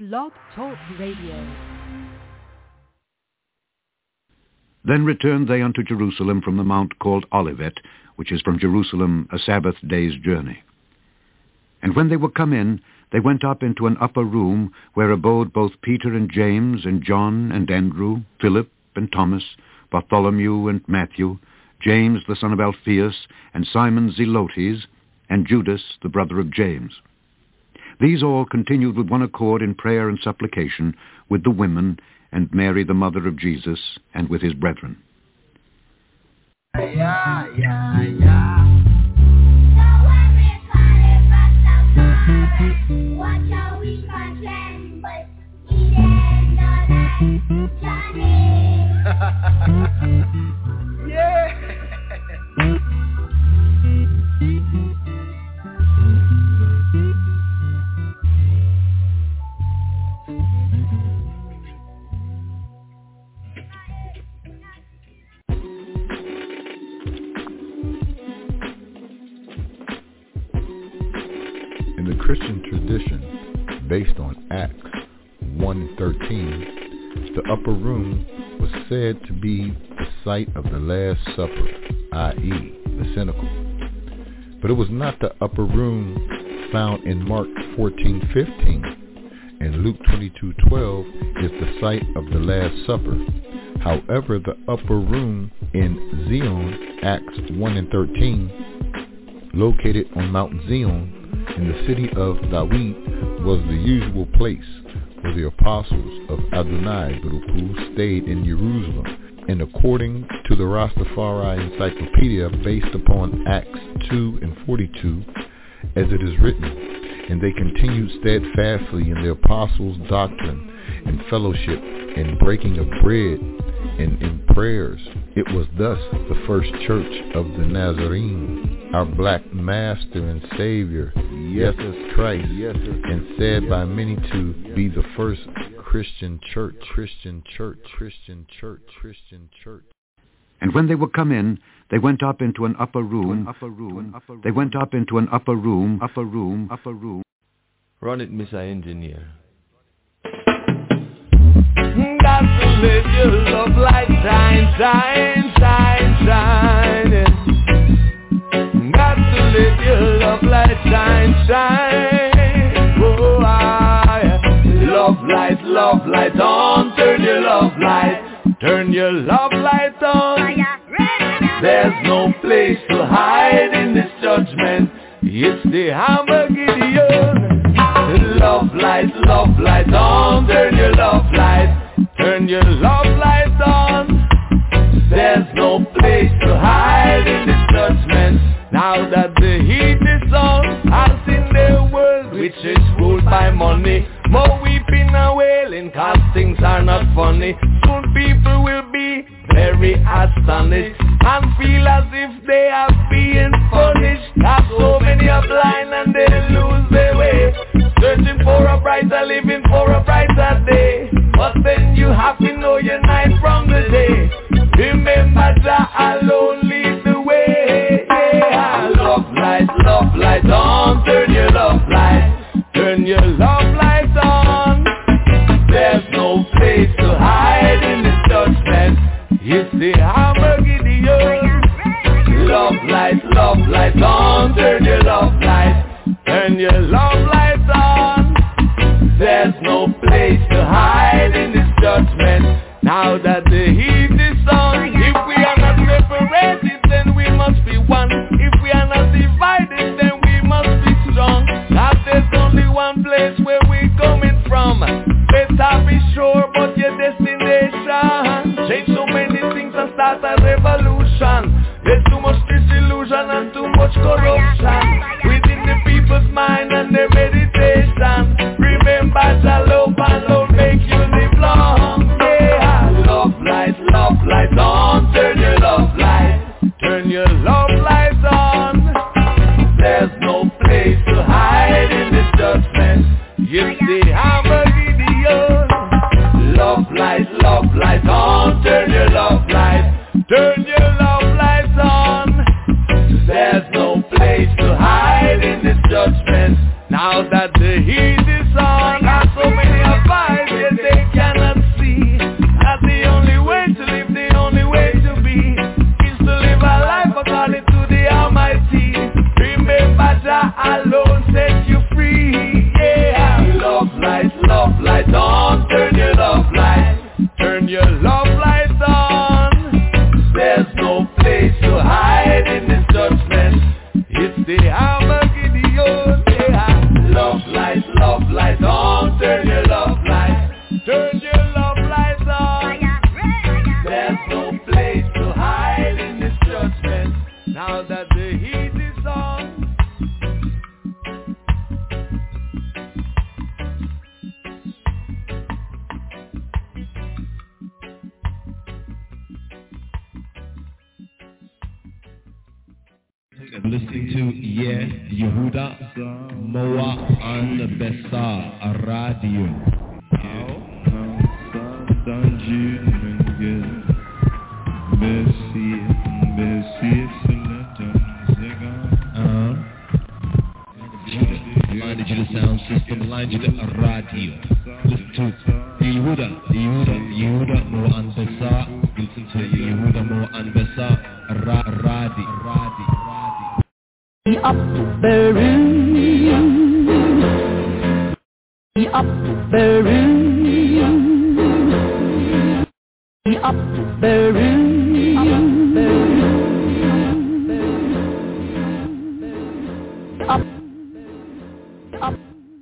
Blog Talk Radio. Then returned they unto Jerusalem from the mount called Olivet, which is from Jerusalem a Sabbath day's journey. And when they were come in, they went up into an upper room, where abode both Peter and James and John and Andrew, Philip and Thomas, Bartholomew and Matthew, James the son of Alphaeus, and Simon Zelotes, and Judas the brother of James. These all continued with one accord in prayer and supplication with the women, and Mary the mother of Jesus, and with his brethren. In the Christian tradition, based on Acts 1:13, the upper room was said to be the site of the Last Supper, i.e., the cenacle. But it was not the upper room found in Mark 14:15, and Luke 22:12 is the site of the Last Supper. However, the upper room in Zion, Acts 1:13, located on Mount Zion, in the city of David, was the usual place where the apostles of Adonai Baruch Hu stayed in Jerusalem, and according to the Rastafari Encyclopedia, based upon Acts 2:42, as it is written, and they continued steadfastly in the apostles' doctrine and fellowship and breaking of bread and in prayers. It was thus the first church of the Nazarene, our black master and savior, Jesus Christ, and said by many to be the first Christian church. And when they were come in, they went up into an upper room. They went up into an upper room. Run it, Mr. Engineer. Got to live your love like shine, shine, shine, shine. Got to live your love like shine, shine. Oh, love light on. Turn your love light on. There's no place to hide in this judgment. It's the Armageddon. Love light on. Turn your love light on. There's no place to hide in this judgment. Now that the heat is on, as in the world which is ruled by money, more weeping and wailing, cause things are not funny. Soon people will be very astonished and feel as if they are being punished. Cause so many are blind and they lose their way, searching for a brighter, living for a brighter day. But then you have to know your night from the day. Remember Jah alone lead the way. Yeah. Love light on. Turn your love light on. There's no place to hide in this judgment. It's the Armageddon. Love light on. Turn your love light on. There's no place to hide in this judgment. Now that the heat is on, if we are not separated, then we must be one. If we are not divided, then we must be strong. Cause there's only one place where we're coming from. Better be sure about your destination. Change so many things and start a revolution. There's too much disillusion and too much corruption within the people's mind and their meditation. Remember Jah love alone make you live long. Yeah, love light on. Turn your love light on. There's no place to hide in this judgment. It's the Armageddon. listening to Yehuda Moa on Bessar Radio. Line Judah Sound System, Line Judah Radio. Listen to Yehuda Moa on Bessar. Listen to Yehuda Moa on Bessar Radio. Up Beru, up Beru, up Beru, up, up,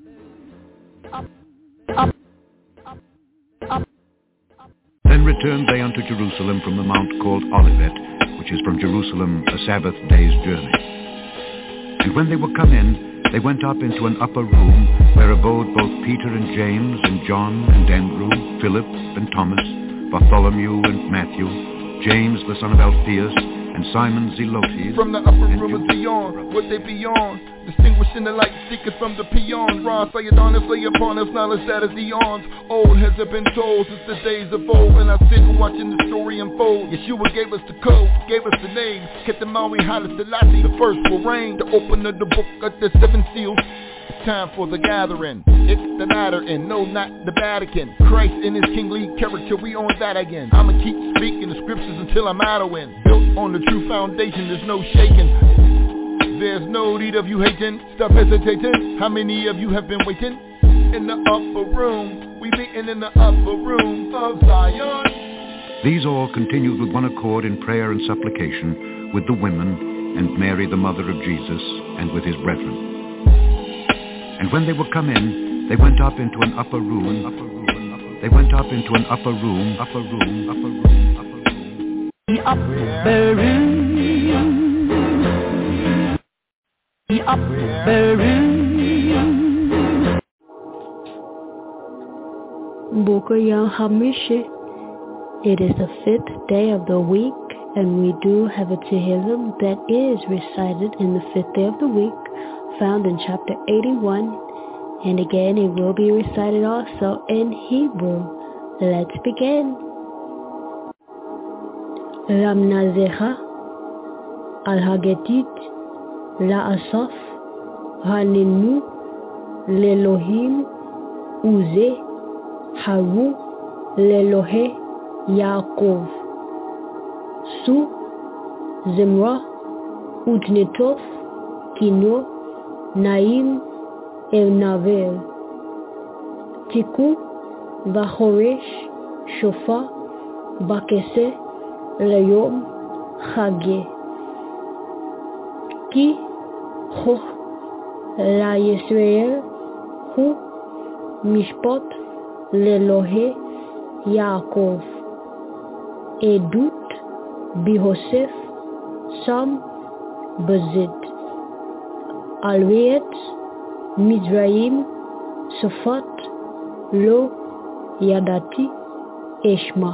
up, up. Then returned they unto Jerusalem from the mount called Olivet, which is from Jerusalem a Sabbath day's journey. And when they were come in, they went up into an upper room, where abode both Peter and James and John and Andrew, Philip and Thomas, Bartholomew and Matthew, James the son of Alphaeus, and Simon Zelotes. From the upper room is beyond, what they beyond, distinguishing the light seekers from the peons. Ra, say it on us, lay upon us, knowledge that is eons. Old has it been told since the days of old, and I sit watching the story unfold. Yeshua gave us the code, gave us the name, kept the Maui Haile Selassie, the first will reign, the opener the book of the seven seals. It's time for the gathering, it's the latter end, no not the Vatican. Christ in his kingly character, we on that again. I'ma keep speaking the scriptures until I'm out of wind. Built on the true foundation, there's no shaking. There's no need of you hating, stop hesitating. How many of you have been waiting? In the upper room, we meeting in the upper room of Zion. These all continued with one accord in prayer and supplication with the women and Mary the mother of Jesus and with his brethren. And when they were come in, they went up into an upper room. They went up into an upper room. Upper room. Boker Yom Hamishi. It is the 5th day of the week, and we do have a Tehillim that is recited in the 5th day of the week, found in chapter 81, and again it will be recited also in Hebrew. Let's begin. Ramnazecha al-Hagetit la'asaf haninu lelohim uze haru lelohe Yaakov Su Zimra Utnetof Kino Naim El Navel Tiku Vachoresh Shofa Bakese Leyom Chage Ki Choch La Yisrael Hu Mishpot Lelohe Yaakov Edut Bihosef Sam Bezit Alwet Mizraim Sofat Lo Yadati Eshma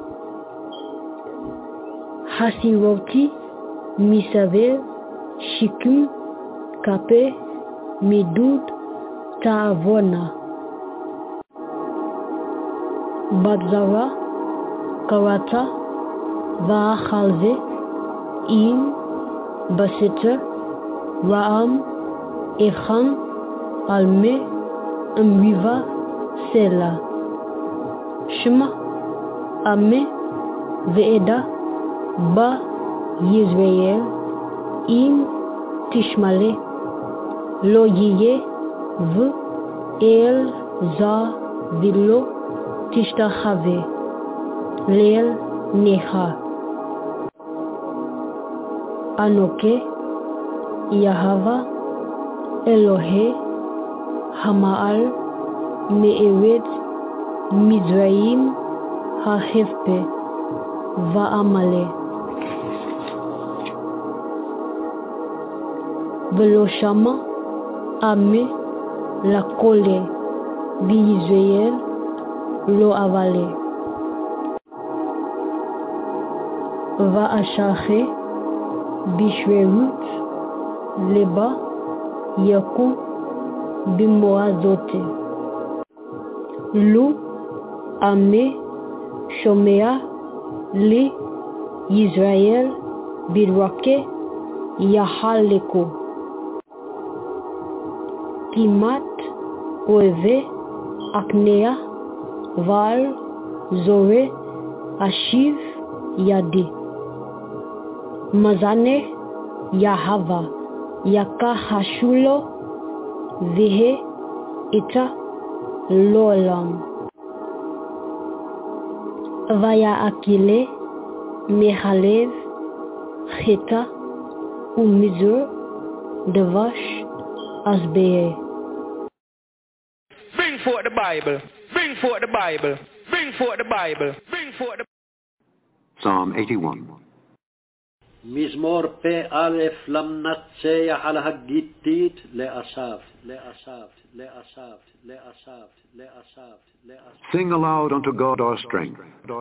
Hasiroti Misavel Shikum Kape Midud Ta'avona Badzara Karata Va'achalve Im Basiter Ra'am Echan Alme Amriva Sela Shema Ame Ve'eda Ba Yisrael Im Tishmale Lo Yiye V El Za Vilo Tishtachave Leel Necha Anoke Yahava Elohe Hama'al Me'eretz Mizraim Hahefpe Va'amale Velo Shama Ame Lakole Bi-Yisrael Lo Avale Va'ashache Bishverut leba yaku bimoa zote lu ame shomea li Israel birwake yahaleko Timat Oeve Aknea Val Zore Ashiv Yadi Mazane Yahava Yaka Hashulo Vihe Ita Lolam Vaya Akile Mehalev Cheta Umizur Devash Asbee Bring forth the Bible. Bring forth the Bible. Bring forth the Bible. Bring forth the Psalm 81. مزمور بي ألف لم نتسيح على هالجديد لأساف لأساف لأساف لأساف لأساف Sing aloud unto God our strength.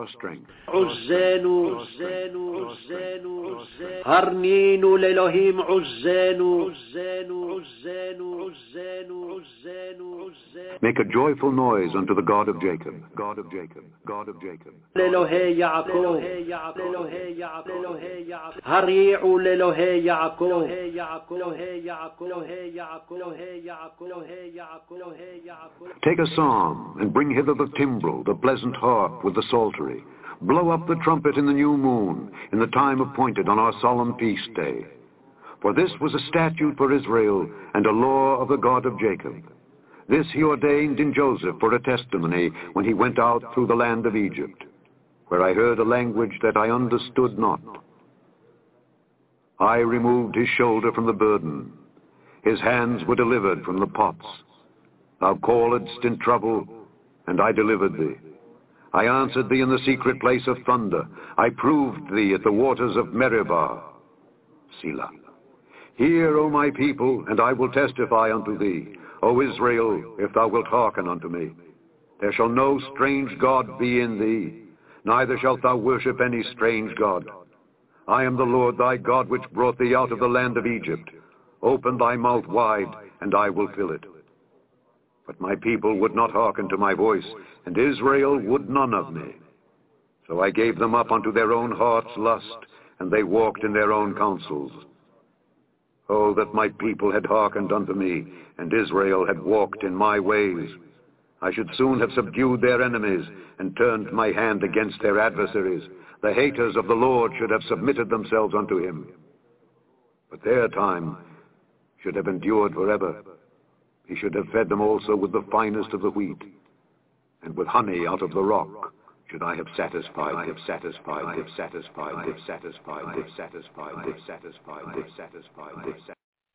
عزانو عزانو عزانو هرنينو لإلهيم عزانو عزانو عزانو عزانو عزانو Make a joyful noise unto the God of Jacob. God of Jacob. God of Jacob. لإلهي يعقوب لإلهي يعقوب لإلهي يعقوب هريعو لإلهي يعقوب لإلهي يعقوب لإلهي يعقوب لإلهي يعقوب لإلهي يعقوب لإلهي يعقوب لإلهي يعقوب Take a psalm and bring hither the timbrel, the pleasant harp with the psaltery. Blow up the trumpet in the new moon, in the time appointed on our solemn feast day. For this was a statute for Israel and a law of the God of Jacob. This he ordained in Joseph for a testimony when he went out through the land of Egypt, where I heard a language that I understood not. I removed his shoulder from the burden. His hands were delivered from the pots. Thou calledst in trouble, and I delivered thee. I answered thee in the secret place of thunder. I proved thee at the waters of Meribah. Selah. Hear, O my people, and I will testify unto thee. O Israel, if thou wilt hearken unto me. There shall no strange God be in thee, neither shalt thou worship any strange God. I am the Lord thy God, which brought thee out of the land of Egypt. Open thy mouth wide, and I will fill it. But my people would not hearken to my voice, and Israel would none of me. So I gave them up unto their own heart's lust, and they walked in their own counsels. Oh, that my people had hearkened unto me, and Israel had walked in my ways. I should soon have subdued their enemies, and turned my hand against their adversaries. The haters of the Lord should have submitted themselves unto him. But their time should have endured forever. He should have fed them also with the finest of the wheat, and with honey out of the rock should I have satisfied, I have satisfied, I have satisfied, I have satisfied, I have satisfied, I have satisfied, I have satisfied, I have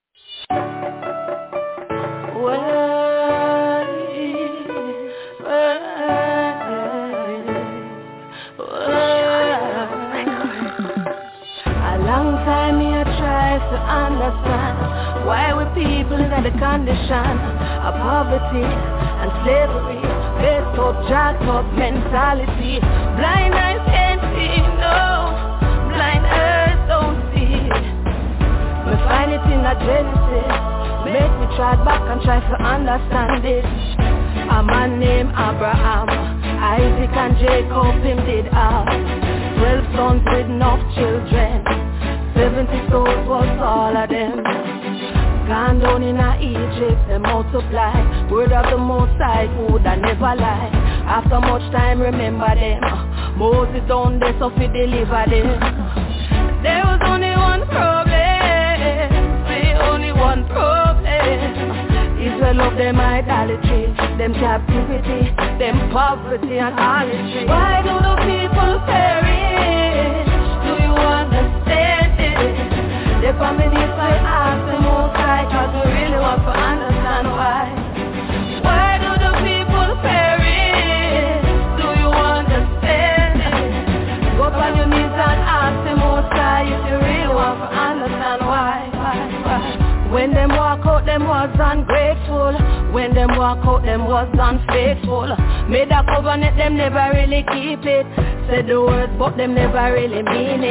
A long time me I try to understand why we people in the condition of poverty and slavery, based up, jacked up mentality. Blind eyes can't see, no, blind ears don't see. We find it in a Genesis, make me try back and try to understand it. A man named Abraham, Isaac and Jacob, him did have 12 sons with enough children. 70 souls was all of them. Gone down in Egypt, they multiply. Word of the Most High, food I never lie. After much time, remember them. Moses down there, so we deliver them. There was only one problem. See, only one problem. Israel love them idolatry, them captivity, them poverty and harlotry. Why do the people perish? Do you understand it? The family I ask the Most High, 'cause we really want to understand why. Why do the people perish? Do you understand it? Go on your knees and ask the Most High if you really want to understand why. When them walk out, them was ungrateful. When them walk out, them was unfaithful. Made a covenant, them never really keep it. Said the words, but them never really mean it.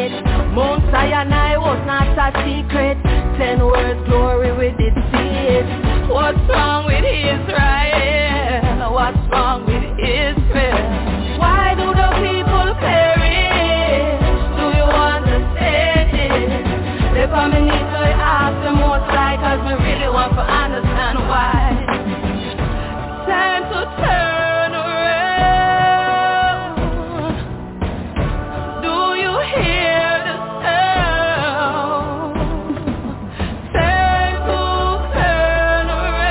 Mount Sinai was not a secret. 10 words glory we did see it. What's wrong with Israel? What's wrong with Israel? Why do the people perish? Do you understand it? They come and need to ask the Most High, 'cause we really want to understand why. Time to turn around. Do you hear the sound? Time to turn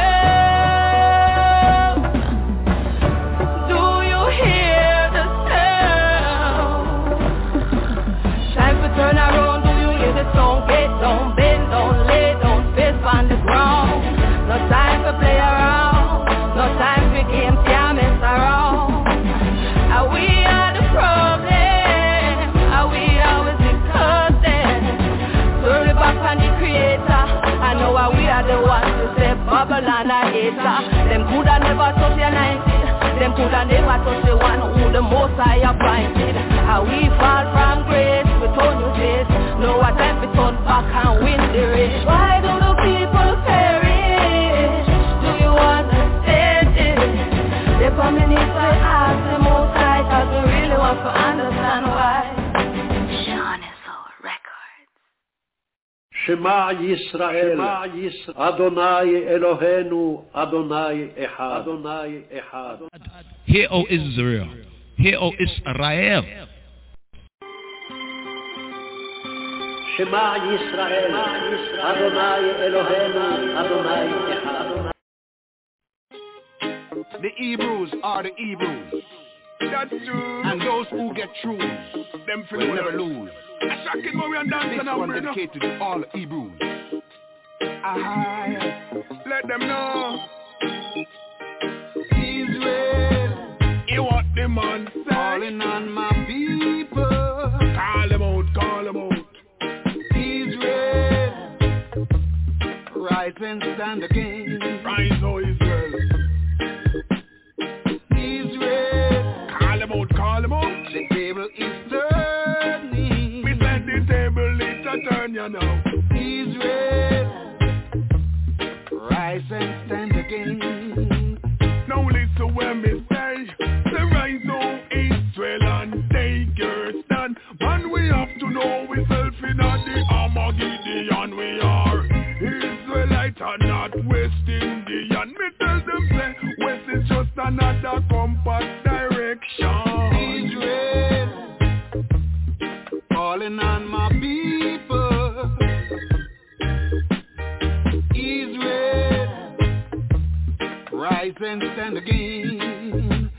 around. Do you hear the sound? Time to turn around. Do you hear the song? Get down, bend, don't lay, don't face on the ground. No time to play around. No time for games, can't mess around. Are we are the problem? Are we always the cousin? Throw it back on the creator. I know how we are the ones who say Babylon a hater. Them coulda never touch your 90. Them coulda never touch the one who the Most High appointed. How we fall from grace, we turn your face. No what time we turn back and win the race. Why do the people perish? Do you understand it? They come in here to ask the Most High, 'cause we really want to understand why. Sean is our records. Shema Yisrael, Adonai Eloheinu, Adonai Echad. Hear, O Israel. Hear, O Israel. Shema Yisrael, Adonai Eloheinu, Adonai Echad. The Hebrews are the Hebrews. That's true. And those who get through, Them will never lose. Shocking more and dance This and one bring up. dedicated to all Hebrews. Let them know. Israel, You what the man say? calling on my people. Call them out, call them out. Israel, rise and stand again. Rise, O Israel. Israel, Call them out, call them out. the table is turning. Me said the table is a turn, you know. Israel, rise and stand again. Now listen when me say, the rise, O Israel, and take your stand. Man, we have to know we self in the Armageddon we are. Israelite and not West Indian. Me tell them say, West is just another compass direction. Israel, calling on my people. Israel, rise and stand again.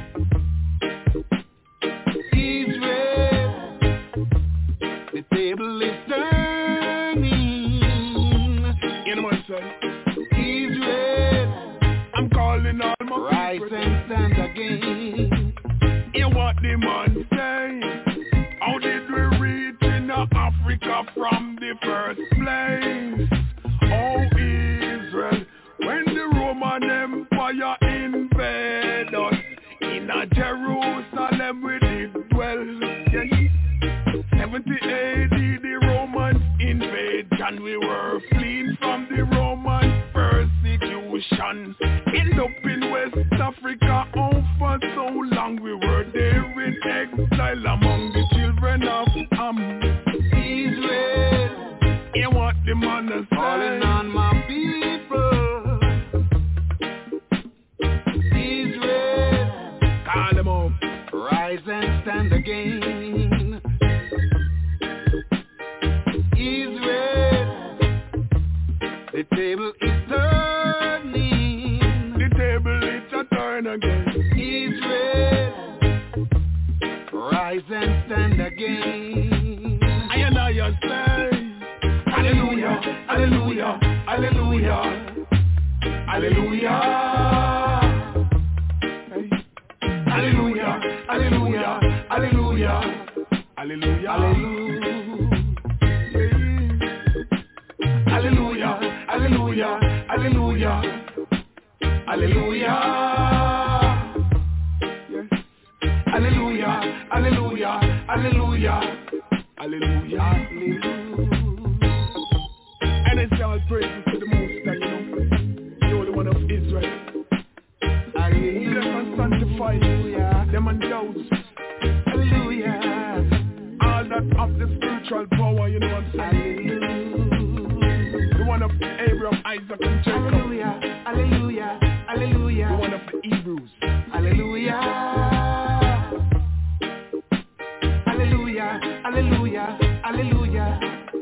Israel, the table is turning. You know what I'm saying? Israel, I'm calling all my rise people. and stand again. Hear what the man say. How did we reach in Africa from the first place? Oh Israel, when the Roman Empire invaded us, in Jerusalem we did dwell. Yes. 70 AD the Romans invasion, we were fleeing from the Roman persecution. End up in West Africa, oh for so long we were there in exile among the children of Ham. Israel, Hear what the man is calling saying. on my people. Israel, Call them up. rise and stand again. Israel, the table is turning. The table is a turn again. Israel, rise and stand again. I say, hallelujah, hallelujah, hallelujah, hallelujah. Hey. Hallelujah, hallelujah, hallelujah, hallelujah, hallelujah, hallelujah, hallelujah, hallelujah. Yes. Hallelujah, hallelujah, hallelujah, Hallelujah. And it's all praises to the Most High, you know, the Holy One of Israel. Hallelujah. Bless and sanctify them and doubts. Hallelujah. All that of the spiritual power, you know what I'm saying? Hallelujah. The one of Abraham, Isaac, and Jacob. Hallelujah. Hallelujah. Hallelujah. The one of the Hebrews. Hallelujah. Hallelujah. Hallelujah. Hallelujah.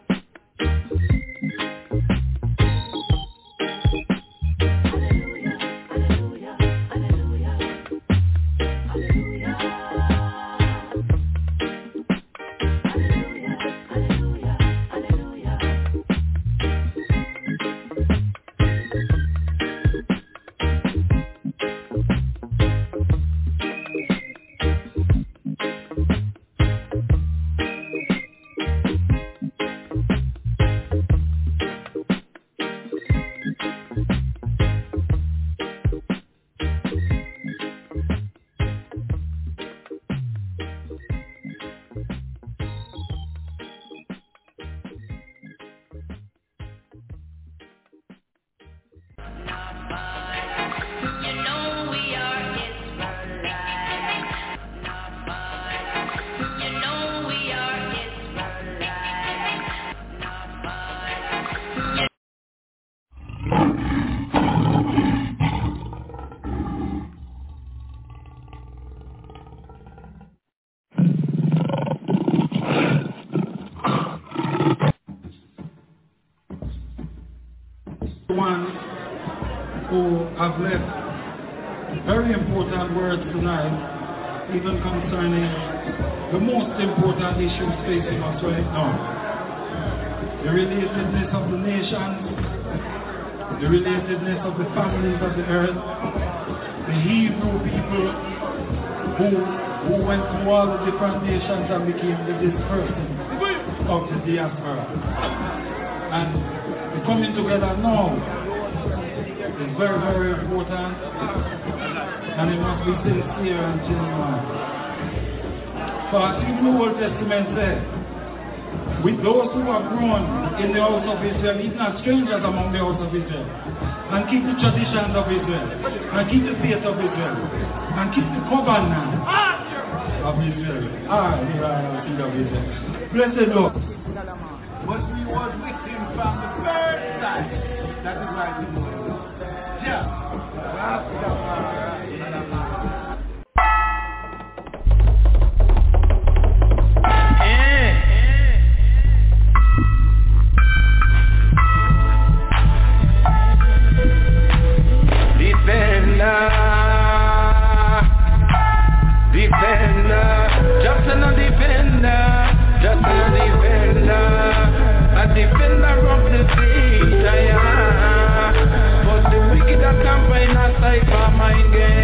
Have left very important words tonight, even concerning the most important issues facing us right now. The relatedness of the nation, the relatedness of the families of the earth, the Hebrew people who went through all the different nations and became the dispersing of the diaspora. And the coming together now is very, very important, and it must be sincere and genuine. For as even the Old Testament says, with those who have grown in the house of Israel, even as strangers among the house of Israel, and keep the traditions of Israel, and keep the faith of Israel, and keep the covenant of Israel. Here I am, seed of Israel. Blessed Lord. But we was with him from the first time. That is why we know. Like my mind game.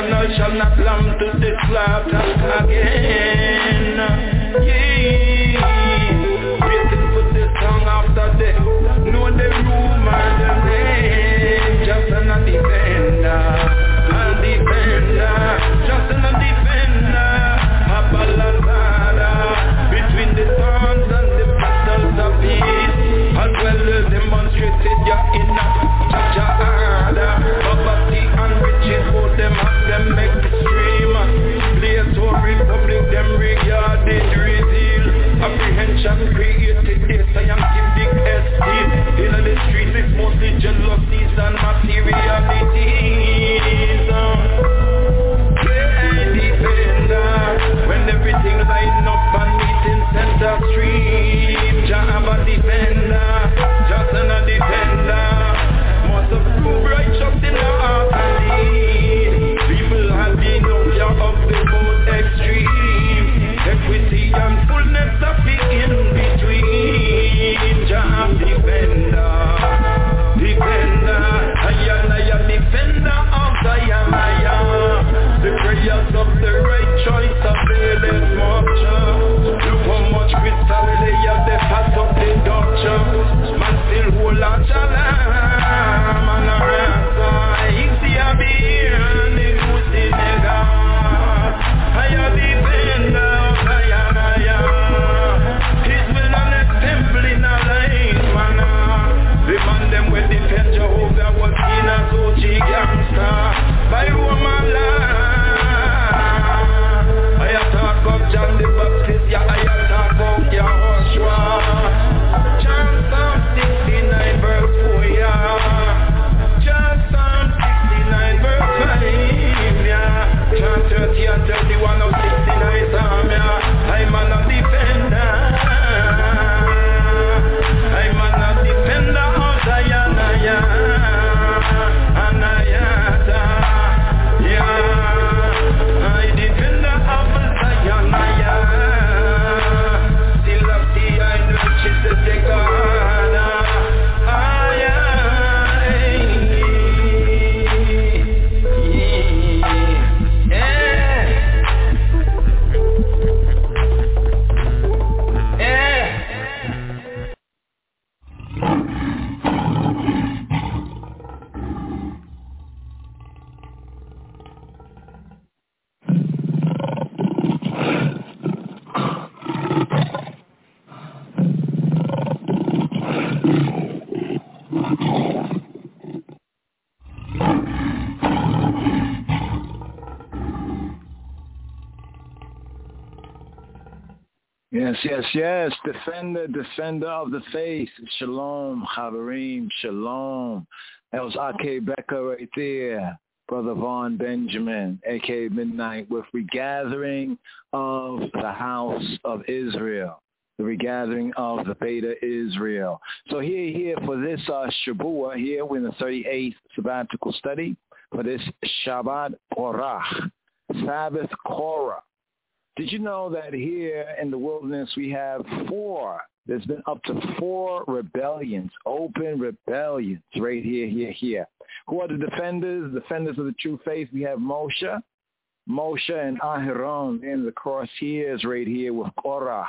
eternal shall not lamb to the slaughter again. Waiting for the song after death. Know the rumor, the rain. Just a defender, just a defender. A balanzada between the storms and the battles of peace. As well as demonstrated your inner Jaja order. Poverty and riches, both them have them make extreme. Place for republic, them regarded reveal. Apprehension created this, I am keep the esteem. In the streets it's mostly jealousies and materialities. Defender, when everything line up and meet in center stream. Jah a defender, just a defender. Most of who righteous in the heart and lead. People have been out of the both extreme. Equity and fullness of the in between. Jah defender, I am defender of Zion. The prayers of the right choice availeth much. Look how much crystal they have the path of the doctor. Man still hold on Shalom and a rasa. Ixi abir and the Gusi nega. I am defender of Zion. His will and the temple in a light manner. The man them will defend Jehovah was in a Sochi gangster. By Roman land. I talk of John the Baptist, yeah, I talk of Yahushua. John Psalm 69 verse 4, yeah. John Psalm 69 verse 5, yeah. John 30 and 31 of 69 Psalm, yeah. I'm a defender. I'm a defender of Zion, yeah. And I Yes. Defender of the faith. Shalom, Chaverim, shalom. That was A.K. Becker right there. Brother Vaughn Benjamin, a.k.a. Midnight, with Regathering of the House of Israel. The Regathering of the Beta Israel. So here for this Shabua, here we're in the 38th sabbatical study for this Shabbat Korach, Sabbath Korah. Did you know that here in the wilderness we have there's been up to 4 rebellions, open rebellions right here. Who are the defenders? Defenders of the true faith. We have Moshe and Aharon in the crosshairs right here with Korah,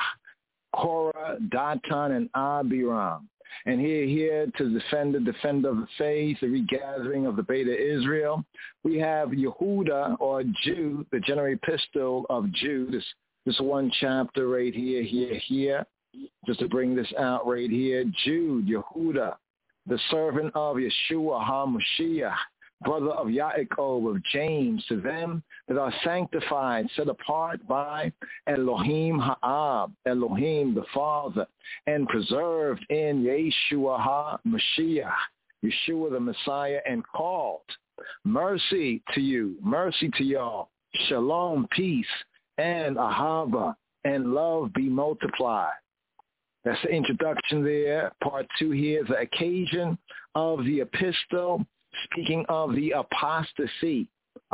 Datan, and Abiram. And here to defend the defender of the faith, the regathering of the Beta Israel. We have Yehuda, or Jude, the general epistle of Jude. This one chapter right here. Just to bring this out right here. Jude, Yehuda, the servant of Yeshua HaMashiach, brother of Yaakov, of James, to them that are sanctified, set apart by Elohim Ha'ab, Elohim the Father, and preserved in Yeshua HaMashiach, Yeshua the Messiah, and called. Mercy to you, mercy to y'all, shalom, peace, and ahava, and love be multiplied. That's the introduction there. Part 2 here is the occasion of the epistle, speaking of the apostasy.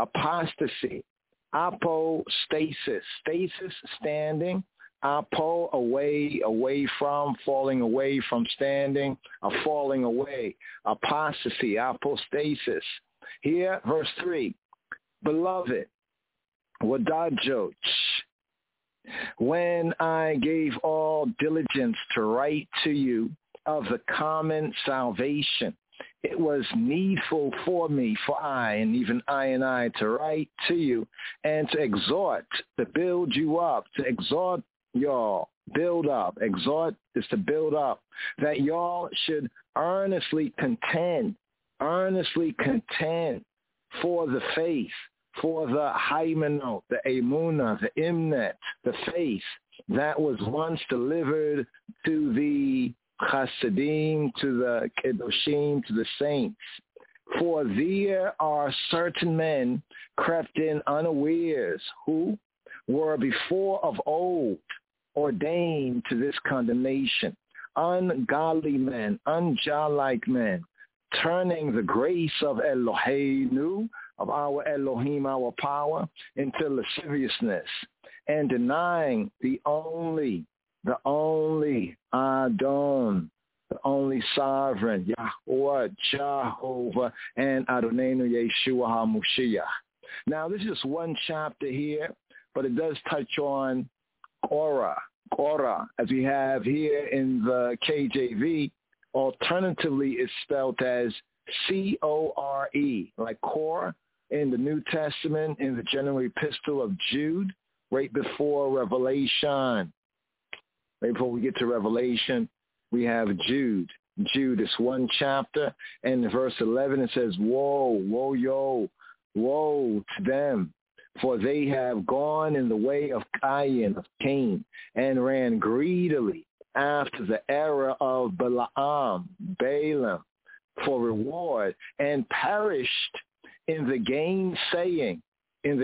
Apostasis. Stasis, standing. Apo, away from, falling away from standing, a falling away. Apostasy, apostasis. Here, verse 3. Beloved, Wadajoch, when I gave all diligence to write to you of the common salvation, it was needful for me, for I, and even I, to write to you and to exhort, to build you up, to exhort y'all, build up. Exhort is to build up, that y'all should earnestly contend for the faith, for the Haimanot, the Emunah, the Imnet, the faith that was once delivered to the Chassidim, to the Kedoshim, to the saints. For there are certain men crept in unawares who were before of old ordained to this condemnation, ungodly men, unjah-like men, turning the grace of Eloheinu, of our Elohim, our power, into lasciviousness, and denying the only Adon, the only sovereign, Yahweh, Jehovah, and Adonenu Yeshua HaMashiach. Now, this is one chapter here, but it does touch on Korah, as we have here in the KJV. Alternatively, it's spelled as C-O-R-E, like Korah in the New Testament, in the general epistle of Jude, right before Revelation. Right before we get to Revelation, we have Jude. Jude is one chapter, and in verse 11 it says, woe to them, for they have gone in the way of Cain, and ran greedily after the error of Balaam, for reward, and perished in the gainsaying, in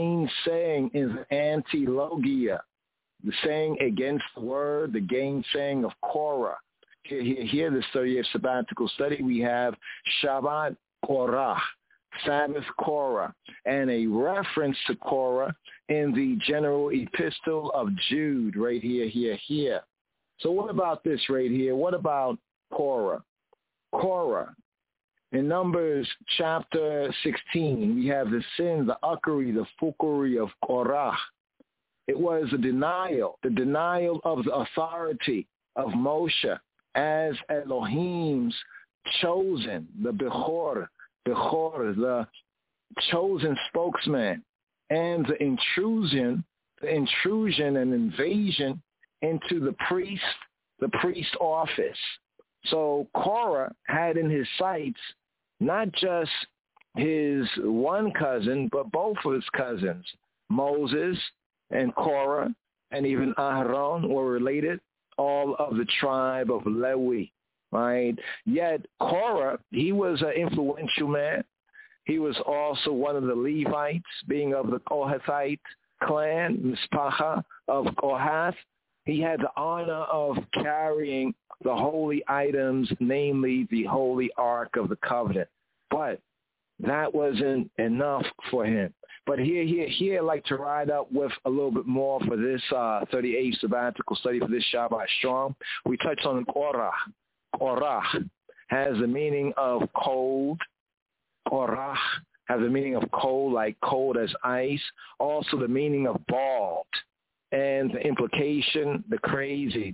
the antilogia, the saying against the word, the gainsaying of Korah. Here, the 30th sabbatical study, we have Shabbat Korah, Sabbath Korah, and a reference to Korah in the general epistle of Jude, right here. So what about this right here? What about Korah? Korah. In Numbers chapter 16, we have the sin, the uckery, the fuckery of Korah. It was the denial of the authority of Moshe as Elohim's chosen, the Bechor, the chosen spokesman, and the intrusion and invasion into the priest office. So Korah had in his sights not just his one cousin, but both of his cousins. Moses and Korah and even Aharon were related, all of the tribe of Lewi, right? Yet Korah, he was an influential man. He was also one of the Levites, being of the Kohathite clan, Mispacha of Kohath. He had the honor of carrying the holy items, namely the Holy Ark of the Covenant. But that wasn't enough for him. But here, I'd like to ride up with a little bit more for this 38th sabbatical study for this Shabbat Strong. We touched on Korah. Korah has the meaning of cold. Korah has the meaning of cold, like cold as ice. Also the meaning of bald. And the implication, the crazy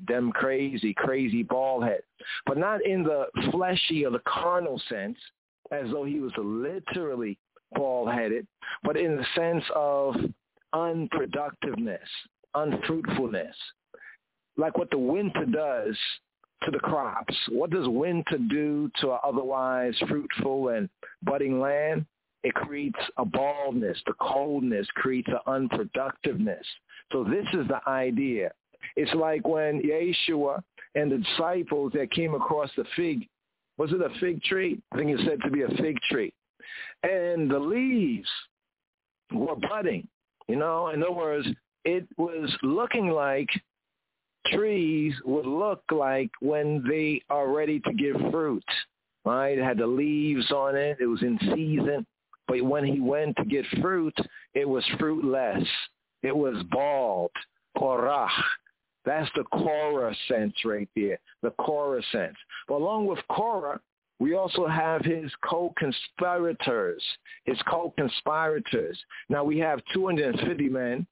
bald head. But not in the fleshy or the carnal sense, as though he was literally bald-headed, but in the sense of unproductiveness, unfruitfulness. Like what the winter does to the crops. What does winter do to an otherwise fruitful and budding land? It creates a baldness. The coldness creates an unproductiveness. So this is the idea. It's like when Yeshua and the disciples that came across the fig, was it a fig tree? I think it's said to be a fig tree. And the leaves were budding. In other words, it was looking like trees would look like when they are ready to give fruit, right? It had the leaves on it. It was in season. But when he went to get fruit, it was fruitless. It was bald. Korah. That's the Korah sense right there, the Korah sense. But along with Korah, We also have his co-conspirators. Now we have 250 men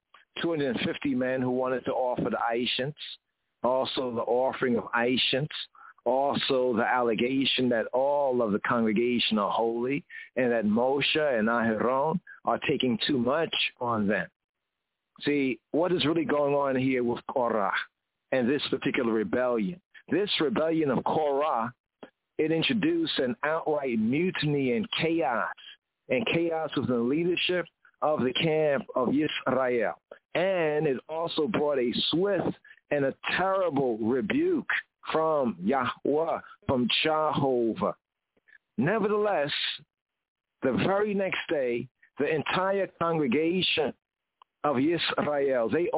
who wanted to offer the Aishans, also the offering of Aishans, also the allegation that all of the congregation are holy and that Moshe and Aharon are taking too much on them. See, what is really going on here with Korah and this particular rebellion? This rebellion of Korah, it introduced an outright mutiny and chaos within the leadership of the camp of Yisrael. And it also brought a swift and a terrible rebuke from Yahweh, from Jehovah. Nevertheless, the very next day, the entire congregation of Yisrael, they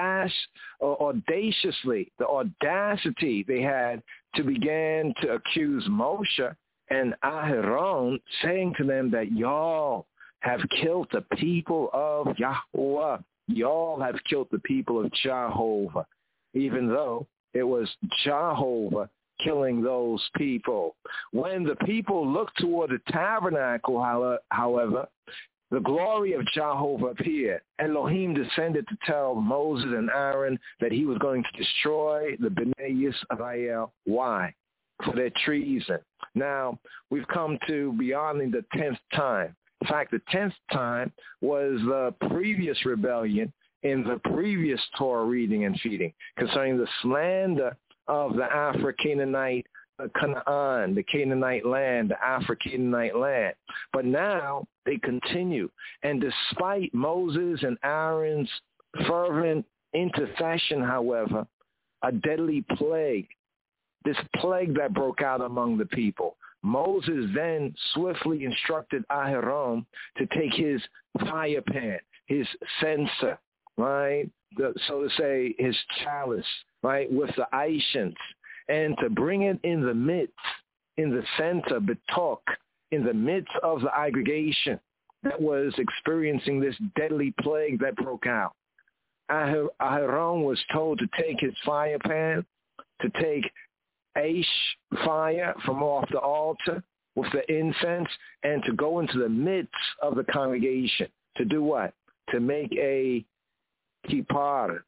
audaciously, the audacity they had to begin to accuse Moshe and Aharon, saying to them that y'all have killed the people of Yahweh. Y'all have killed the people of Jehovah, even though it was Jehovah killing those people. When the people looked toward the tabernacle, however, the glory of Jehovah appeared. Elohim descended to tell Moses and Aaron that he was going to destroy the Bnei Yisrael. Why? For their treason. Now, we've come to beyond the 10th time. In fact, the 10th time was the previous rebellion in the previous Torah reading and feeding concerning the slander of the Afro-Canaanite Canaan, the Canaanite land, the Afro-Canaanite land. But now they continue. And despite Moses and Aaron's fervent intercession, however, a deadly plague, this plague that broke out among the people, Moses then swiftly instructed Aharon to take his fire pan, his censer, right, so to say, his chalice, right, with the Aishans, and to bring it in the midst, in the center, betok, in the midst of the aggregation that was experiencing this deadly plague that broke out. Aharon was told to take his fire pan, to take Aish fire from off the altar with the incense, and to go into the midst of the congregation. To do what? To make a kippur,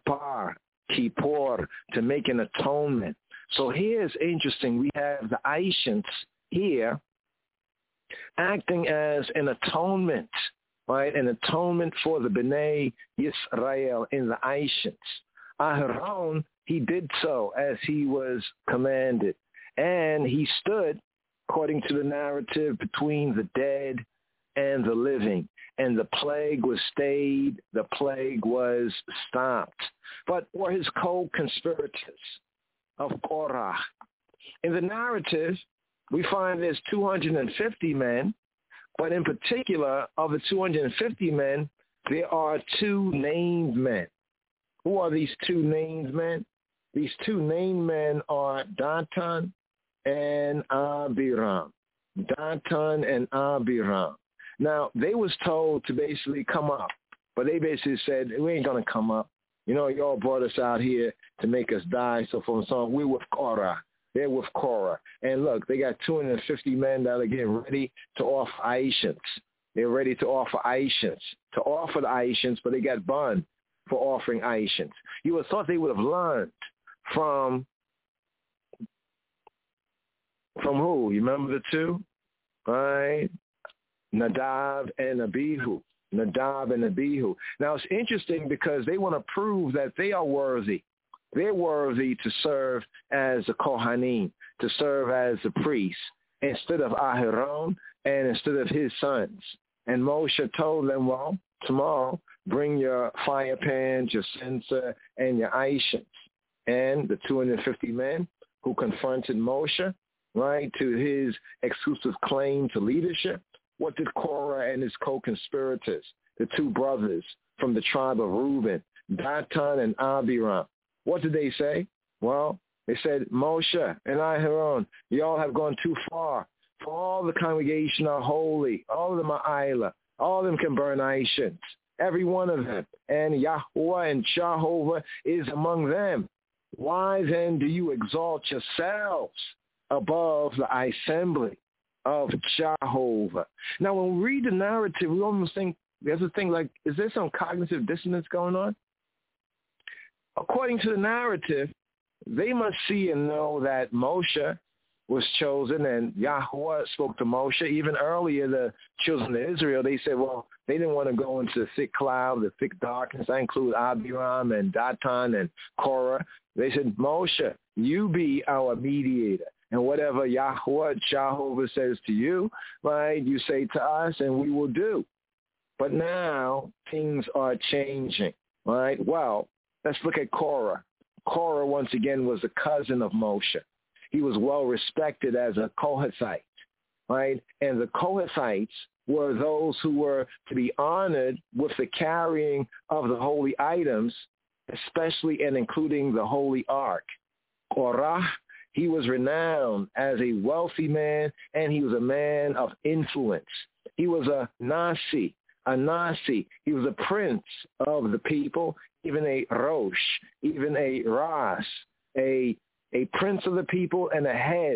to make an atonement. So here's interesting. We have the Aishans here acting as an atonement, right? An atonement for the Bnei Yisrael in the Aishans. Aharon, he did so as he was commanded. And he stood, according to the narrative, between the dead and the living. And the plague was stayed, the plague was stopped. But were his co-conspirators of Korah. In the narrative, we find there's 250 men, but in particular, of the 250 men, there are two named men. Who are these two named men? These two named men are Datan and Abiram. Datan and Abiram. Now, they was told to basically come up, but they basically said, we ain't going to come up. You know, y'all brought us out here to make us die, so forth and so on. We're with Korah. They're with Korah. And look, they got 250 men that are getting ready to offer Aishans. They're ready to offer Aishans, to offer the Aishans, but they got burned for offering Aishans. You would have thought they would have learned from who? You remember the two? Right? Nadab and Abihu. Nadab and Abihu. Now, it's interesting because they want to prove that they are worthy. They're worthy to serve as the Kohanim, to serve as the priests, instead of Aharon and instead of his sons. And Moshe told them, well, tomorrow, bring your fire pans, your censer, and your Aishans. And the 250 men who confronted Moshe, right, to his exclusive claim to leadership, what did Korah and his co-conspirators, the two brothers from the tribe of Reuben, Datan and Abiram, what did they say? Well, they said, Moshe and Aharon, y'all have gone too far. For all the congregation are holy. All of them are Isla. All of them can burn Aishans. Every one of them. And Yahweh and Jehovah is among them. Why then do you exalt yourselves above the assembly of Jehovah. Now, when we read the narrative, we almost think, there's a thing like, is there some cognitive dissonance going on? According to the narrative, they must see and know that Moshe was chosen, and Yahweh spoke to Moshe. Even earlier, the children of Israel, they said, well, they didn't want to go into the thick cloud, the thick darkness. I include Abiram and Datan and Korah. They said, Moshe, you be our mediator. And whatever Yahweh, Jehovah says to you, right, you say to us, and we will do. But now things are changing, right? Well, let's look at Korah. Korah, once again, was a cousin of Moshe. He was well respected as a Kohathite, right? And the Kohathites were those who were to be honored with the carrying of the holy items, especially and including the holy ark. Korah, he was renowned as a wealthy man, and he was a man of influence. He was a Nasi. He was a prince of the people, even a Rosh, even a Ras, a prince of the people and a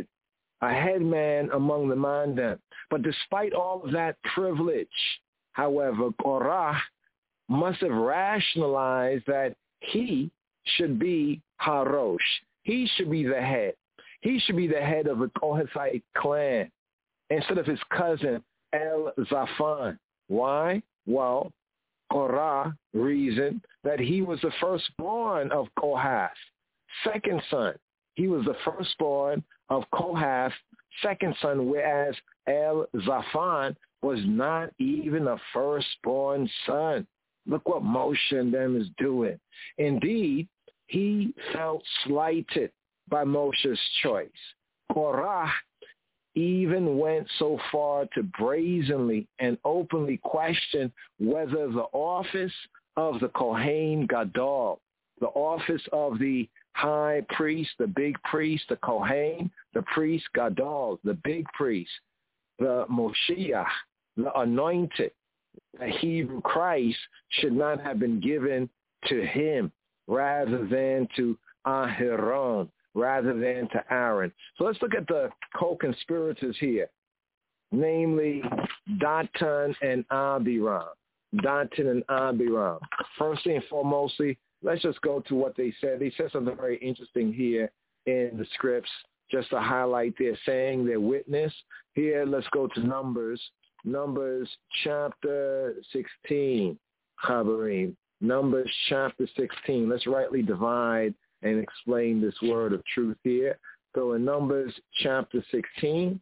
headman among the Mandan. But despite all of that privilege, however, Korah must have rationalized that he should be Harosh. He should be the head. He should be the head of the Kohathite clan instead of his cousin El-Zafan. Why? Well, Korah reasoned that he was the firstborn of Kohath, second son. He was the firstborn of Kohath, second son, whereas El-Zafan was not even a firstborn son. Look what Moshe and them is doing. Indeed, he felt slighted by Moshe's choice. Korah even went so far to brazenly and openly question whether the office of the Kohen Gadol, the office of the high priest, the big priest, the Kohen, the priest Gadol, the big priest, the Moshiach, the anointed, the Hebrew Christ, should not have been given to him rather than to Aharon, rather than to Aaron. So let's look at the co-conspirators here, namely Datan and Abiram. Datan and Abiram. Firstly and foremostly, let's just go to what they said. They said something very interesting here in the scripts, just to highlight their saying, their witness. Here, let's go to Numbers. Numbers chapter 16, Chabarim. Numbers chapter 16. Let's rightly divide and explain this word of truth here. So in Numbers chapter 16,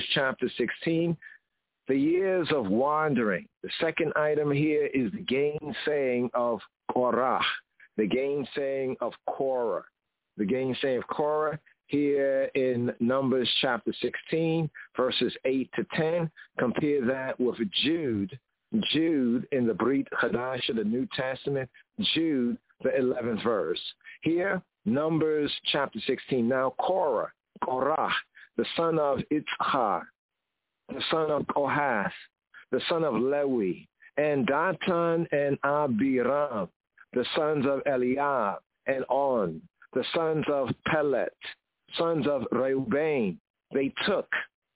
the years of wandering. The second item here is the gainsaying of Korah, the gainsaying of Korah. The gainsaying of Korah here in Numbers chapter 16, verses 8 to 10. Compare that with Jude. Jude in the Brit Chadash, the New Testament, Jude, the 11th verse. Here, Numbers chapter 16. Now Korah, the son of Itzchar, the son of Kohath, the son of Lewi, and Datan and Abiram, the sons of Eliab and On, the sons of Pelet, sons of Reuben, they took.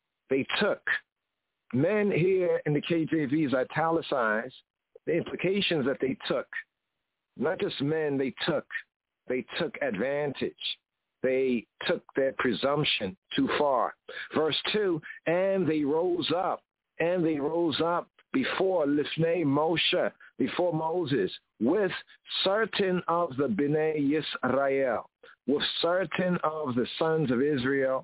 Men here in the KJV is italicized, the implications that they took. Not just men, they took advantage. They took their presumption too far. Verse 2, and they rose up before Lifnei Moshe, before Moses, with certain of the Bnei Yisrael, with certain of the sons of Israel,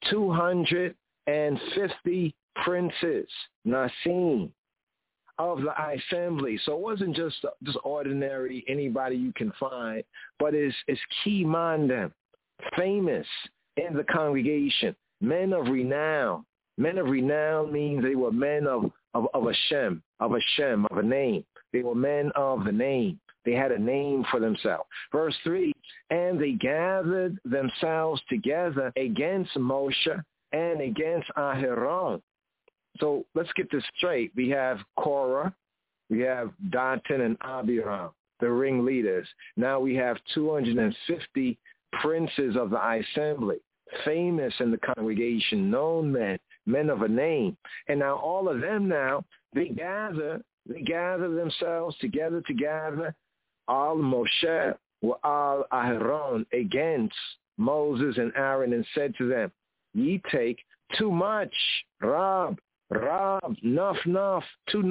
250 princes, Nasim, of the assembly. So it wasn't just ordinary, anybody you can find, but it's key mandem, famous in the congregation, men of renown. Men of renown means they were men of a shem, of a name. They were men of the name. They had a name for themselves. Verse 3, and they gathered themselves together against Moshe and against Aharon. So let's get this straight. We have Korah, we have Datan and Abiram, the ringleaders. Now we have 250 princes of the assembly. famous in the congregation, known men of a name. And now all of them now, they gather themselves together, al Moshe wa al Aharon, against Moses and Aaron, and said to them, ye take too much, Rab, nuff, too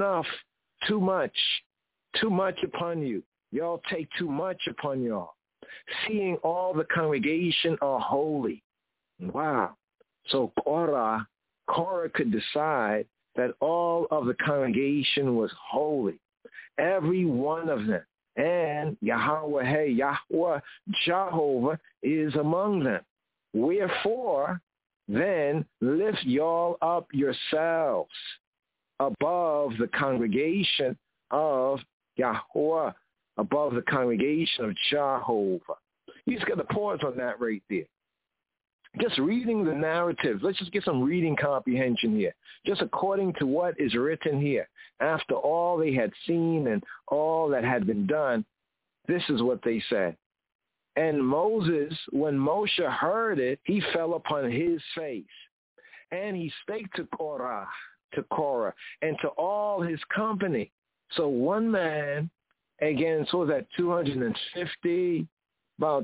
much upon you. Y'all take too much upon y'all, seeing all the congregation are holy. Wow. So Korah could decide that all of the congregation was holy, every one of them. And Yahweh Jehovah is among them. Wherefore, then lift y'all up yourselves above the congregation of Yahweh, above the congregation of Jehovah. You just got to pause on that right there. Just reading the narrative. Let's just get some reading comprehension here. Just according to what is written here. After all they had seen and all that had been done, this is what they said. And Moses, when Moshe heard it, he fell upon his face. And he spake to Korah, and to all his company. So one man, again, so that 250, about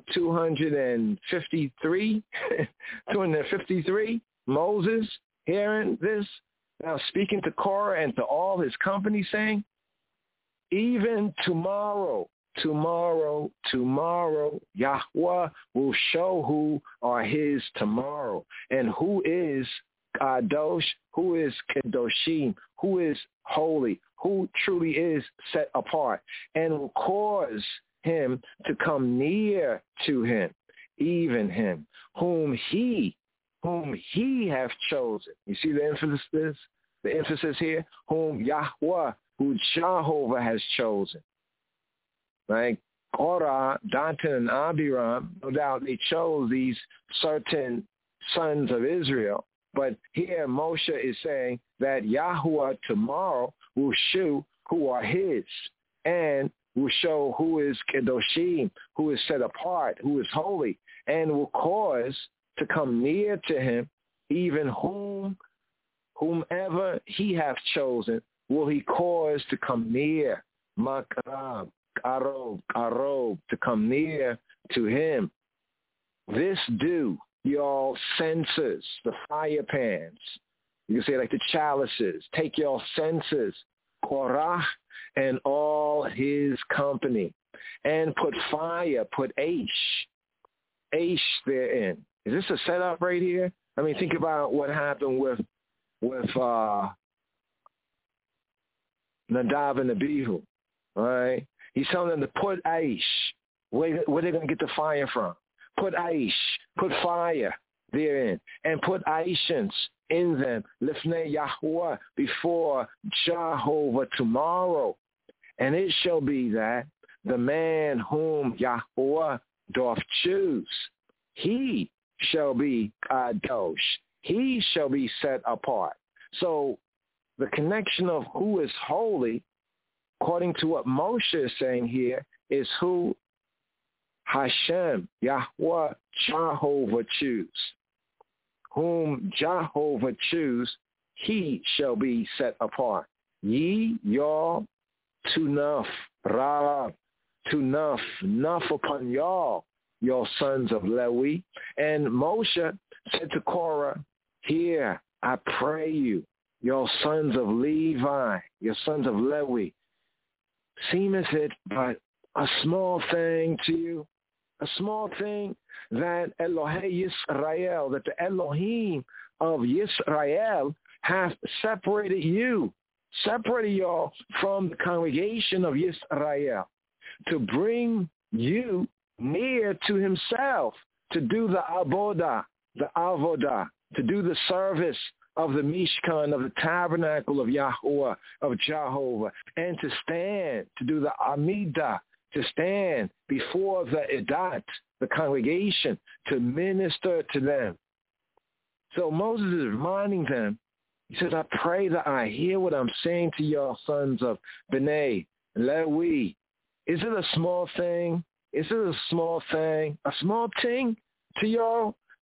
253, 253, Moses hearing this, now speaking to Korah and to all his company, saying, even tomorrow, Yahweh will show who are his tomorrow, and who is Kadosh, who is Kedoshim, who is holy, who truly is set apart, and will cause him to come near to him, even him, whom he hath chosen. You see the emphasis here? Whom Yahweh, who Jehovah has chosen. Right? Korah, Dathan, and Abiram, no doubt they chose these certain sons of Israel. But here Moshe is saying that Yahweh tomorrow will show who are his, and will show who is Kedoshim, who is set apart, who is holy, and will cause to come near to him, even whomever he hath chosen, will he cause to come near. Makarab, Karob, to come near to him. This do y'all censers, the fire pans. You can say like the chalices. Take y'all censers, Korah and all his company, and put fire, put Aish therein. Is this a setup right here? I mean, think about what happened with Nadab and Abihu, all right? He's telling them to put Aish. Where are they going to get the fire from? Put Aish, put fire therein, and put Aishans in them, Lifnei Yahweh, before Jehovah tomorrow. And it shall be that the man whom Yahweh doth choose, he shall be Kadosh. He shall be set apart. So the connection of who is holy, according to what Moshe is saying here, is who Hashem, Yahweh, Jehovah choose. Whom Jehovah choose, he shall be set apart. Ye, y'all, enough, Rab, enough upon y'all, your sons of Lewi. And Moshe said to Korah, here, I pray you, your sons of Levi, your sons of Lewi, seemeth it but a small thing to you, a small thing that Elohei Yisrael, that the Elohim of Yisrael hath separated y'all from the congregation of Yisrael, to bring you near to himself, to do the avodah, to do the service of the Mishkan, of the tabernacle of Yahweh, of Jehovah, and to stand, to do the Amidah, to stand before the Edat, the congregation, to minister to them. So Moses is reminding them, he says, I pray that I hear what I'm saying to y'all sons of B'nai, Lewi. Is it a small thing? Is it a small thing? A small thing to y'all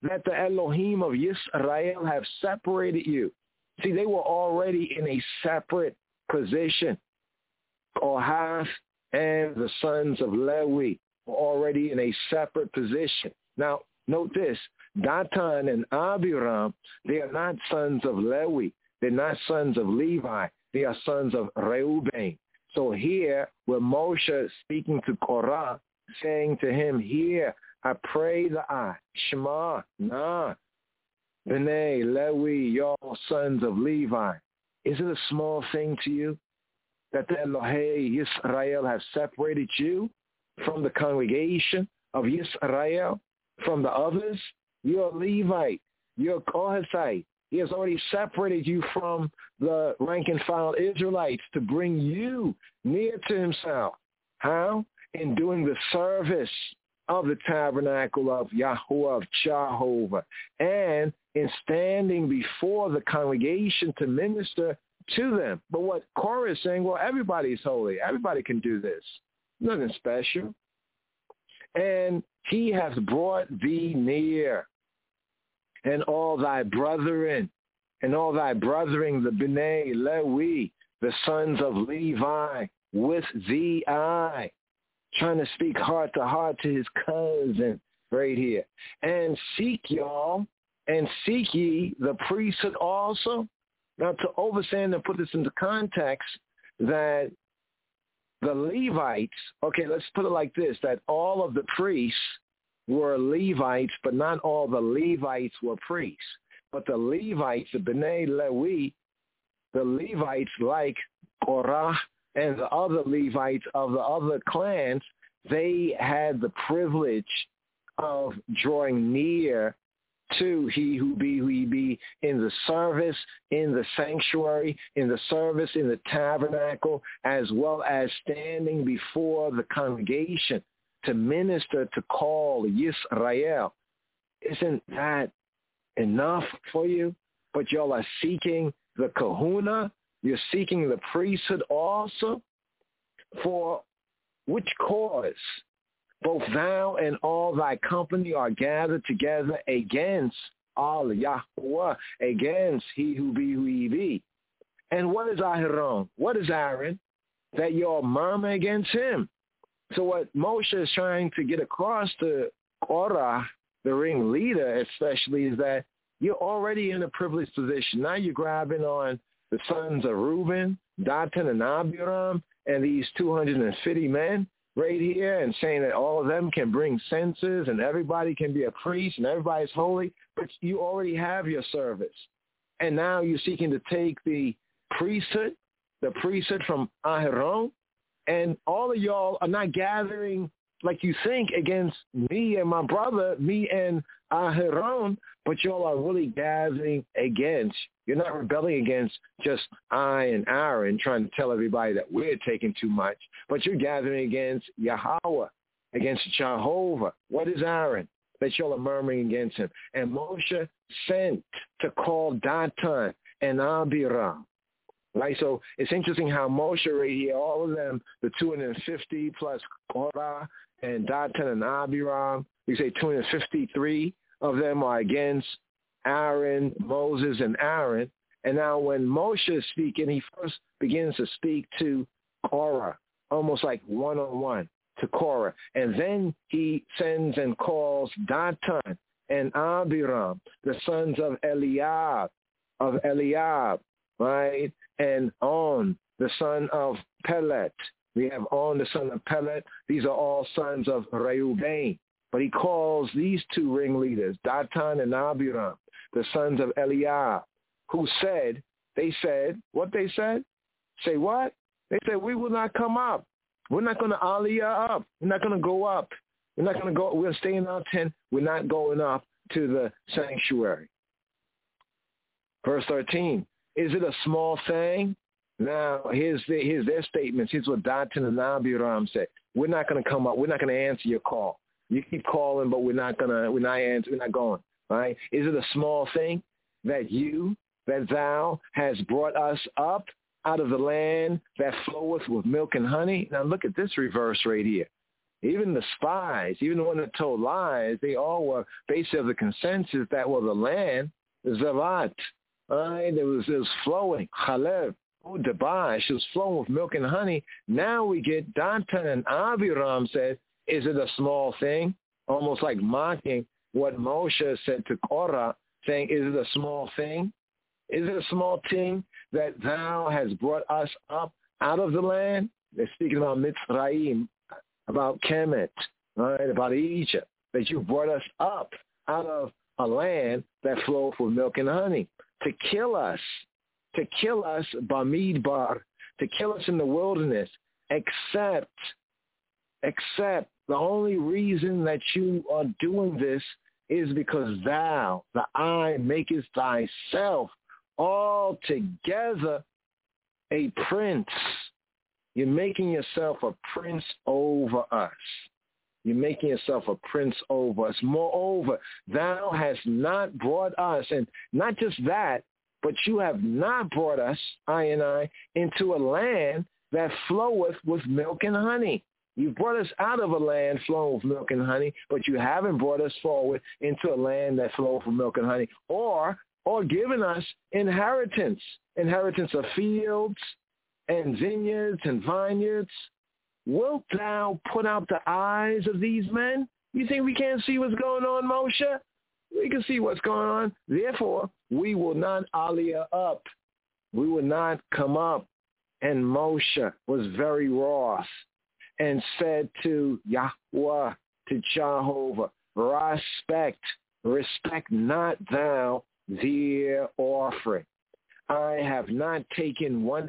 that the Elohim of Yisrael have separated you. See, they were already in a separate position. Kohath and the sons of Levi were already in a separate position. Now, note this. Datan and Abiram, they are not sons of Levi. They're not sons of Levi. They are sons of Reuben. So here, with Moshe speaking to Korah, saying to him, here, I pray the Shema, Nah, B'nai, Lewi, y'all sons of Levi. Is it a small thing to you that the Elohei Yisrael have separated you from the congregation of Yisrael, from the others? You're a Levite. You're a Kohathite. He has already separated you from the rank and file Israelites to bring you near to himself. How? In doing the service of the tabernacle of Yahuwah, of Jehovah, and in standing before the congregation to minister to them. But what Korah is saying, well, everybody's holy. Everybody can do this. Nothing special. And he has brought thee near, and all thy brethren, the B'nai Lewi, the sons of Levi, with thee I. Trying to speak heart to heart to his cousin right here. And seek y'all, and seek ye the priesthood also. Now to understand and put this into context, that the Levites, okay, let's put it like this, that all of the priests were Levites, but not all the Levites were priests. But the Levites, the B'nai Lewi, the Levites like Korah and the other Levites of the other clans, they had the privilege of drawing near to he who be in the service, in the sanctuary, in the service, in the tabernacle, as well as standing before the congregation to minister, to call Yisrael. Isn't that enough for you? But y'all are seeking the kahuna. You're seeking the priesthood also. For which cause? Both thou and all thy company are gathered together against all Yahuwah, against he who be. And what is Aharon? What is Aaron? That y'all murmur against him. So what Moshe is trying to get across to Korah, the ringleader especially, is that you're already in a privileged position. Now you're grabbing on the sons of Reuben, Datan, and Abiram, and these 250 men right here, and saying that all of them can bring censers and everybody can be a priest and everybody's holy, but you already have your service. And now you're seeking to take the priesthood from Aharon, and all of y'all are not gathering like you think against me and my brother, me and Aharon, but y'all are really gathering against. You're not rebelling against just I and Aaron trying to tell everybody that we're taking too much, but you're gathering against Yahweh, against Jehovah. What is Aaron? That y'all are murmuring against him. And Moshe sent to call Datan and Abiram. Right, so it's interesting how Moshe right here, all of them, the 250 plus Korah and Datan and Abiram, we say 253 of them are against Aaron, Moses, and Aaron. And now when Moshe is speaking, he first begins to speak to Korah, almost like one-on-one to Korah. And then he sends and calls Datan and Abiram, the sons of Eliab, right? And On, the son of Pelet. We have On, the son of Pelet. These are all sons of Reuben. But he calls these two ringleaders, Datan and Abiram, the sons of Eliab, who said, what they said? Say what? They said, we will not come up. We're not going to aliyah up. We're not going to go up. We're not going to go. We'll stay in our tent. We're not going up to the sanctuary. Verse 13. Is it a small thing? Now, here's their statements. Here's what Datan and Abiram said. We're not going to come up. We're not going to answer your call. You keep calling, but we're not going. Right? Is it a small thing that thou has brought us up out of the land that floweth with milk and honey? Now look at this reverse right here. even the spies, even the one that told lies, they all were basically of the consensus that, well, the land, Zavat, right, it was flowing, Chalev, Dabash, it was flowing with milk and honey. Now we get Datan and Abiram said, is it a small thing? Almost like mocking what Moshe said to Korah, saying, is it a small thing? Is it a small thing that thou hast brought us up out of the land? They're speaking about Mitzrayim, about Kemet, right, about Egypt, that you brought us up out of a land that flowed with milk and honey, to kill us Bamidbar, to kill us in the wilderness, except the only reason that you are doing this is because thou, the I, makest thyself altogether a prince. You're making yourself a prince over us. You're making yourself a prince over us. Moreover, thou hast not brought us, and not just that, but you have not brought us, I, into a land that floweth with milk and honey. You've brought us out of a land flowing with milk and honey, but you haven't brought us forward into a land that flows with milk and honey, or given us inheritance of fields and vineyards and vineyards. Wilt thou put out the eyes of these men? You think we can't see what's going on, Moshe? We can see what's going on. Therefore, we will not aliyah up. We will not come up. And Moshe was very wroth and said to Yahweh, to Jehovah, respect not thou their offering. I have not taken one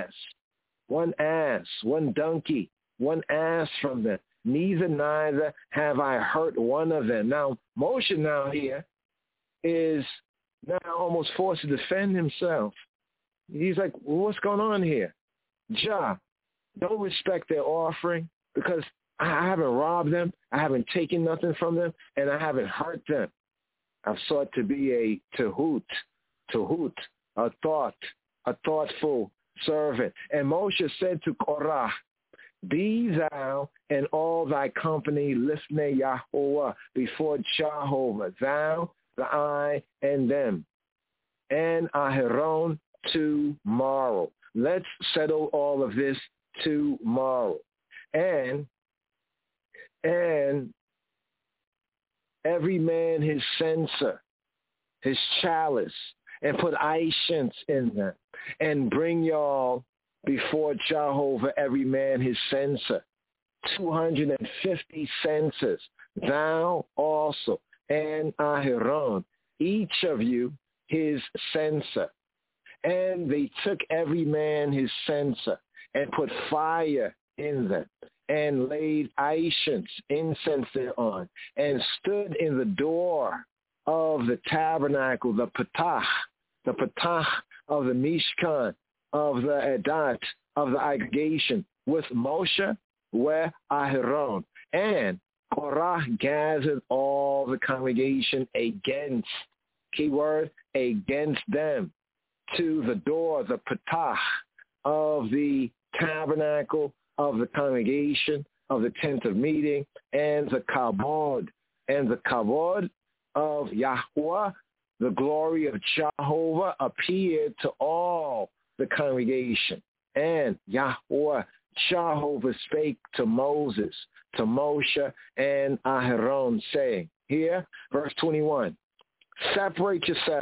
donkey, one ass from them. Neither have I hurt one of them. Now, Moshe now here is now almost forced to defend himself. He's like, well, what's going on here? Don't respect their offering because I haven't robbed them, I haven't taken nothing from them, and I haven't hurt them. I've sought to be a tehut, a thoughtful servant. And Moshe said to Korah, be thou and all thy company lifnei Yahweh before Jehovah, thou, the I, and them, and Aharon tomorrow. Let's settle all of this tomorrow. And every man his censer, his chalice, and put Aishans in them, and bring y'all before Jehovah every man his censer, 250 censers, thou also, and Aharon, each of you his censer. And they took every man his censer, and put fire in them, and laid Aishans, incense thereon, and stood in the door of the tabernacle, the patach of the Mishkan, of the Edat, of the aggregation, with Moshe, where Aharon. And Korah gathered all the congregation against, keyword, against them, to the door, the patach of the tabernacle, of the congregation, of the tent of meeting, and the kabod of Yahweh, the glory of Jehovah, appeared to all the congregation. And Yahweh, Jehovah, spake to Moses, to Moshe, and Aharon, saying, here, verse 21, separate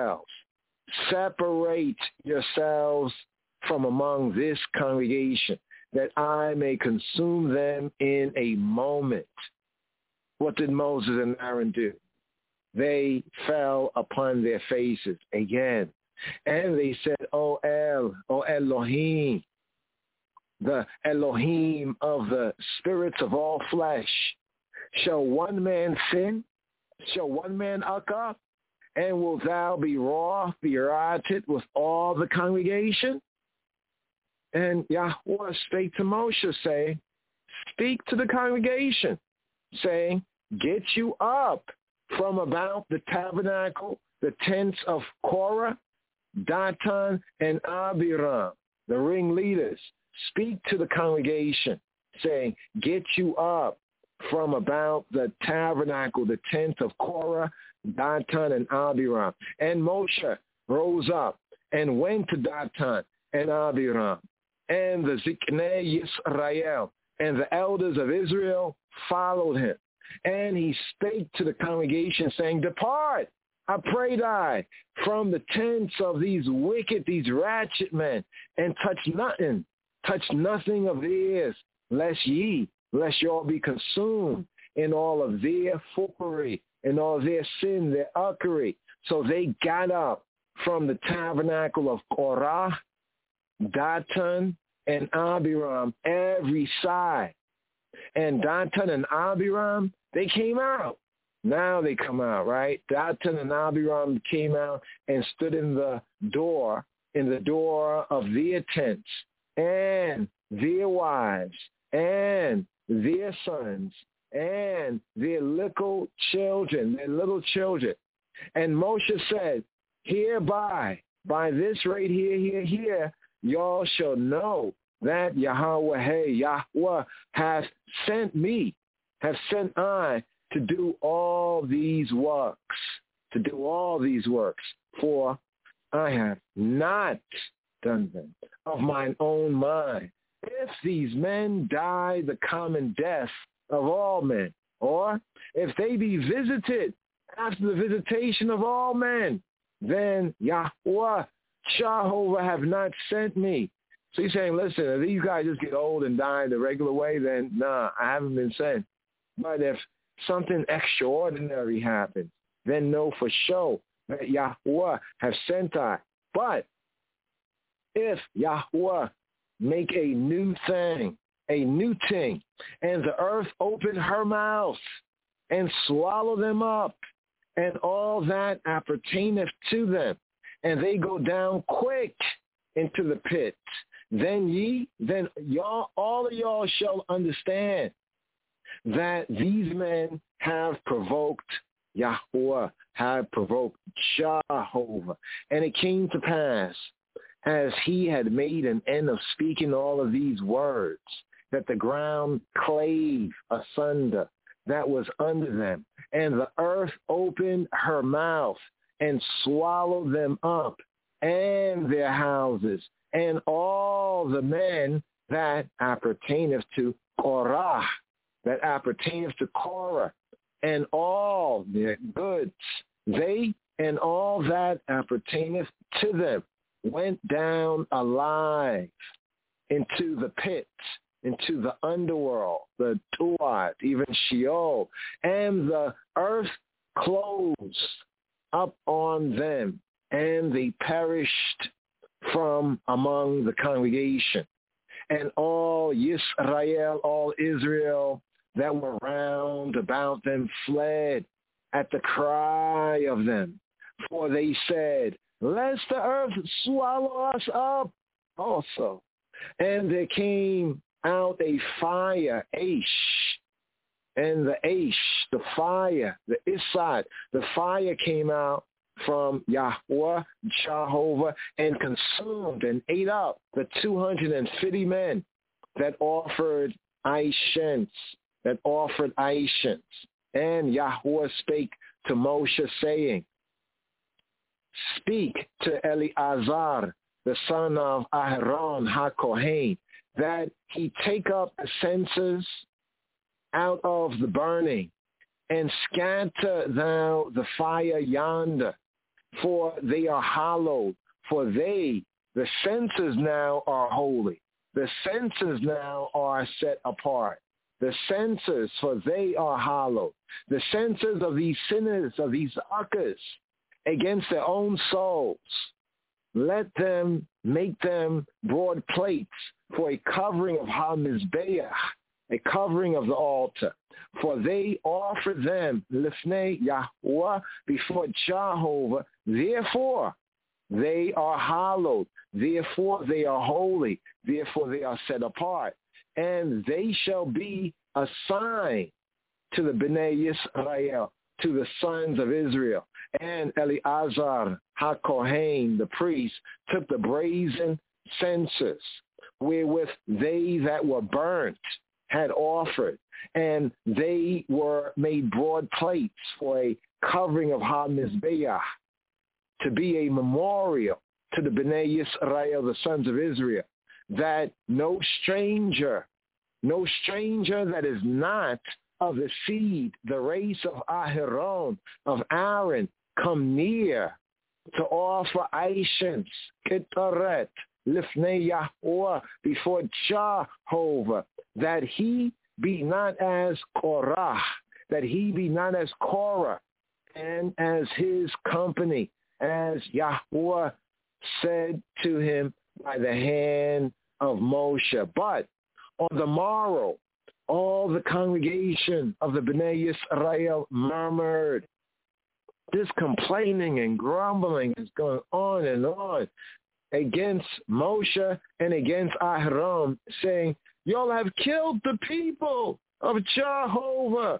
yourselves from among this congregation, that I may consume them in a moment. What did Moses and Aaron do? They fell upon their faces again. And they said, O Elohim, the Elohim of the spirits of all flesh, shall one man sin? Shall one man utter? And will thou be wroth, be rotted with all the congregation? And Yahweh spake to Moshe, saying, speak to the congregation, saying, get you up from about the tabernacle, the tents of Korah, Datan, and Abiram, the ringleaders. Speak to the congregation, saying, get you up from about the tabernacle, the tent of Korah, Dathan, and Abiram. And Moshe rose up and went to Dathan and Abiram, and the Ziknei Yisrael, and the elders of Israel followed him. And he spake to the congregation, saying, Depart, I pray thee, from the tents of these wicked, these ratchet men, and touch nothing of theirs, lest y'all be consumed in all of their fuckery, in all their sin, their uckery. So they got up from the tabernacle of Korah, Dathan, and Abiram every side. And Dathan and Abiram, they came out. Now they come out, right? Dathan and Abiram came out and stood in the door of their tents, and their wives, and their sons, and their little children. And Moshe said, hereby, by this right here, y'all shall know that Yahweh has sent I to do all these works, for I have not done them of mine own mind. If these men die the common death of all men, or if they be visited after the visitation of all men, then Yahweh Jehovah have not sent me. So he's saying, listen, if these guys just get old and die the regular way, then nah, I haven't been sent. But if something extraordinary happens, then know for sure that Yahweh have sent I. But if Yahweh make a new thing, and the earth open her mouth and swallow them up, and all that appertaineth to them, and they go down quick into the pit, then all of y'all shall understand that these men have provoked Yahweh, have provoked Jehovah. And it came to pass, as he had made an end of speaking all of these words, that the ground clave asunder that was under them, and the earth opened her mouth and swallowed them up, and their houses, and all the men that appertaineth to Korah, and all their goods, they and all that appertaineth to them went down alive into the pits, into the underworld, the Tuat, even Sheol, and the earth closed up on them, and they perished from among the congregation. And all Yisrael, all Israel that were round about them fled at the cry of them. For they said, lest the earth swallow us up also. And there came out a fire, Aish, and the Aish, the fire, the Isad, the fire came out from Yahweh, Jehovah, and consumed and ate up the 250 men that offered Aishens, And Yahweh spake to Moshe, saying, speak to Eleazar, the son of Aharon HaKohen, that he take up the censers out of the burning, and scatter thou the fire yonder, for they are hallowed, for they, the censers now are holy. The censers now are set apart. The censers, for they are hallowed. The censers of these sinners, of these uckers, against their own souls. Let them make them broad plates for a covering of HaMizbeach, a covering of the altar. For they offer them lifnei Yahweh, before Jehovah. Therefore, they are hallowed. Therefore, they are holy. Therefore, they are set apart. And they shall be a sign to the Bnei Yisrael, to the sons of Israel. And Eleazar HaKohen, the priest, took the brazen censers, wherewith they that were burnt had offered, and they were made broad plates for a covering of HaMizbeach to be a memorial to the Bnei Yisrael, the sons of Israel, that no stranger that is not of the seed, the race of Aharon, of Aaron, come near to offer Aishens, Ketaret, Lifnei Yahuwah, before Jehovah, that he be not as Korah, that he be not as Korah, and as his company, as Yahuwah said to him by the hand of Moshe. But on the morrow, all the congregation of the Bnei Yisrael murmured. This complaining and grumbling is going on and on against Moshe and against Aharon, saying, y'all have killed the people of Jehovah.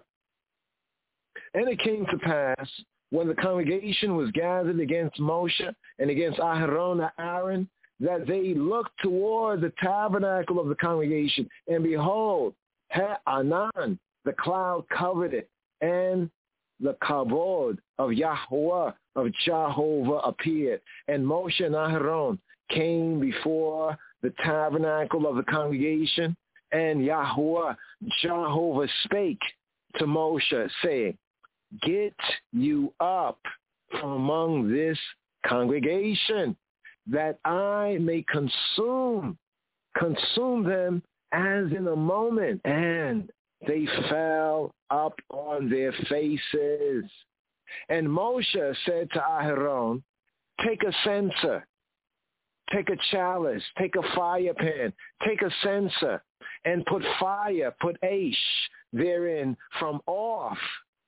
And it came to pass, when the congregation was gathered against Moshe and against Aharon and Aaron, that they looked toward the tabernacle of the congregation, and behold, Anan, the cloud covered it, and the kavod of Yahuwah, of Jehovah, appeared. And Moshe and Aharon came before the tabernacle of the congregation, and Yahuwah, Jehovah, spake to Moshe, saying, get you up from among this congregation, that I may consume them as in a moment. And they fell up on their faces. And Moshe said to Aharon, take a censer, take a chalice, take a fire pan, take a censer, and put fire, put ash therein from off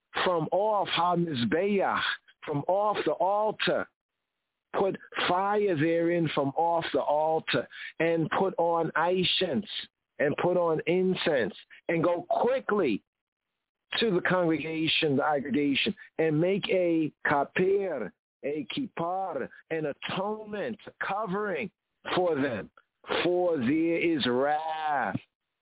HaMizbeach, from off the altar. Put fire therein from off the altar, and put on incense, and put on incense, and go quickly to the congregation, the aggregation, and make a kapir, a kippar, an atonement, a covering for them. For there is wrath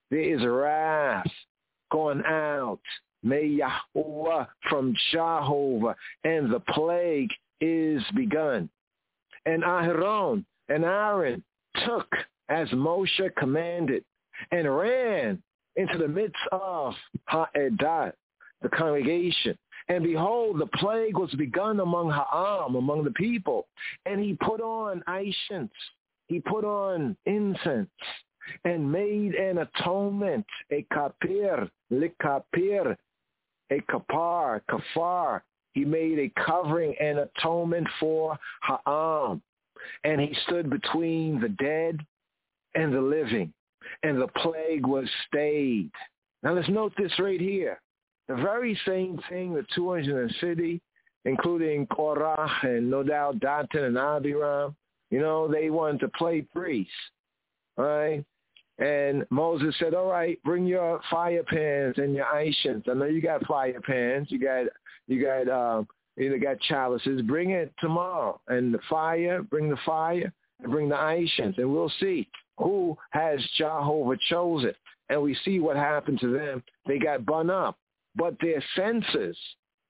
going out, may Yahuwah, from Jehovah, and the plague is begun. And Aharon and Aaron took as Moshe commanded, and ran into the midst of Ha'edah, the congregation. And behold, the plague was begun among Ha'am, among the people. And he put on incense, he put on incense, and made an atonement, a kapir, likapir, a kafar. He made a covering and atonement for Ha'am. And he stood between the dead and the living. And the plague was stayed. Now let's note this right here. The very same thing the 250, including Korah and no doubt Datan and Abiram, they wanted to play priests. All right? And Moses said, all right, bring your fire pans and your incense. I know you got fire pans. You got chalices. Bring it tomorrow. And bring the fire, and bring the incense. And we'll see who has Jehovah chosen. And we see what happened to them. They got burned up. But their censers,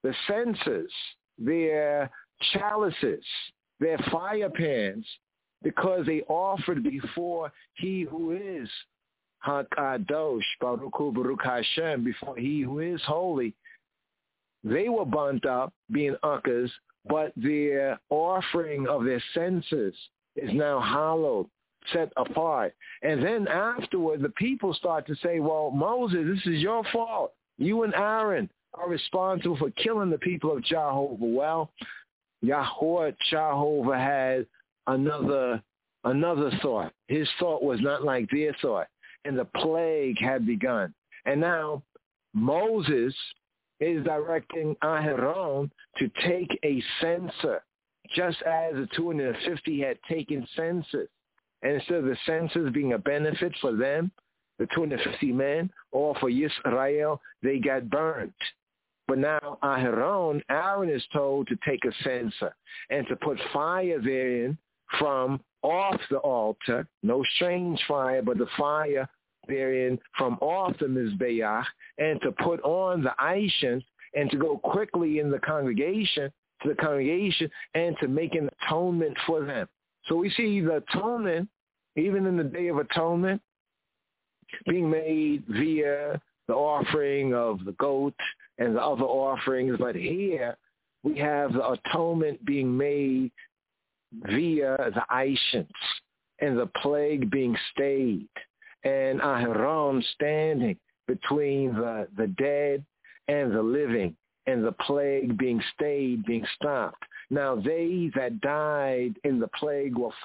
their chalices, their fire pans, because they offered before he who is HaKadosh, Baruch Hu Baruch Hashem, before he who is holy, they were burnt up, being uckers, but their offering of their censers is now hallowed, set apart. And then afterward, the people start to say, well, Moses, this is your fault. You and Aaron are responsible for killing the people of Jehovah. Well, Yahuwah, Jehovah had another thought. His thought was not like their thought. And the plague had begun. And now Moses is directing Aharon to take a censer, just as the 250 had taken censers. And instead of the censers being a benefit for them, the 250 men, or for Yisrael, they got burnt. But now Aaron is told to take a censer and to put fire therein from off the altar, no strange fire, but the fire therein from off the Mizbeach and to put on the Aishans and to go quickly in the congregation, to the congregation, and to make an atonement for them. So we see the atonement, even in the Day of Atonement, being made via the offering of the goat and the other offerings. But here we have the atonement being made via the Aishans and the plague being stayed and Aharon standing between the dead and the living and the plague being stayed, being stopped. Now they that died in the plague were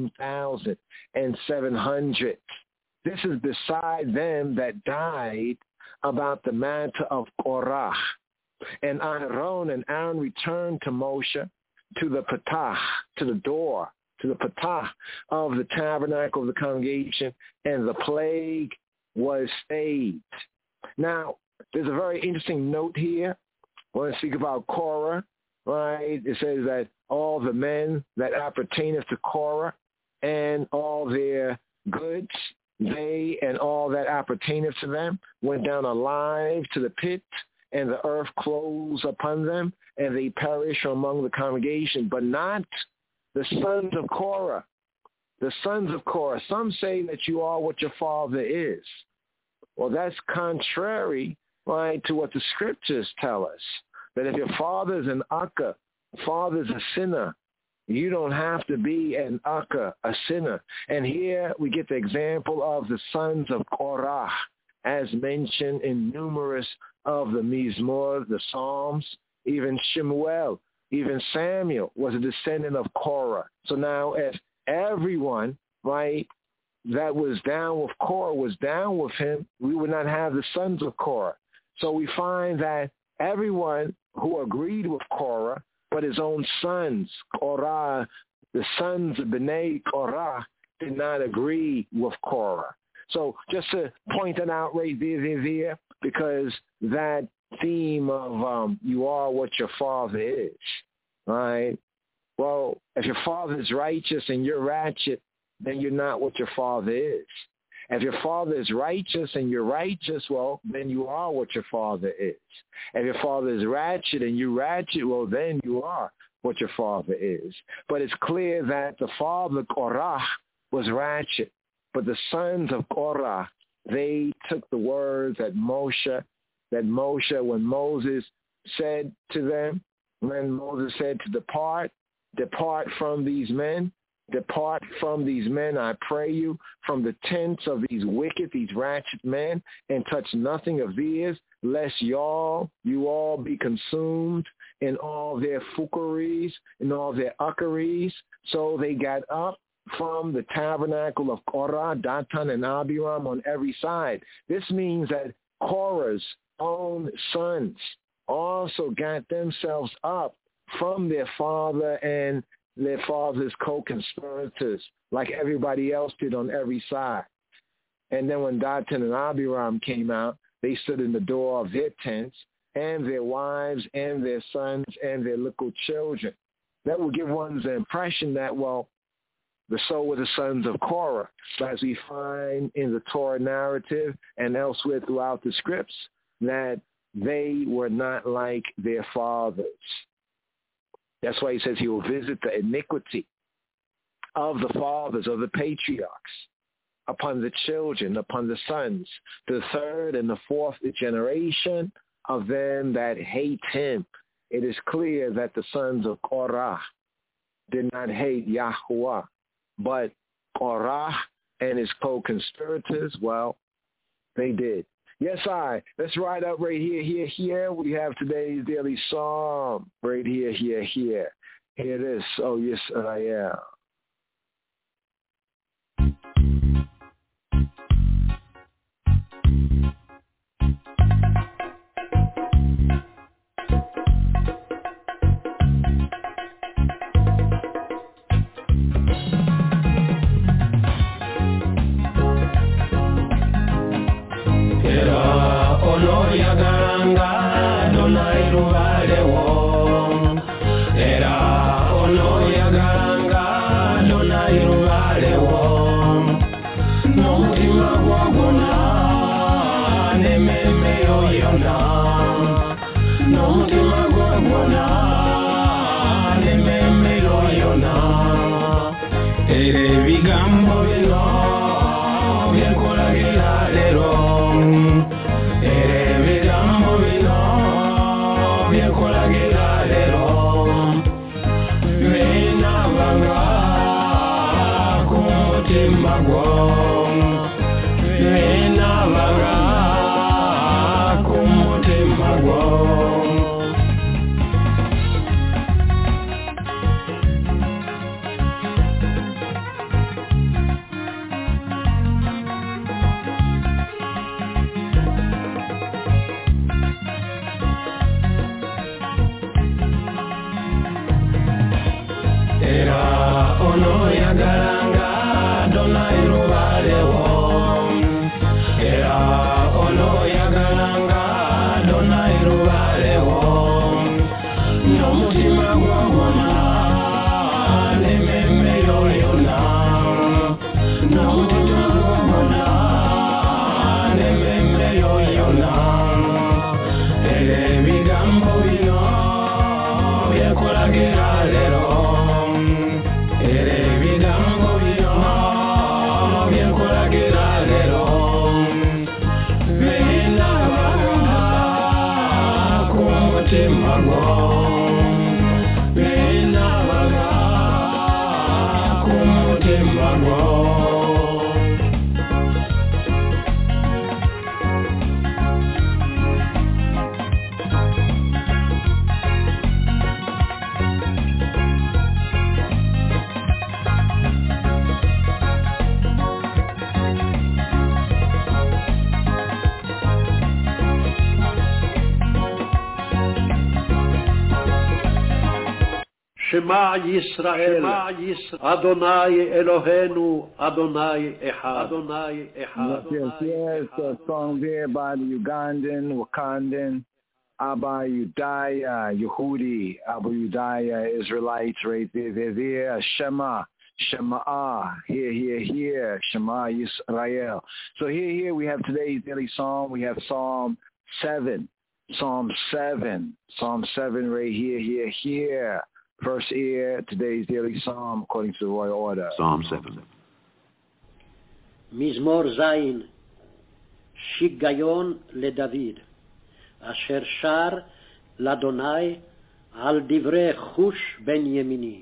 14,700. This is beside them that died about the matter of Korah. And Aaron returned to Moshe to the Patah, to the door, to the Patah of the tabernacle of the congregation, and the plague was stayed. Now, there's a very interesting note here. When I speak about Korah, right, it says that all the men that appertaineth to Korah and all their goods, they and all that appertaineth to them went down alive to the pit, and the earth closed upon them, and they perished among the congregation, but not the sons of Korah. The sons of Korah. Some say that you are what your father is. Well, that's contrary, right, to what the scriptures tell us, that if your father is an akka, father's a sinner, you don't have to be an akka, a sinner. And here we get the example of the sons of Korah, as mentioned in numerous of the Mizmor, the Psalms, even Shemuel, even Samuel was a descendant of Korah. So now if everyone, right, that was down with Korah was down with him, we would not have the sons of Korah. So we find that everyone who agreed with Korah, but his own sons, Korah, the sons of B'nai Korah, did not agree with Korah. So just to point that out right there, because that theme of you are what your father is, right? Well, if your father is righteous and you're ratchet, then you're not what your father is. If your father is righteous and you're righteous, well, then you are what your father is. If your father is ratchet and you're ratchet, well, then you are what your father is. But it's clear that the father, Korah, was ratchet. But the sons of Korah, they took the words that Moshe, when Moses said to them, when Moses said to depart from these men, I pray you, from the tents of these wicked, these ratchet men, and touch nothing of theirs, lest you all be consumed in all their fuckeries, in all their uckeries. So they got up from the tabernacle of Korah, Datan, and Abiram on every side. This means that Korah's own sons also got themselves up from their father and their father's co-conspirators, like everybody else did on every side. And then when Datan and Abiram came out, they stood in the door of their tents, and their wives and their sons and their little children. That will give one the impression that, well, so were the sons of Korah. But as we find in the Torah narrative and elsewhere throughout the scripts, that they were not like their fathers. That's why he says he will visit the iniquity of the fathers, of the patriarchs, upon the children, upon the sons, the third and the fourth generation of them that hate him. It is clear that the sons of Korah did not hate Yahuwah, but Korah and his co-conspirators, well, they did. Yes, let's ride up right here. We have today's daily psalm right here. Here it is. Oh, yes, I am. No, Shema Yisrael, Adonai Eloheinu, Adonai Echad, Adonai Echad. Yes, a song there by the Ugandan, Wakandan, Abba Yudaya, Yehudi, Abba Yudaya, Israelites right there. They're there. Shema, Shema, here, Shema Yisrael. So here we have today's daily psalm. We have Psalm 7 right here. First ear, today's daily psalm according to the royal order. Psalm 7. Mizmor Zayin, Shigayon לדוד, אשר שר לאדוני על דברי חוש בן ימיני.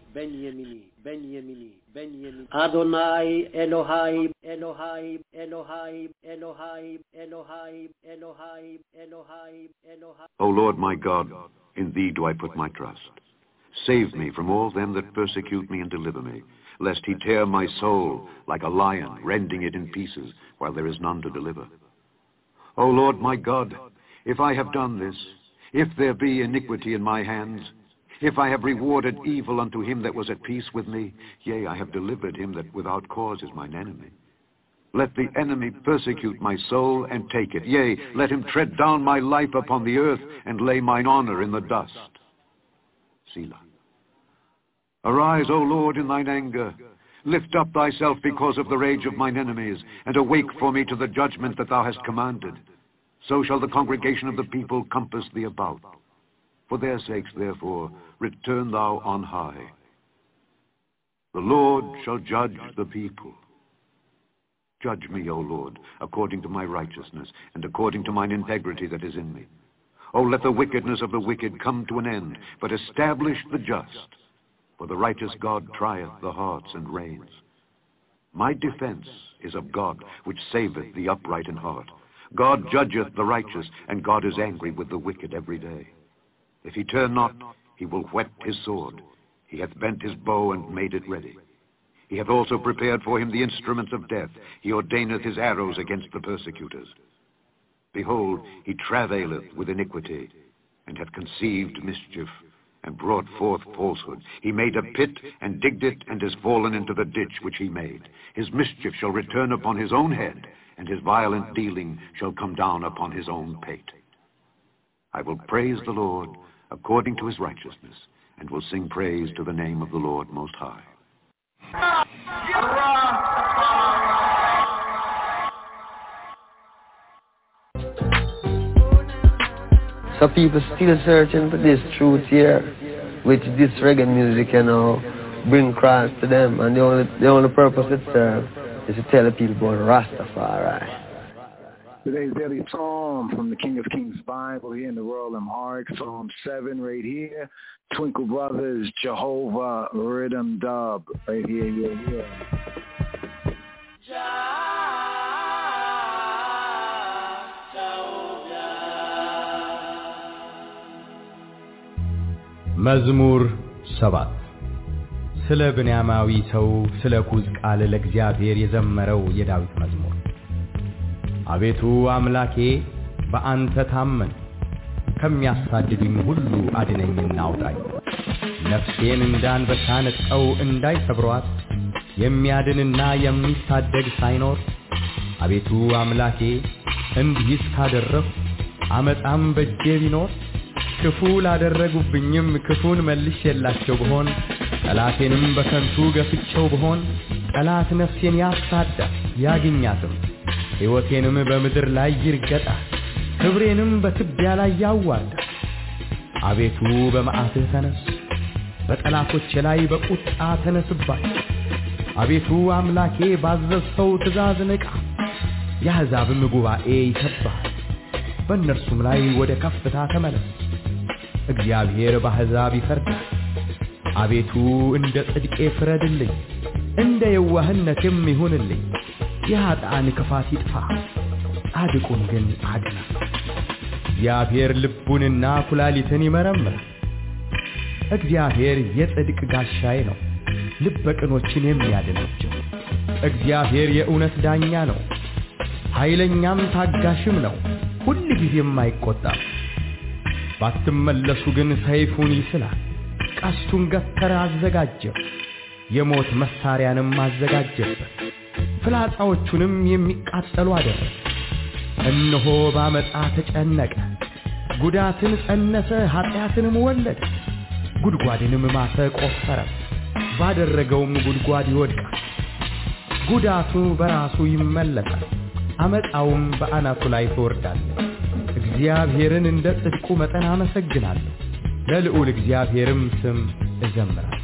Adonai Elohai, Elohai, Elohai, Elohai, Elohai, Elohai, Elohai, Elohai. O Lord my God, in thee do I put my trust. Save me from all them that persecute me and deliver me, lest he tear my soul like a lion, rending it in pieces, while there is none to deliver. O Lord my God, if I have done this, if there be iniquity in my hands, if I have rewarded evil unto him that was at peace with me, yea, I have delivered him that without cause is mine enemy. Let the enemy persecute my soul and take it. Yea, let him tread down my life upon the earth and lay mine honor in the dust. Selah. Arise, O Lord, in thine anger. Lift up thyself because of the rage of mine enemies, and awake for me to the judgment that thou hast commanded. So shall the congregation of the people compass thee about. For their sakes, therefore, return thou on high. The Lord shall judge the people. Judge me, O Lord, according to my righteousness, and according to mine integrity that is in me. O let the wickedness of the wicked come to an end, but establish the just. For the righteous God trieth the hearts and reins. My defense is of God, which saveth the upright in heart. God judgeth the righteous, and God is angry with the wicked every day. If he turn not, he will whet his sword. He hath bent his bow and made it ready. He hath also prepared for him the instruments of death. He ordaineth his arrows against the persecutors. Behold, he travaileth with iniquity, and hath conceived mischief, and brought forth falsehood. He made a pit, and digged it, and is fallen into the ditch which he made. His mischief shall return upon his own head, and his violent dealing shall come down upon his own pate. I will praise the Lord according to his righteousness, and will sing praise to the name of the Lord Most High. So people still searching for this truth here, which this reggae music, bring across to them. And the only purpose it serves is to tell the people about Rastafari. Today's daily psalm from the King of Kings Bible here in the Royal Amharic, Psalm 7 right here. Twinkle Brothers, Jehovah Rhythm Dub right here, yeah. መዝሙር 7 ስለ ብንያማዊ ሰው ስለ ኩዝ ቃል ለእግዚአብሔር የዘመረው የዳዊት መዝሙር። አቤቱ አምላኬ በአንተ ታመን ከሚያሳድዱኝ ሁሉ አድነኝና አውጣኝ። ነፍሴን እንዳንበሳ ነጥቀው እንዳይሰብሯት የሚያድንና የሚታደግ ሳይኖር አቤቱ አምላኬ እንዲህስ ካደረኩ አመጣም በእጄ ቢኖር ክፉ ላደረጉብኝም ክፉን መልሼላቸው ብሆን ጠላቴንም በከንቱ ገፍቼው ብሆን ጠላት ነፍሴን ያሳዳ ያግኛትም ሕይወቴንም በምድር ላይ ይርገጣ ክብሬንም በትቢያ ላይ ያዋርዳ። አቤቱ በመዓትህ ተነስ በጠላቶቼ ላይ በቁጣ ተነስባቸው። አቤቱ አምላኬ ባዘዝከው ትእዛዝ ንቃ የአሕዛብም ጉባኤ ይሰብሃል በእነርሱም ላይ ወደ ከፍታ ተመለስ። እግዚአብሔር በአሕዛብ ይፈርዳል። አቤቱ እንደ ጽድቄ ፍረድልኝ እንደ የዋህነቴም ይሁንልኝ። የኃጥአን ክፋት ይጥፋ ጻድቁን ግን አድና። እግዚአብሔር ልቡንና ኩላሊትን ይመረምራል። እግዚአብሔር የጽድቅ ጋሻዬ ነው ልበ ቅኖችን የሚያድናቸው። እግዚአብሔር የእውነት ዳኛ ነው ኃይለኛም ታጋሽም ነው ሁሉ ጊዜም አይቆጣም። ባትመለሱ ግን ሰይፉን ይስላል ቀስቱን ገተረ አዘጋጀው የሞት መሳሪያንም አዘጋጀበት ፍላጻዎቹንም የሚቃጠሉ አደረገ። እነሆ ባመጣ ተጨነቀ ጉዳትን ጸነሰ ኃጢአትንም ወለደ። ጉድጓድንም ማሰ ቆፈረ ባደረገውም ጉድጓድ ይወድቃል። ጉዳቱ በራሱ ይመለሳል አመጣውም በአናቱ ላይ ትወርዳለች። እግዚአብሔርን እንደ ጽድቁ መጠን አመሰግናለሁ ለልዑል እግዚአብሔርም ስም እዘምራለሁ።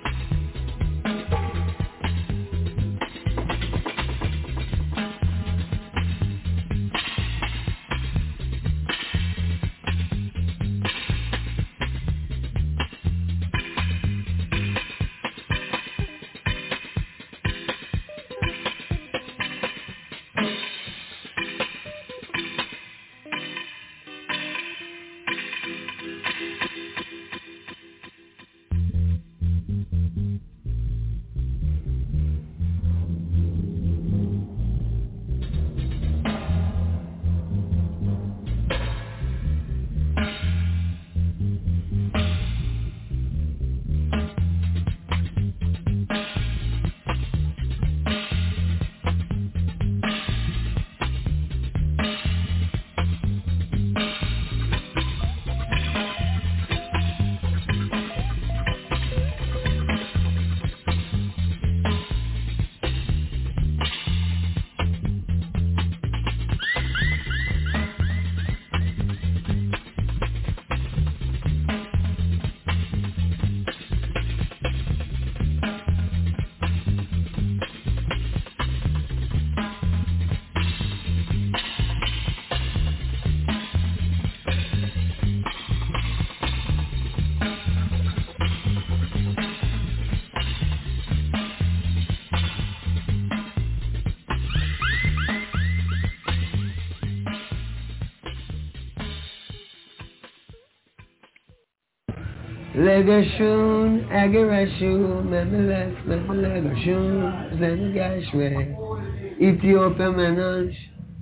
Legashun, Agarashun, Legashun, Zenigashwe, Ethiopia Menage,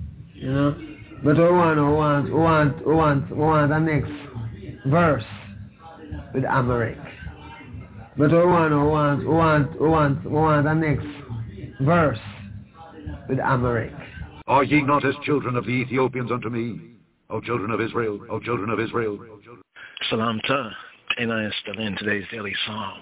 But we want the next verse with Amharic. But we want the next verse with Amharic. Are ye not as children of the Ethiopians unto me, O children of Israel, O children of Israel? Salam ta. And I am still in today's daily psalm.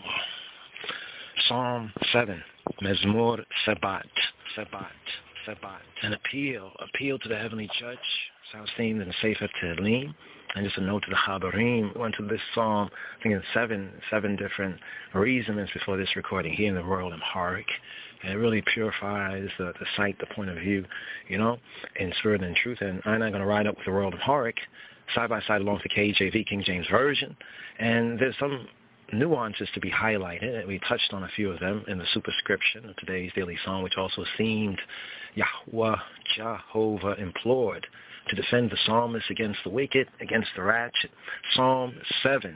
Psalm 7, Mezmor Sabat. An appeal to the heavenly judge So I was themed in the Sefer Tehillim. And just a note to the Chabarim, we went to this psalm, I think in seven different reasons before this recording here in the World Amharic. And it really purifies the sight, the point of view, in spirit and truth. And I'm not going to ride up with the World Amharic side by side along with the KJV, King James Version. And there's some nuances to be highlighted, and we touched on a few of them in the superscription of today's daily psalm, which also themed Yahweh, Jehovah implored to defend the psalmist against the wicked, against the ratchet. Psalm 7,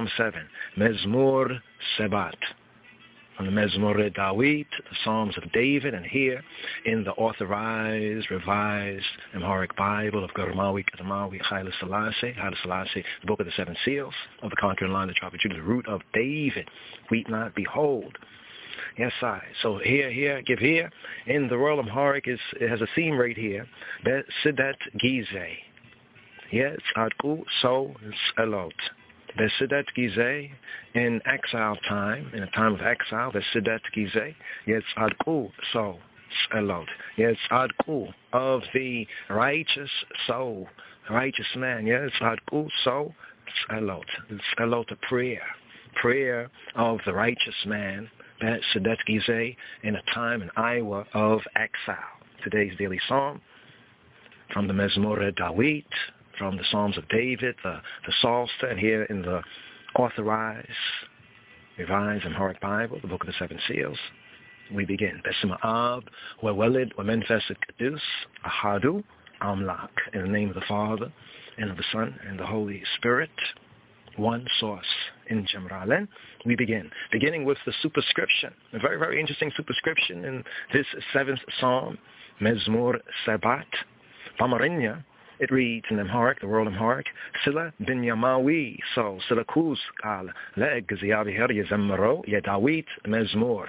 Mezmor Sebat. From the Mezmor Dawit, the Psalms of David, and here in the authorized, revised Amharic Bible of Gurmawi Haile Selassie, the Book of the Seven Seals of the conquering line of the tribe of Judah, the root of David, weep not, behold. Yes, I. So here, give here. In the Royal Amharic, it has a theme right here. Sidat Gizeh. Yes, Adku, so, Elot. Sidat Gizeh, in exile time, in a time of exile, Sidat Gizeh. Yes, Adku, so, Elot. Yes, Adku, of the righteous soul, righteous man. Yes, Adku, so, Elot. Elot, a prayer of the righteous man. Sidat Gizeh, in a time in Iowa of exile. Today's daily psalm from the Mezmor Dawit, from the Psalms of David, the Psalter, and here in the authorized, revised Amharic Bible, the Book of the Seven Seals. We begin. Besem Ab, Wewelid, Wemenfes Kedus, Ahadu, Amlak. In the name of the Father, and of the Son, and the Holy Spirit. One source in Jemralen. We beginning with the superscription, a very, very interesting superscription in this 7th Psalm, Mezmor Sebat. Pamarinya, it reads in Amharic, the World Amharic, Sila bin Yamawi, so Sila Kuz Kal, Le'eg Ziyaviher Yezemmaro, Yedawit Mezmor.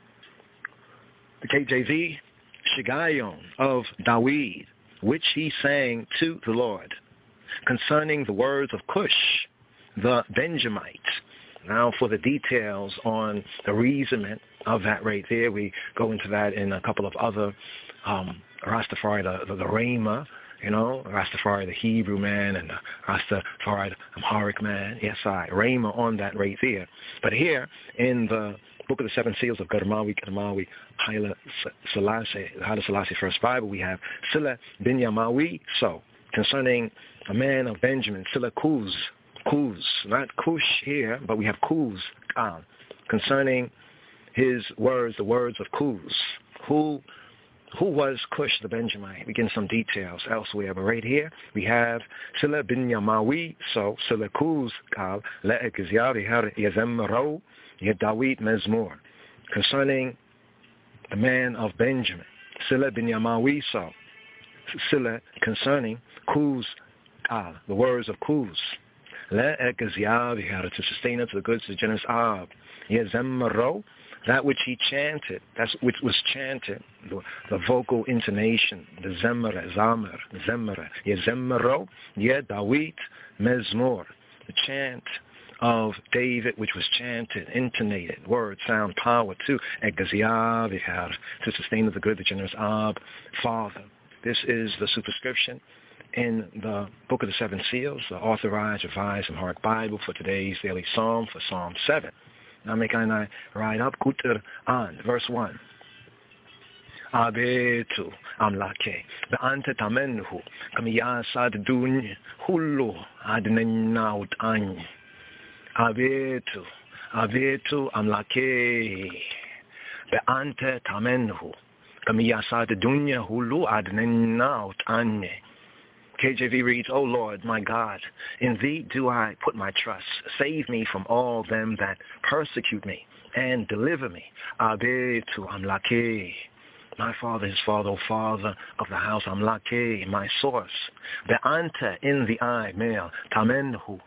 The KJV, Shigayon of Dawid, which he sang to the Lord, concerning the words of Cush, the Benjamite. Now for the details on the reasonment of that right there, we go into that in a couple of other Rastafari, the Rhema, Rastafari, the Hebrew man, and the Rastafari, the Amharic man. Yes, Rhema on that right there. But here in the Book of the Seven Seals of Gurmawi Haile Selassie First Bible, we have Sila bin Yamawi, so concerning a man of Benjamin, Sila Kuz, not Cush here, but we have Kuz, concerning his words, the words of Kuz. Who was Cush the Benjamite? We get some details elsewhere, but right here we have Sila bin Yamawi, so Sila Kuz, Le'ek Ziyavi Yezemmaro, Yedawit Mezmor, concerning the man of Benjamin. Sila bin Yamawi, so Sila concerning Kuz, the words of Kuz. Le'ek Ziyavi, to sustain us to the goods of the generous Ab. Yezemmaro, that which he chanted, which was chanted, the vocal intonation, the Zemmer, Yezemmaro, Yedawit Mezmor, the chant of David, which was chanted, intonated, word, sound, power, to Egaziyavihar, to sustain the good, the generous Ab, Father. This is the superscription in the Book of the Seven Seals, the authorized, revised Amharic Bible for today's daily psalm, for Psalm 7. Now make I ride up, Kuter An, verse 1. Abetu amlake, be'ante tamenhu, kamiyasad duny, hullu adnenaut any. Abetu amlake, be'ante tamenhu, kamiyasad dunya, hullu adnenaut any. KJV reads, O Lord, my God, in thee do I put my trust. Save me from all them that persecute me, and deliver me. Abetu amlake. My Father, his Father, O Father of the house, amlake, my source. Be'ante, in the eye, male, tamenhu.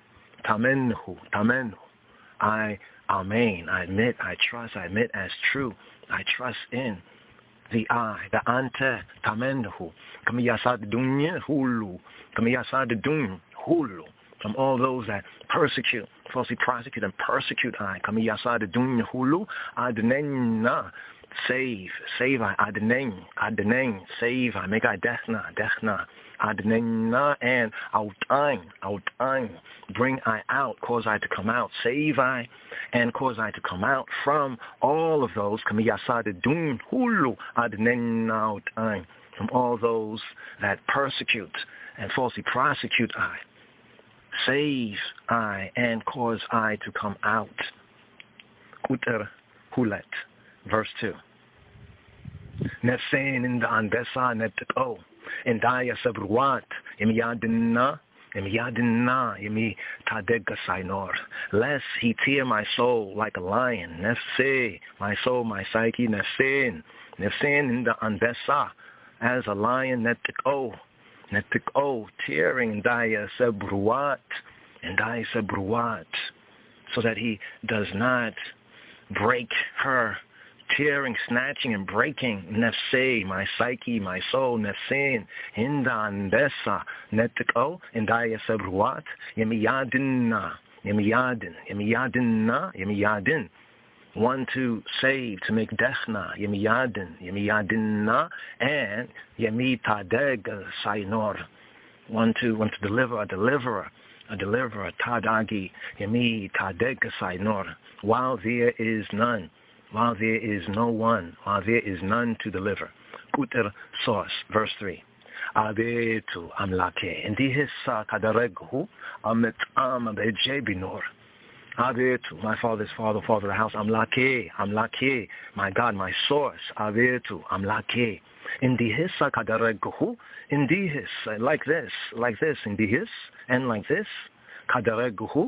I admit, I trust, I admit as true. I trust in the I, the ante, tamenhu, kamiyasad dunya hulu, from all those that persecute, falsely prosecute and persecute I, kamiyasad dunya hulu, adnena, save I, adneng, save I, make I dechna, Adnena and out, bring I out, cause I to come out, save I, and cause I to come out from all of those, kamiyasade hulu adnena out, from all those that persecute and falsely prosecute I. Save I, and cause I to come out. Kuter hulet, verse 2. Nefsein in the andesa netko, and daya sabruat, imyadina, yemi tadega sainor. Lest he tear my soul like a lion. Nefse, my soul, my psyche, nefsein in the andesa, as a lion netko, tearing daya sabruat, so that he does not break her, tearing, snatching, and breaking nefse, my psyche, my soul, nefsein, hinda andesa, netiko, indaya sabruat, yemiyadin, one to save, to make dechna, yemiyadinna, and yemitadeg sainor, one to deliver, a deliverer, tadagi, yemitadeg sainor, while there is none. While there is no one, while there is none to deliver. Kuter source, verse 3. Abetu amlake. Indihissa kadareghu amet beje binor. Abetu, my father's father, father of the house. Amlake, my God, my source. Abetu amlake. Indihissa kadareghu. Indihis, like this. Indihis, and like this. Kadareghu.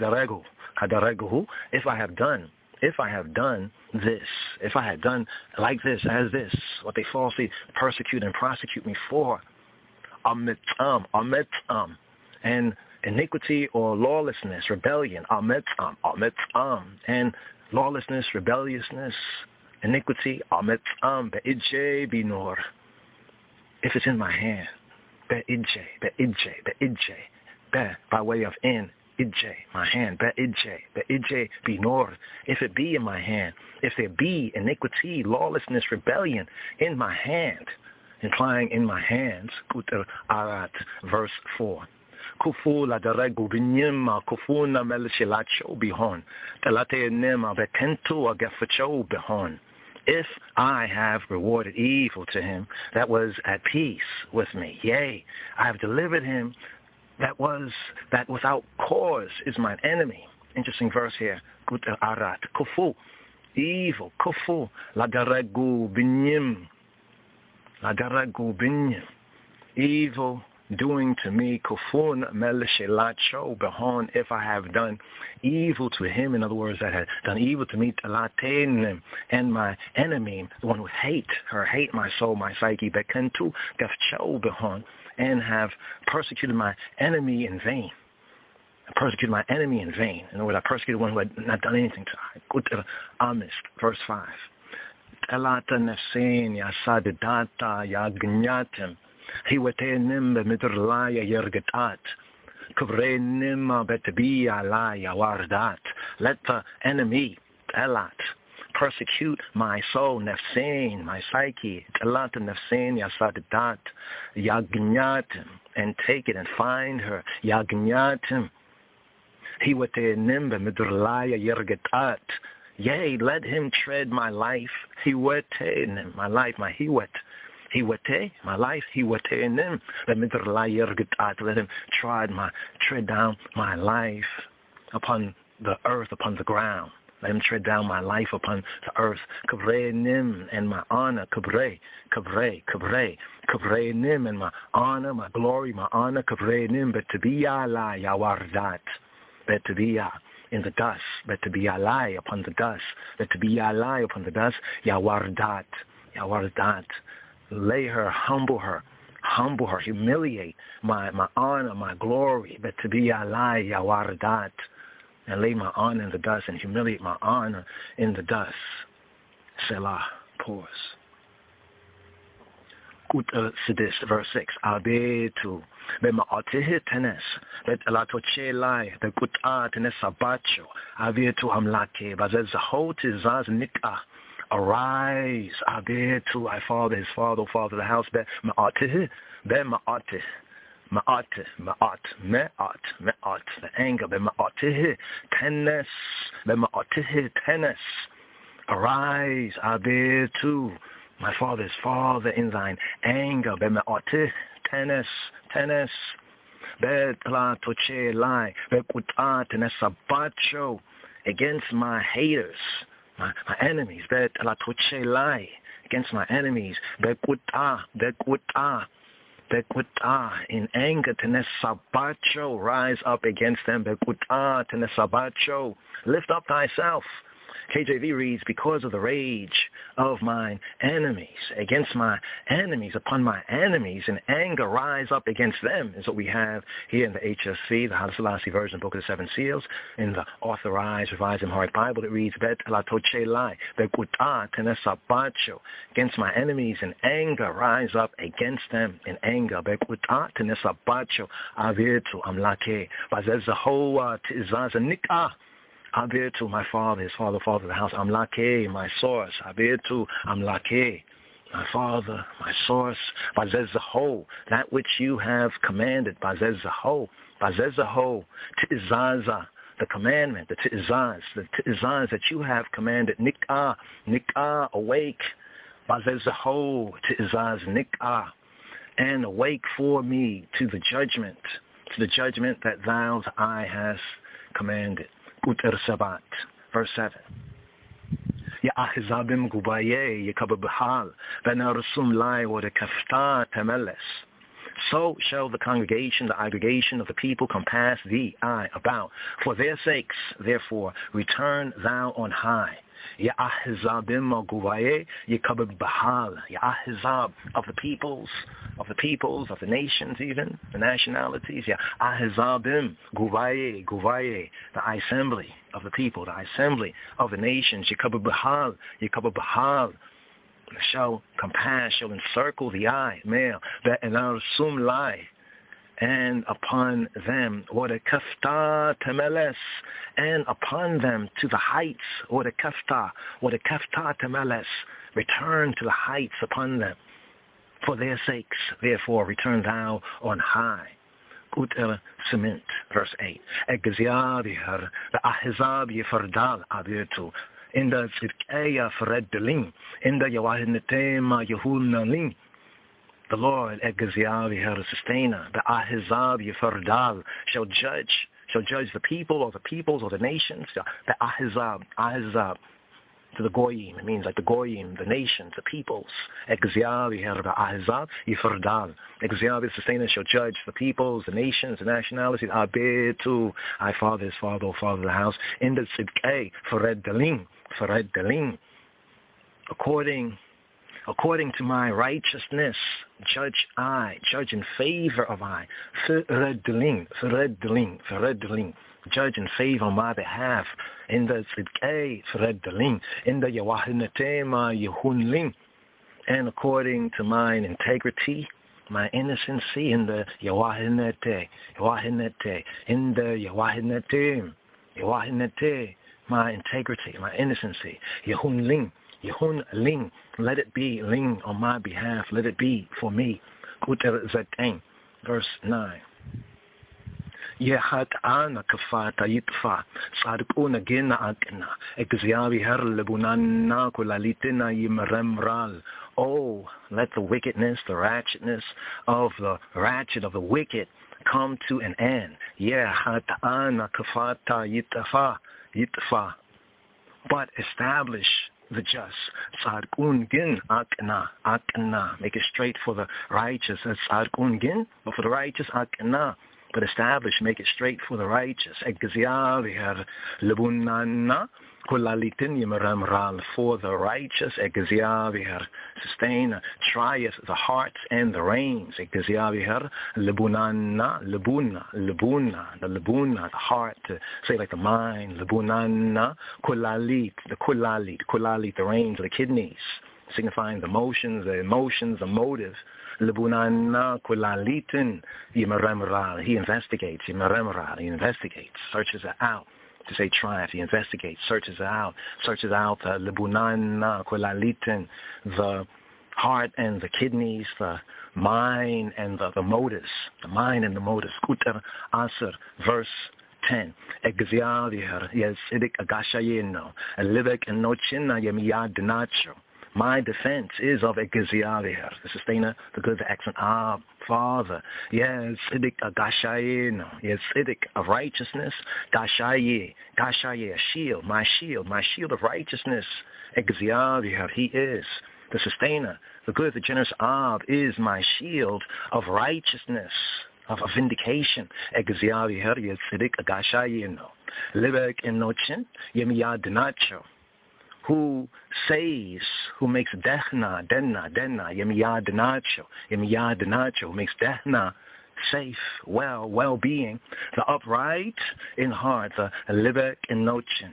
If I have done this, if I had done like this, as this, what they falsely persecute and prosecute me for, ametam, and iniquity or lawlessness, rebellion, ametam, and lawlessness, rebelliousness, iniquity, ametam, be'idje binor, if it's in my hand, be'idje, by way of in, Ijay, my hand, be'ijay, binor, if it be in my hand, if there be iniquity, lawlessness, rebellion in my hand, implying in my hands, kuter arat, verse 4. Kufu la daregu binyima kufuna melshilacho bihon, telate nema bekentu agafacho bihon. If I have rewarded evil to him that was at peace with me, yea, I have delivered him that without cause is mine enemy. Interesting verse here. Kuter arat, kufu, evil, kufu, lagaregu binyim, evil doing to me, kufun melshelacho behon, if I have done evil to him, in other words, that had done evil to me, talatenim, and my enemy, the one who hate my soul, my psyche, bekentu gafcho behon, and have persecuted my enemy in vain. In other words, I persecuted one who had not done anything to her. Amist, verse 5. Elata nefsein yasadidata yagnyatim. Hiwatenim bemidrlaya yergetat. Kuvrenim betbiya la yawardat. Let the enemy, Elat, persecute my soul, nefsein, my psyche, telata nefsein yasadidat, yagnyatim, and take it and find her, yagnyatim, hiwatenim bemidrlaya yergetat. Yea, let him tread my life, hiwatenim, my life, my hiwat, hiwate, my life, hiwatenim, bemidrlaya yergetat. Let him tread down my life upon the earth, upon the ground. Let him tread down my life upon the earth. Kavre-nim, and my honor. Kavre, nim, and my honor, my glory, my honor. Kavre-nim, betabiya la yawardat. Betabiya, in the dust. Betabiya la, upon the dust. Betabiya la, upon the dust. Yawardat. Lay her, humble her, humiliate my honor, my glory. Betabiya la, yawardat. And lay my honor in the dust and humiliate my honor in the dust. Selah, pause. Sidis, verse 6. Abetu, bema'atihi tenes, bet elatoche lai, the kut'a tenes abacho, abetu amlake, bazez zahot izaz nik'ah. Arise, abetu, I father, his father, father, the house, bema'atihi, Ma'at, the anger, Bema'atihi, tennis, Bema'atihi, tennis. Arise, Abir too, my father's father, in thine anger, Bema'atihi, tennis. Betla toche lai, Bekuta, tenesabacho, against my haters, my enemies, Betla toche lai, against my enemies, Bekuta, in anger, tenesabacho, rise up against them, Bekuta, tenesabacho, lift up thyself. KJV reads, because of the rage of mine enemies, against my enemies, upon my enemies, in anger rise up against them, is what we have here in the HSC, the Haile Selassie Version, Book of the Seven Seals. In the Authorized Revised Amharic Bible, it reads, Bet la toche lai, bekuta tenesabacho, against my enemies, in anger rise up against them, in anger, bekuta tenesabacho, avirtu amlake, bazezahoa tizazanika, Abirtu, my father, his father of the house. Amlake, my source. Abirtu, Amlake, my father, my source. Bazezaho, that which you have commanded. Bazezaho, Ti'izaza, the commandment, the Ti'izaz that you have commanded. Nik'ah, awake. Bazezaho, Ti'izaz, Nik'ah, and awake for me to the judgment that thou, I, hast commanded. Uter Sabat, verse 7. Ya ahizabim gubaye yakababahal venarsum lai wa kafta temeles. So shall the congregation, the aggregation of the people compass thee, I, about. For their sakes, therefore, return thou on high. Ya ahizabim gubaye yakababahal. Ya ahizab of the peoples, of the nations even, the nationalities. Ya ahizabim gubaye, the assembly of the people, the assembly of the nations. Yakababahal, shall compass, shall encircle the eye, male, that and our sum lie, and upon them, what a kafta temeles, and upon them to the heights, what a kafta temeles, return to the heights upon them. For their sakes, therefore, return thou on high. Uter cement, verse 8. Egziabihar, the ahizab yefardal abirtu, in the tzidkeya freddeling, in the yawahinetema yahunaling. The Lord, Egziabihar, the sustainer, the ahizab yefardal, shall judge the people or the peoples or the nations. The ahizab. To the goyim, it means like the goyim, the nations, the peoples. Egziabihar, the ahizab yefardal. Egziab, the sustainer, shall judge the peoples, the nations, the nationalities. Abitu, I father, his father, O father of the house. In the tzidkei, freddeling. According to my righteousness, judge in favor of I. Freddeling. Judge in favor on my behalf. In the tzidkei, freddeling. In the yawahinetema yehunling. And according to mine integrity, my innocency, in the yawahinete. In the yawahinete, my integrity, my innocency. Yehun ling, let it be ling on my behalf, let it be for me. Kuter Zatain, verse 9. Yehat ana kafata yitfa, sadkuna gina akna, Egziabihar lebunana kulalitina yimremral. Oh, let the wickedness, the ratchetness of the wicked come to an end. Yehat ana kafata yitfa, but establish the just. Sadkun gin akna. Make it straight for the righteous. Sadkun gin, but for the righteous akna. But establish, make it straight for the righteous. Egziabihar lebunana kulalitin yimramral. For the righteous, Egziabihar, sustain, trieth the hearts and the reins. Egziabihar lebunana, lebuna, the lebuna, the heart, to say like the mind. Lebunana kulalit, the reins, the kidneys, signifying the motions, the emotions, the motive. Lebunana kulalitin yimaremral. He investigates, yimaremral. He investigates, searches it out. To say triumph, he investigates, searches out lebunana kulalitin, the heart and the kidneys, the mind and the motives, the mind and the motives. Kuter Aser, verse 10. Exalter, yes, idik agashayeno, elivek and nochina yemiyad denacho. My defense is of Exalter, the sustainer, the good, the excellent Father. Yes, idik agashayeno, yes, idik of righteousness, gashaye, a shield, my shield of righteousness. Exalter, he is the sustainer, the good, the generous Ab is my shield of righteousness, of vindication. Exalter, yes, idik agashayeno, livek in nochin yemiyad denacho. Who saves, who makes dehna, yemiyad denacho, who makes dehna safe, well-being, the upright in heart, the livek in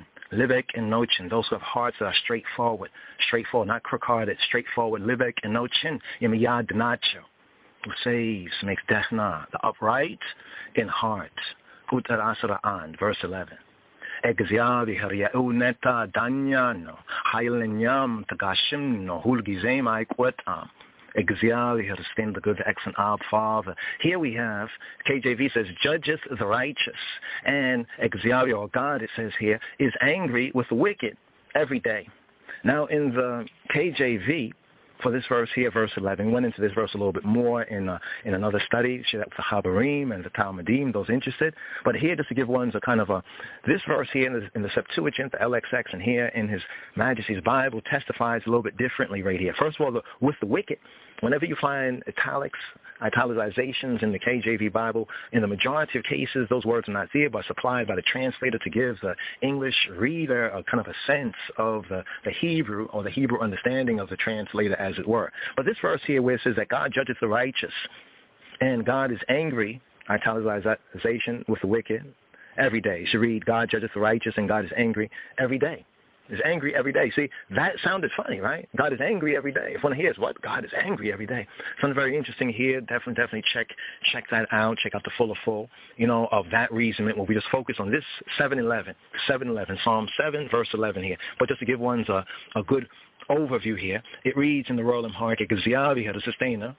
nochin, those who have hearts that are straightforward, not crook-hearted, straightforward, livek in nochin, yemiyad denacho, who saves, makes dehna, the upright in heart. Hutar Asra An, verse 11. Exalter yauneta danyano hailenyam tagashimno hulgizem aikwetam. Exalter, stand the good, the excellent Ab Father. Here we have, KJV says, judgeth the righteous. And Exalter, or God, it says here, is angry with the wicked every day. Now in the KJV, for this verse here, verse 11, we went into this verse a little bit more in another study, the Chabarim and the Talmudim, those interested. But here, just to give ones a kind of this verse here in the Septuagint, the LXX, and here in His Majesty's Bible testifies a little bit differently right here. First of all, with the wicked, whenever you find italicizations in the KJV Bible, in the majority of cases, those words are not there, but supplied by the translator to give the English reader a kind of a sense of the Hebrew, or the Hebrew understanding of the translator, as it were. But this verse here where it says that God judges the righteous, and God is angry, italicization, with the wicked every day. You should read, God judges the righteous and God is angry every day. Is angry every day. See, that sounded funny, right? God is angry every day. If one hears what? God is angry every day. Something very interesting here. Definitely check that out. Check out the full, of that reasoning. Well, we just focus on this 7:11, Psalm 7, verse 11 here. But just to give ones a good overview here, it reads in the Royal Amharic, Exalter, the sustainer,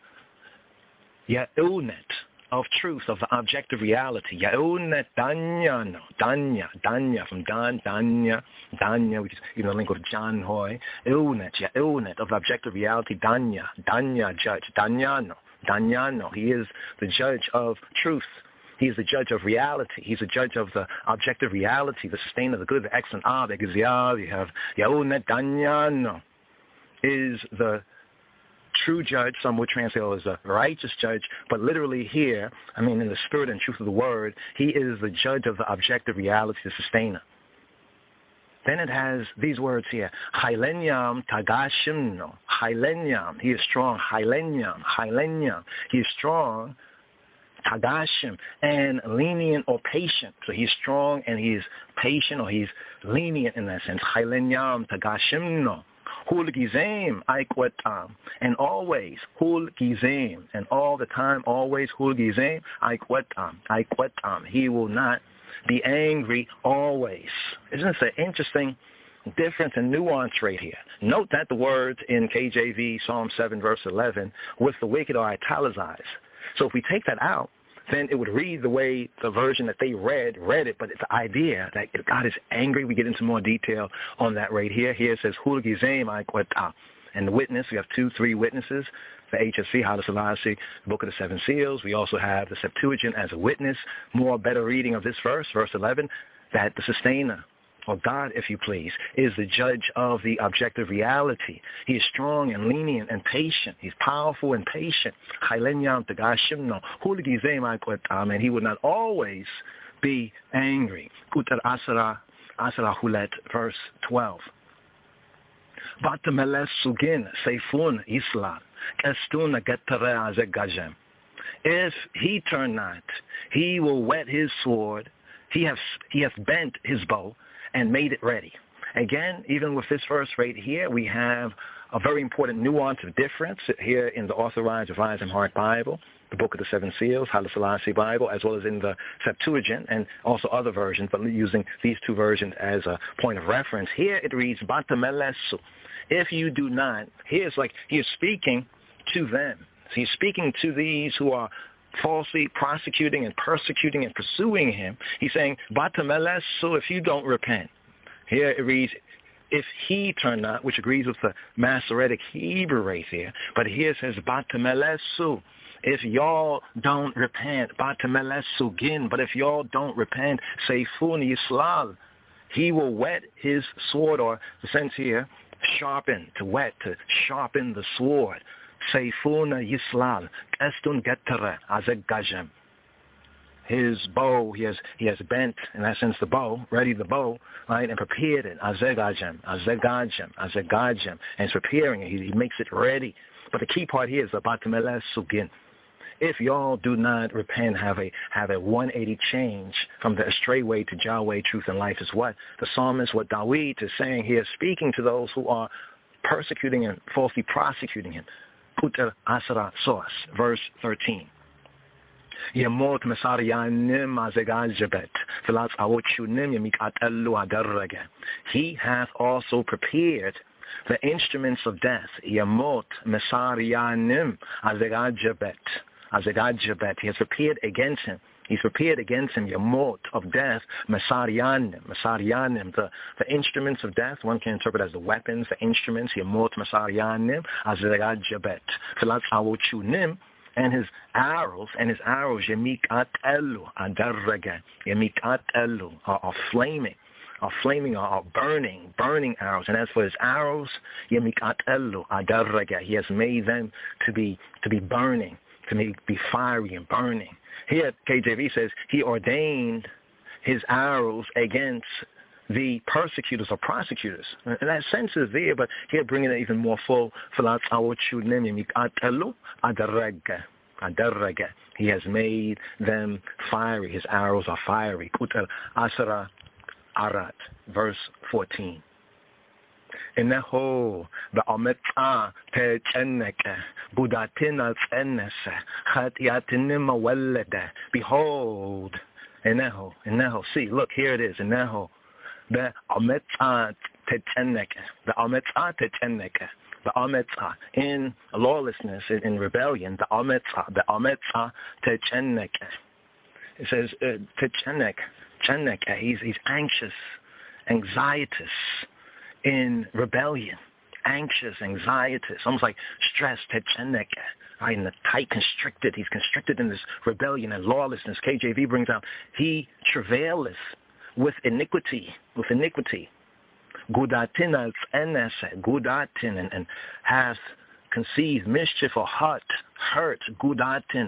Ya'unet, of truth, of the objective reality. Ya'unet danya, from danya, which is even a link with John Hoy. Ya'unet, of the objective reality. Danya, judge. Danyano, he is the judge of truth. He is the judge of reality. He's the judge of the objective reality, the sustainer, the good, the excellent Ab, Exalter. You have Ya'unet danyano, is the true judge. Some would translate it as a righteous judge, but literally here, in the spirit and truth of the word, he is the judge of the objective reality, the sustainer. Then it has these words here, Hailenyam tagashimno, Hailenyam, he is strong, Hailenyam, he is strong, tagashim, and lenient or patient. So he's strong and he's patient, or he's lenient in that sense. Hailenyam tagashimno. Hul gizem aikwetam, and always hul gizem, and all the time, always hul gizem aikwetam. He will not be angry always. Isn't this an interesting difference and nuance right here? Note that the words in KJV Psalm 7 verse 11 with the wicked are italicized. So if we take that out, then it would read the way the version that they read it, but it's the idea that God is angry. We get into more detail on that right here. Here it says, Hul gizem aikwetam. And the witness, we have 2-3 witnesses, the HSC, Haile Selassie, the Book of the Seven Seals. We also have the Septuagint as a witness. Better reading of this verse 11, that the sustainer, or God, if you please, is the judge of the objective reality. He is strong and lenient and patient. He's powerful and patient. And he would not always be angry. Kutar Asra Hulet, verse 12. If he turn not, he will whet his sword. He hath bent his bow and made it ready. Again, even with this verse right here, we have a very important nuance of difference here in the Authorized Revised Amharic Bible. the Book of the Seven Seals, Haile Selassie Bible, as well as in the Septuagint and also other versions, but using these two versions as a point of reference. Here it reads, Batamelesu. If you do not, here's like he is speaking to them. So he's speaking to these who are falsely prosecuting and persecuting and pursuing him. He's saying, Batamelesu, if you don't repent. Here it reads, if he turn not, which agrees with the Masoretic Hebrew race here, but here it says, Batamelesu. If y'all don't repent, Batamelesu gin, but if y'all don't repent, Seifun Yislal, he will whet his sword, or the sense here, sharpen, to whet, to sharpen the sword. Seifuna Yislal, Estun Getere, Azeg Gajem. His bow, he has bent, in that sense, the bow, ready the bow, right, and prepared it. Azeg Gajem, Azeg Gajem, Azeg Gajem, and he's preparing it. He makes it ready. But the key part here is about the Sugin. If y'all do not repent, have a 180 change from the astray way to Yahweh, truth and life, is what the psalmist, what Dawid is saying here, speaking to those who are persecuting and falsely prosecuting him. Puter Asara Soas, verse 13. Yemot Mesarianim Azegajabet, Filas Awochunim Yamik Elu Adarrege. He hath also prepared the instruments of death. Yemot Mesarianim Azegajabet. Azegajabet. He has prepared against him. He's prepared against him, Yamot, of death, Mesarianim, the instruments of death, one can interpret as the weapons, the instruments, Yamot, Mesarianim, Azegajabet. Filas Awochunim, and his arrows, Yemikat Elu, Adarrege, Yemikat Elu, are flaming, are burning arrows. And as for his arrows, Yemikat Elu, Adarrege, he has made them to be burning, to be fiery and burning. Here, KJV says, he ordained his arrows against the persecutors or prosecutors. And that sense is there, but here bringing it even more full. He has made them fiery. His arrows are fiery. Asara Arat, verse 14. Ineho ba'amet'a te'cheneke budatina tzenese chatiatinima wellede. Behold, Ineho, see, look, here it is, Ineho. The Ametza Te'cheneke, in lawlessness, in rebellion, the Ametza Te'cheneke. It says Cheneke, he's anxious, anxietous in rebellion, anxious, anxietous, almost like stress, Te'cheneke, right, in the tight, constricted, he's constricted in this rebellion and lawlessness. KJV brings out, he travaileth with iniquity, Gudatin al enese, Gudatin, and hath conceived mischief or hurt, Gudatin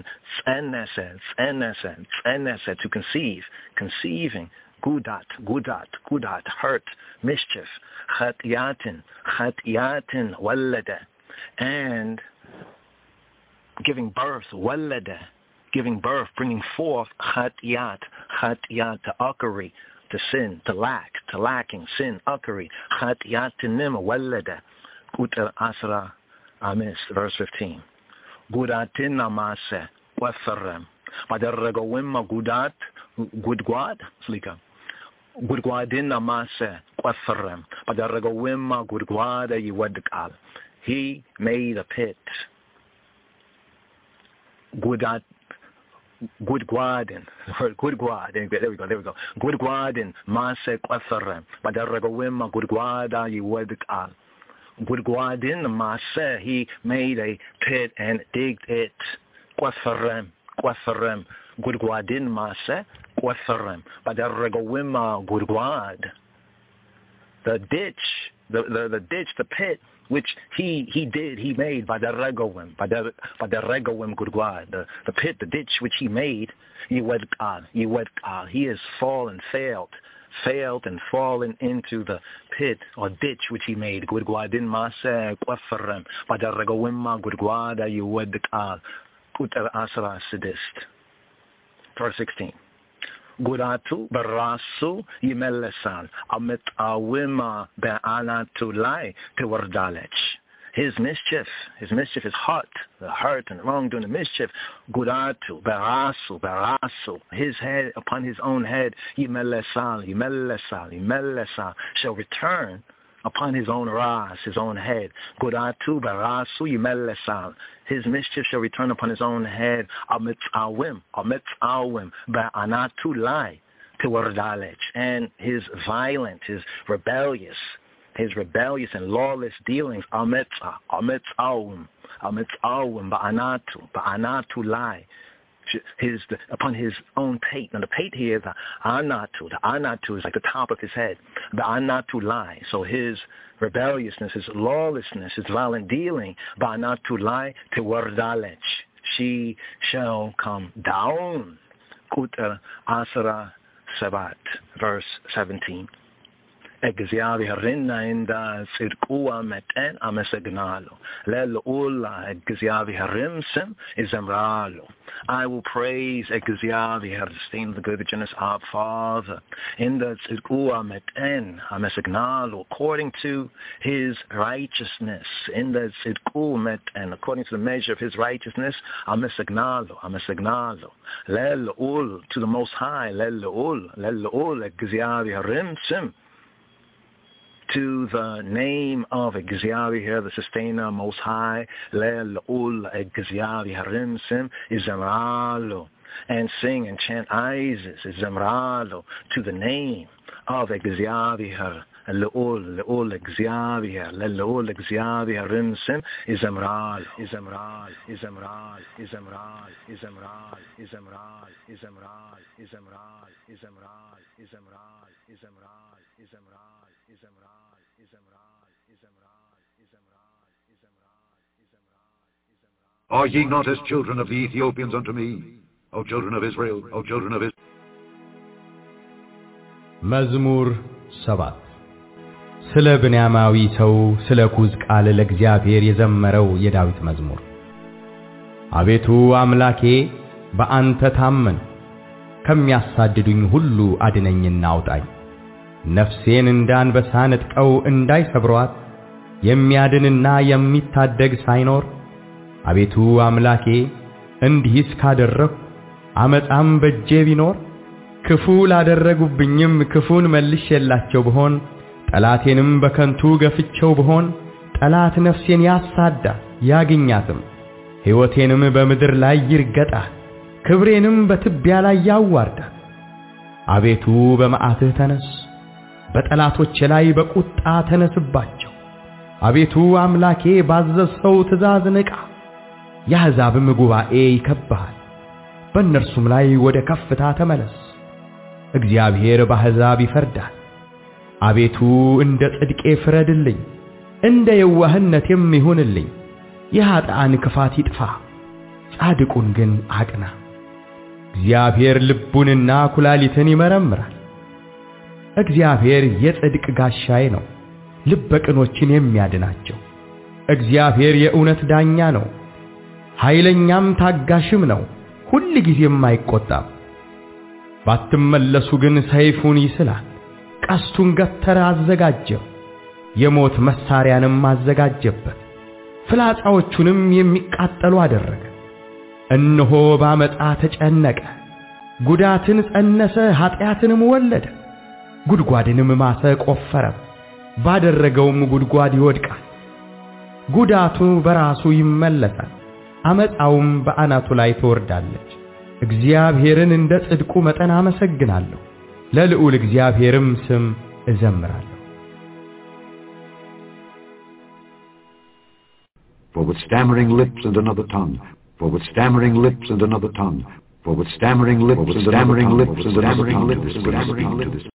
enese, to conceive, conceiving, Gudat, hurt, mischief, Chatiatin, Wallada, and giving birth, Wallada, giving birth, bringing forth, Chatiat, to uckery, to sin, to lacking, sin, uckery, Chatiatinim, Wallada, Guter Asra Amis, verse 15. Gudatin namase, Wafarem, Badaragawimma Gudat, Gudguad, Slika. Gudguadin namase, Wafarem, Badaragawimma Gudguada Yiwadkal. He made a pit. Gudguadin, there we go. Gudguadin, Mase Quatharem, Badaragawimma Gudguada Yiwadkal. Gudguadin, Mase, he made a pit and digged it. Quatharem, Gudguadin, Mase, Quatharem, Badaragawimma Gudguad. The ditch, the pit, which he made by the regawim Gudguad, the pit, the ditch which he made, Yiwedkal. He has failed and fallen into the pit or ditch which he made. Gudguadin Mase Quafarem, by the regawim Gudguada Yiwedkal, Kuter Asra Sidist. Verse 16. Guratu barasu yimelesan amit awima be'anatu lai tewardalech. his mischief is hot, the hurt and wrongdoing, the mischief, gudatu, barasu, his head upon his own head, yimelesal, shall return upon his own ras, his own head. Gudatu, barasu, yimelesal, his mischief shall return upon his own head, amitz awim, ba'anatu lai, tiwardalech, and his violent, his rebellious and lawless dealings, amitz awim, ba'anatu lai, upon his own pate. Now the pate here is the anatu is like the top of his head, the anatu lai. So his rebelliousness, his lawlessness, his violent dealing, ba'anatu lai tiwardalech, she shall come down. Kuta Asara Sabat, verse 17. Egziaviharinna inda sirkua meten amesegnalo. Lelula egziaviharimsim izemralo. I will praise Egziavihar, the stain of the good, the generous our Father, in the sirkua meten amesegnalo, according to his righteousness. In the sirku meten, according to the measure of his righteousness, amesegnalo. Lelul, to the Most High, lelul egziaviharimsim, to the name of Egziavihar, the sustainer, Most High, Le'ul Egziaviharimsim, Izemralo, and sing and chant Isis, Izemralo, to the name of Egziavihar, Le'ul Egziavihar, Le'ul Egziaviharimsim, Izemralo. Are ye not as children of the Ethiopians unto me, O children of Israel, O children of Israel? መዝሙር 7 ስለ ብንያማዊ ሰው ስለ ኩዝ ቃል ለእግዚአብሔር የዘመረው የዳዊት መዝሙር። አቤቱ አምላኬ በአንተ ታመን፣ ከሚያሳድዱኝ ሁሉ አድነኝና አውጣኝ። ነፍሴን እንዳንበሳ ነጥቀው እንዳይሰብሯት የሚያድንና የሚታደግ ሳይኖር፣ አቤቱ አምላኬ እንዲህስ ካደረኩ አመጻም በእጄ ቢኖር፣ ክፉ ላደረጉብኝም ክፉን መልሼላቸው ብሆን፣ ጠላቴንም በከንቱ ገፍቼው ብሆን፣ ጠላት ነፍሴን ያሳዳ ያግኛትም፣ ሕይወቴንም በምድር ላይ ይርገጣት፣ ክብሬንም በትቢያ ላይ ያዋርዳት። አቤቱ በመዓትህ ተነስ፣ በጠላቶቼ ላይ በቁጣ ተነስባቸው። አቤቱ አምላኬ ባዘዝኸው ትእዛዝ ንቃ። የአሕዛብም ጉባኤ ይከብብሃል፣ በእነርሱም ላይ ወደ ከፍታ ተመለስ። እግዚአብሔር በአሕዛብ ይፈርዳል። አቤቱ እንደ ጽድቄ ፍረድልኝ፣ እንደ የዋህነቴም ይሁንልኝ። የኃጥአን ክፋት ይጥፋ፣ ጻድቁን ግን አቅና። እግዚአብሔር ልቡንና ኩላሊትን ይመረምራል። እግዚአብሔር የጽድቅ ጋሻዬ ነው፣ ልበ ቅኖችን የሚያድናቸው። እግዚአብሔር የእውነት ዳኛ ነው፣ ኃይለኛም ታጋሽም ነው፣ ሁል ጊዜም አይቆጣም። ባትመለሱ ግን ሰይፉን ይስላል፣ ቀስቱን ገተረ አዘጋጀው፣ የሞት መሳሪያንም አዘጋጀበት፣ ፍላጻዎቹንም የሚቃጠሉ አደረገ። እነሆ በአመፃ ተጨነቀ፣ ጉዳትን ጸነሰ፣ ኃጢአትንም ወለደ። ጉድጓድንም ማሰ፣ ቆፈረ፣ ባደረገውም ጉድጓድ ይወድቃል። ጉዳቱ በራሱ ይመለሳል፣ አመፃውም በአናቱ ላይ ትወርዳለች። እግዚአብሔርን እንደ ጽድቁ መጠን አመሰግናለሁ፣ ለልዑል እግዚአብሔርም ስም እዘምራለሁ። For with stammering lips and another tongue, for with stammering lips and another tongue, for with stammering lips and stammering lips and another tongue.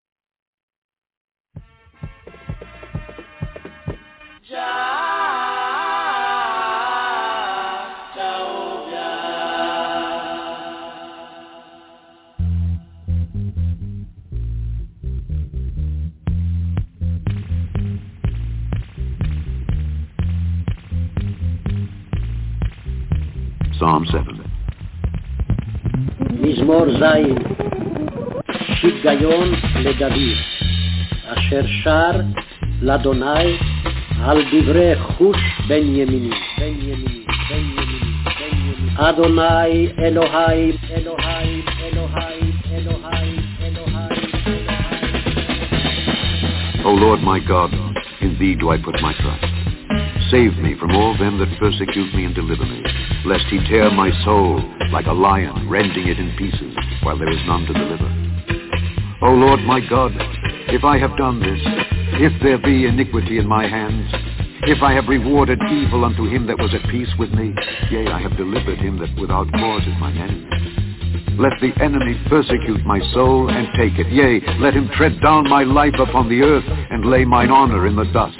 Psalm 7. מזמור זין, שיגיון לדוד, אשר שר לאדוני על דברי חוש בנימיני. אדוני אלוהי, אלוהי, אלוהי, אלוהי, אלוהי. O Lord my God, in thee do I put my trust. Save me from all them that persecute me and deliver me, lest he tear my soul like a lion, rending it in pieces, while there is none to deliver. O Lord my God, if I have done this, if there be iniquity in my hands, if I have rewarded evil unto him that was at peace with me, yea, I have delivered him that without cause is mine enemy. Let the enemy persecute my soul and take it. Yea, let him tread down my life upon the earth and lay mine honor in the dust.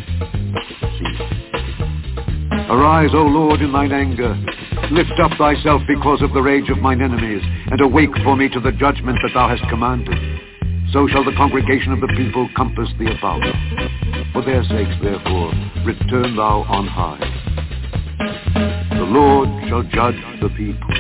Arise, O Lord, in thine anger. Lift up thyself because of the rage of mine enemies, and awake for me to the judgment that thou hast commanded. So shall the congregation of the people compass thee about. For their sakes, therefore, return thou on high. The Lord shall judge the people.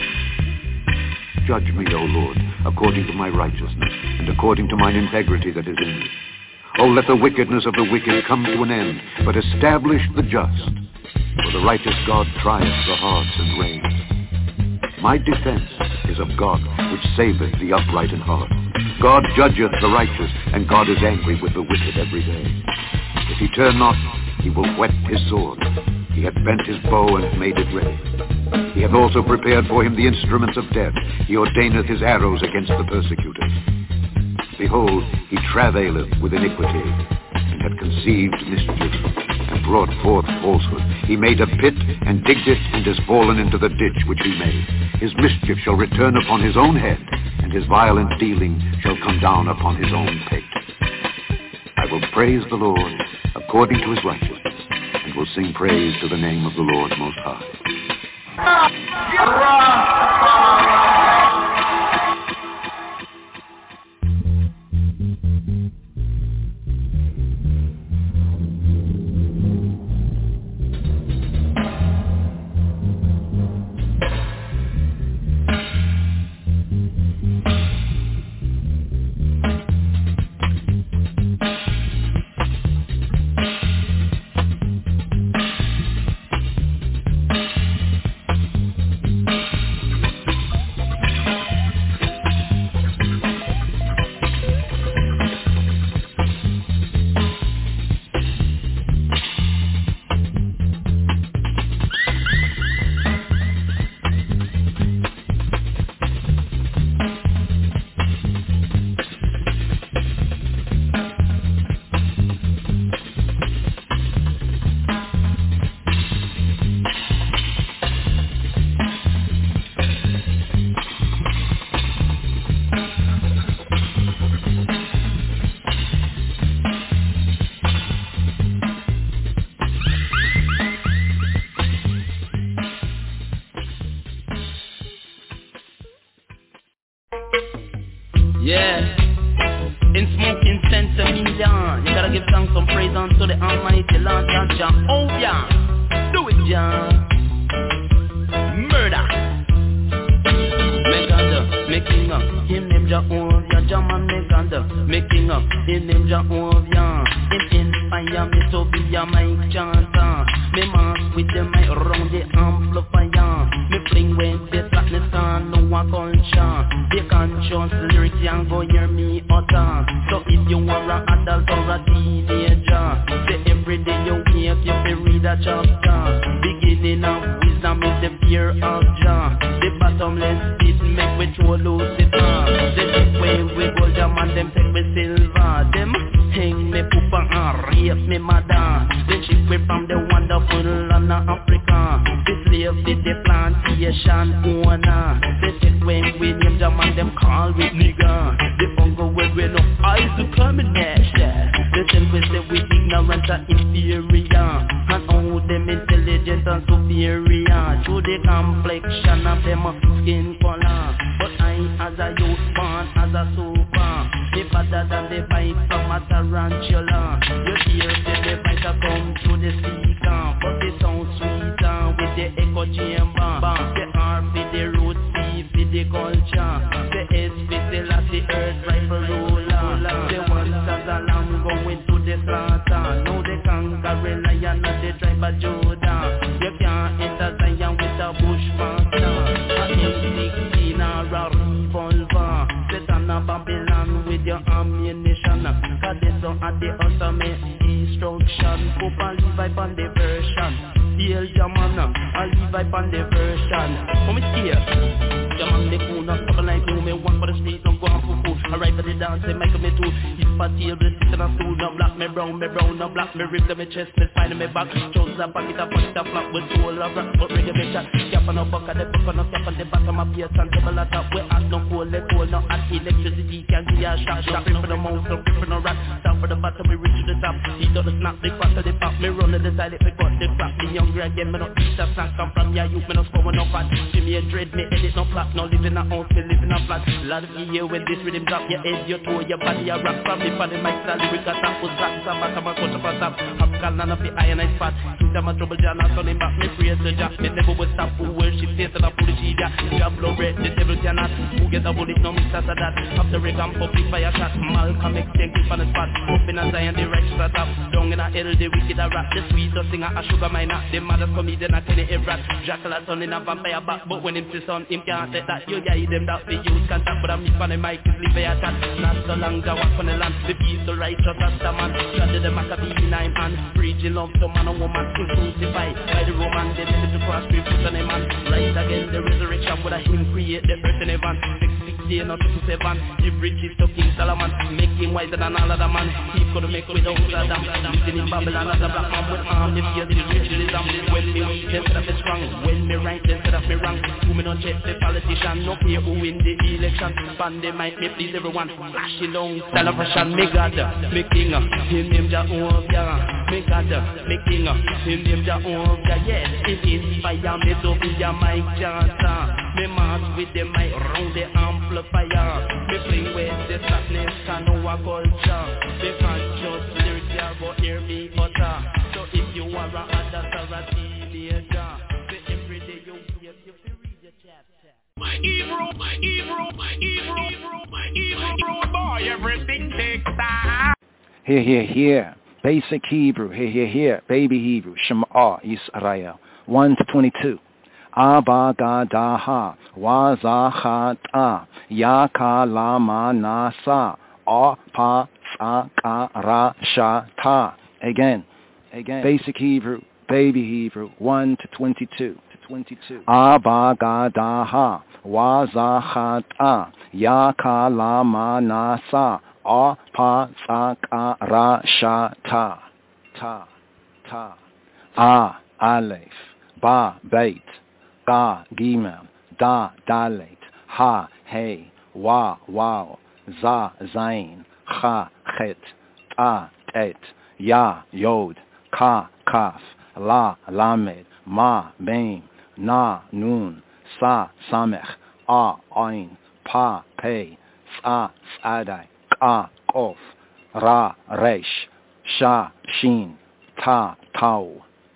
Judge me, O Lord, according to my righteousness, and according to mine integrity that is in me. O let the wickedness of the wicked come to an end, but establish the just. For the righteous God triumphs the hearts and reigns. My defense is of God, which saveth the upright in heart. God judgeth the righteous, and God is angry with the wicked every day. If he turn not, he will whet his sword. He hath bent his bow and made it ready. He hath also prepared for him the instruments of death. He ordaineth his arrows against the persecutors. Behold, he travaileth with iniquity, and hath conceived mischief, and brought forth falsehood. He made a pit, and digged it, and is fallen into the ditch which he made. His mischief shall return upon his own head, and his violent dealing shall come down upon his own pate. I will praise the Lord according to his righteousness, and will sing praise to the name of the Lord Most High. Now they conquer a Babylon with your ammunition. Cause they don't have the ultimate instruction. Pope and Levi on the version. Hail Jaman, I Levi on the version. Come here, Jaman the cool, not couple like you. Me one for the street, don't go on for food. I ride for the dance, they make me too. His party, every sit in a stool. No black, me brown, no black. Me rib to me chest, me spine, me back. Jones a pocket, a punch, a flap with soul of rock. But reggae me chat. Cap on a bucket, the buck on a cap on the bottom of your stand. Double a top, we ask no cold, let cold, no hot. Electricity can give you a shock. Shot for the mouth, no grip for no rock. Down for the bottom, we reach to the top. He don't snap, they crack to the pop. Me run to the side, if we got the crack. Me younger again, me no eat a snack. Come from your youth, me no score no fat. Give me a dread, me edit no flat. No live in a house, me live in a flat. Lot of year when this rhythm drop, your head, your toe, your body, your rock. From the funny mic, the lyric, a tap, was crack, some back, I'm a cut up a tap. I'm calling on the iron ice spot. Keep them a trouble, John, I'm turning back. Me praise the Jah, me never will stop. Who worship, this and I pull the cheetah. You have blow red, the devil cannot. Who get a bullet, no mix after that. After the gun, public fire shot. Malcolm X, take it on the spot. Open a Zion, the righteous are top. Down in a hell, the wicked are rap. The sweetest singer, a sugar miner. The mother's comedian, a Kenny Everett. Jackal a son in a vampire back. But when him see son, him can't take that. You guide them that the youth can talk. But I'm on the mic, is leave a chat. Not so long, I walk on the land. The peace, the righteous, as the man. God did the Maccabee in I'm hand. Preaching love to man and woman. Crucified by the Roman. They did it to cross, we put on a man. Rise again, the resurrection. With a him create the earth in heaven. 660 not 57. Give riches to King Solomon. Make him wiser than all other man. He could make without Adam. Living in Babylon as a black man with arm. The fear, the racialism. When me weak, they said me strong. When me right, they said me wrong. Who me not check the politician. No care who win the election. Band they might me please everyone. Flashing down, celebration. Me God, me King. Him name Jehovah. Me God, me King. Him name Jehovah. Yes, it inspire me to be a Mike Johnson. Me march with the mic round the amplifier. Me play with the sadness and our culture. They can't just lyrics here but hear me utter. So if you are a other or a teenager, so every day you hear you read your chapter. My Hebrew boy, everything takes time. Here. Basic Hebrew, here. Baby Hebrew, Shema Yisrael. 1 to 22. Abagadaha wazahata yakalama nasa apa sakarashata. Again. Basic Hebrew, baby Hebrew, 1 to 22. Abagadaha wazahata yakalama nasa apa sakarashata. Ta Aleph, Ba Beit, Ga Gimel, Da Dalet, Ha Hey, Wa Waw, Za Zain, Cha Chet, Ta Tet, Ya Yod, Ka Kaf, La Lamed, Ma Mem, Na Nun, Sa Samech, A Ain, Pa Pei, Sa Sadai, Ka Kof, Ra Resh, Sha Shin, Ta Tau.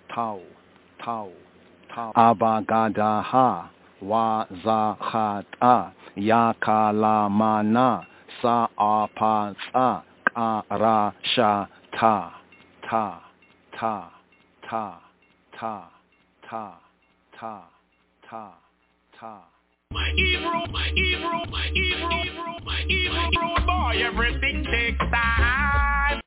Abagadaha wazachata yakalamana saapasa karashata. My Hebrew boy, everything takes time.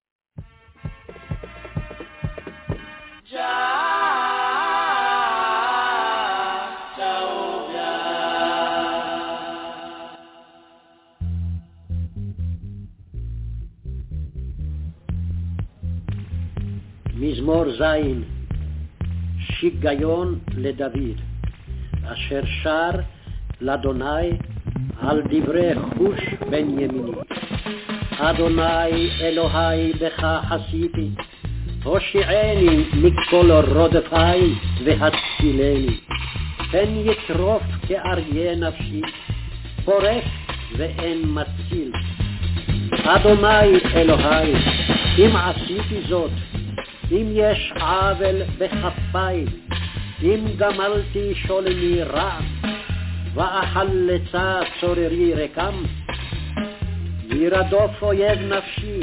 מזמור זין, שיגיון לדוד, אשר שר לאדוני על דברי חוש בן ימיני. אדוני אלוהי בך חסיתי, הושיעני מכל רודפי והצילני. פן יטרוף כאריה נפשי, פורף ואין מציל. אדוני אלוהי, אם עשיתי זאת, אם יש עוול בכפיי, אם גמלתי שולמי רע, ואחלצה צוררי רקם, ירדוף אויב נפשי,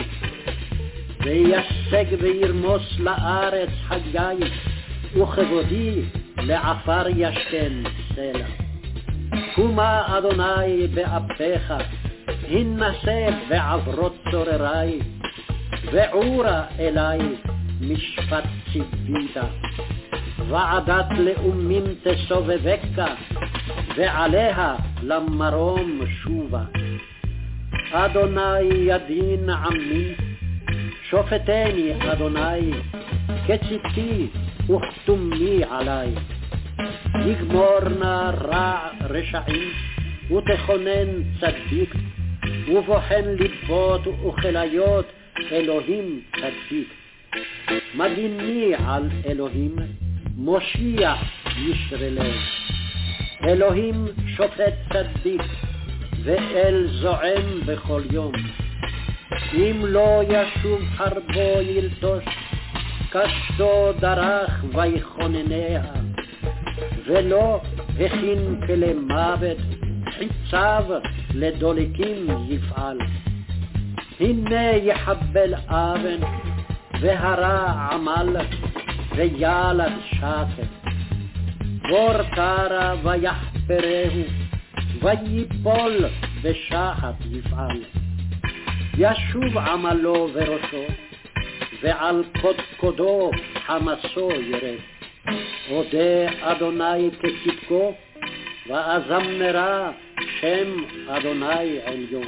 וישג וירמוס לארץ חגי, וכבודי לעפר ישכן סלע. קומה אדוני באפיך, הנסב ועברות צורריי, ועורה אליי משפט ציווית. ועדת לאומים תסובבקה, ועליה למרום שובה. אדוני ידין עמי, שופטני אדוני, כציפי וכתומי עלי. יגמור נא רע רשעים, ותכונן צדיק, ובוחן ליבות וכליות אלוהים צדיק. מגיני על אלוהים, מושיע ישרלם. אלוהים שופט צדיק, ואל זועם בכל יום. אם לא ישוב חרבו ילטוש, קשתו דרך ויכונניה. ולא הכין כלי מוות, חיציו לדולקים יפעל. הנה יחבל אבן, והרע עמל, וילד שקר. בור קרא ויחפרהו, ויפול בשחת יפעל. ישוב עמלו וראשו, ועל קודקודו חמסו ירד. אודה אדוני כצדקו, ואזמרה שם אדוני עליון.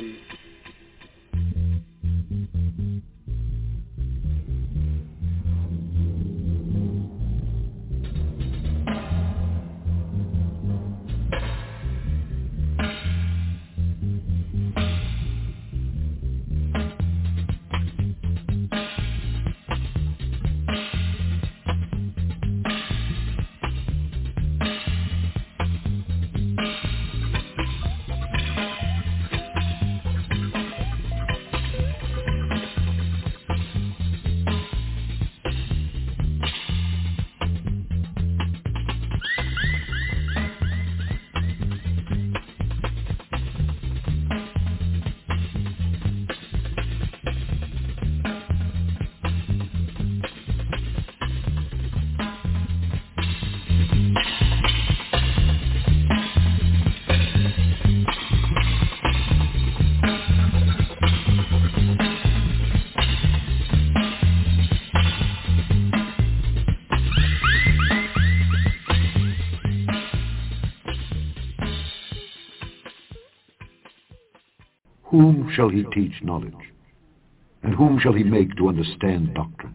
Whom shall he teach knowledge? And whom shall he make to understand doctrine?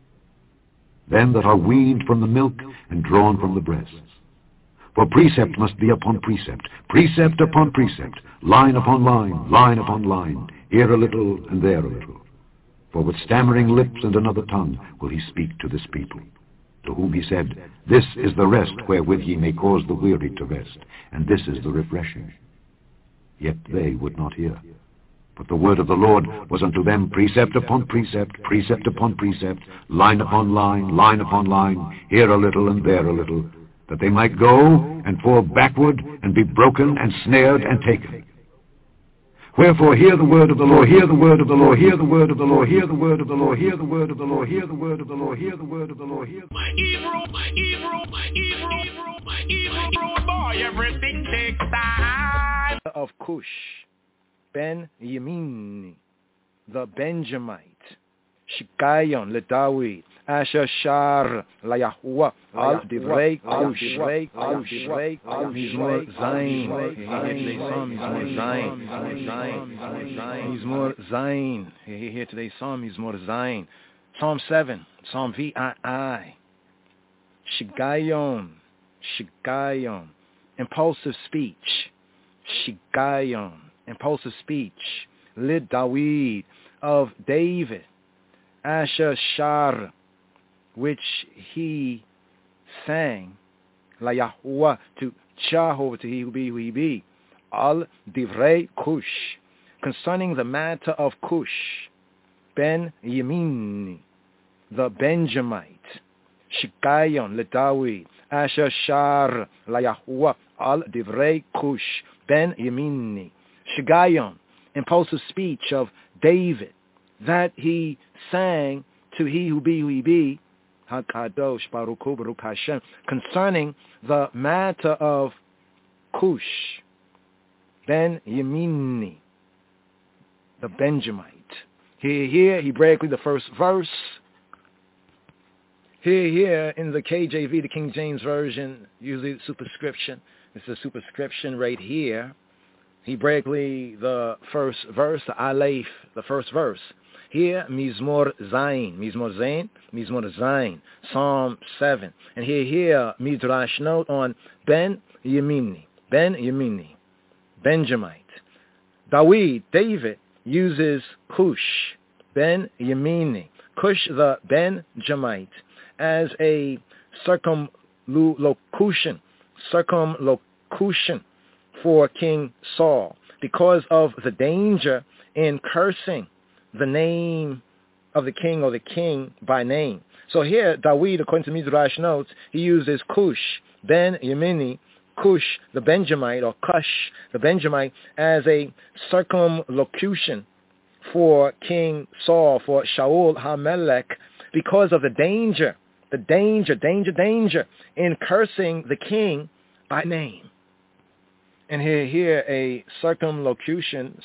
Them that are weaned from the milk and drawn from the breasts. For precept must be upon precept, precept upon precept, line upon line, line upon line, here a little and there a little. For with stammering lips and another tongue will he speak to this people, to whom he said, This is the rest wherewith ye may cause the weary to rest, and this is the refreshing. Yet they would not hear. But the word of the Lord was unto them precept upon precept, precept upon precept, line upon line, line upon line, here a little and there a little, that they might go and fall backward and be broken and snared and taken. Wherefore hear the word of the Lord, hear the word of the Lord, hear the word of the Lord, hear the word of the Lord, hear the word of the Lord, hear the word of the Lord, hear the word of the Lord, hear the word of the Lord. Everything takes time. Of Cush, Ben Yamin, the Benjamite, Shikayon, LeDavid, Asher Shar, Layahua, Al Divrei Cush, Mizmor Zayin, Mizmor Zayin, here today's Psalm, Mizmor Zayin, Psalm 7, Psalm VII, Shigayon, impulsive speech, Shigayon, impulsive speech, Lid Dawid, of David, Asher Shar, which he sang, La Yahuwah, to Jehovah, to he who be, Al Divrei Cush, concerning the matter of Cush, Ben Yamin, the Benjamite, Shikayon, LeDavid, Asher Shar, La Yahuwah, Al Divrei Cush, Ben Yamini, Shigayon, impulsive speech of David, that he sang to he who be, HaKadosh Baruch Hu Baruch Hashem, concerning the matter of Cush, Ben Yamini, the Benjamite. Here, Hebraically, the first verse. Here, in the KJV, the King James Version, usually superscription. It's a superscription right here. Hebraically, the first verse, the Aleph, the first verse. Here, Mizmor Zayin, Psalm 7. And here, Midrash note on Ben Yemini, Benjamite. David uses Cush, Ben Yemini, Cush the Benjamite, as a circumlocution for King Saul because of the danger in cursing the name of the king or the king by name. So here, David, according to Midrash notes, he uses Cush, Ben Yemini, Cush the Benjamite, or Cush the Benjamite, as a circumlocution for King Saul, for Shaul HaMelech, because of the danger in cursing the king by name. And here a circumlocution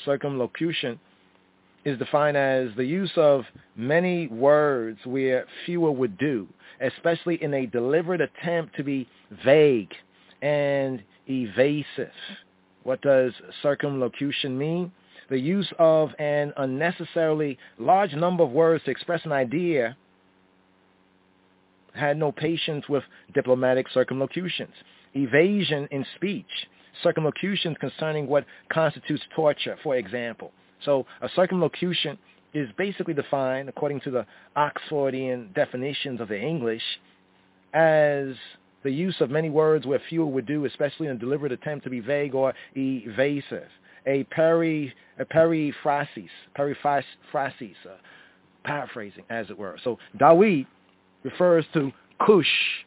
is defined as the use of many words where fewer would do, especially in a deliberate attempt to be vague and evasive. What does circumlocution mean? The use of an unnecessarily large number of words to express an idea. Had no patience with diplomatic circumlocutions. Evasion in speech. Circumlocutions concerning what constitutes torture, for example. So a circumlocution is basically defined, according to the Oxfordian definitions of the English, as the use of many words where fewer would do, especially in a deliberate attempt to be vague or evasive. A periphrasis, paraphrasing, as it were. So David refers to Cush,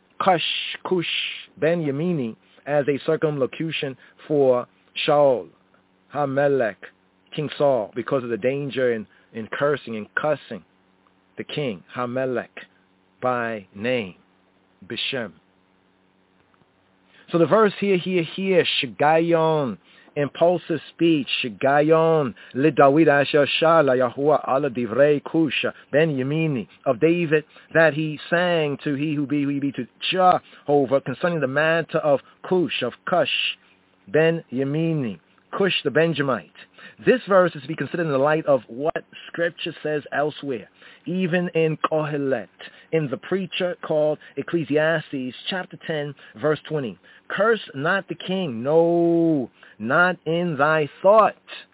Ben Yemini, as a circumlocution for Shaul HaMelech, King Saul, because of the danger in cursing and cussing the king, HaMelech, by name, Bishem. So the verse here, Shigayon, impulsive speech, Shigayon, Le David Asher Shala Yahuwah Ala Divrei Cush, Ben Yemini, of David, that he sang to he who be to Jehovah concerning the matter of Cush, Ben Yemini, Cush the Benjamite. This verse is to be considered in the light of what Scripture says elsewhere, even in Kohelet, in the preacher called Ecclesiastes, chapter 10, verse 20. Curse not the king, no, not in thy thought.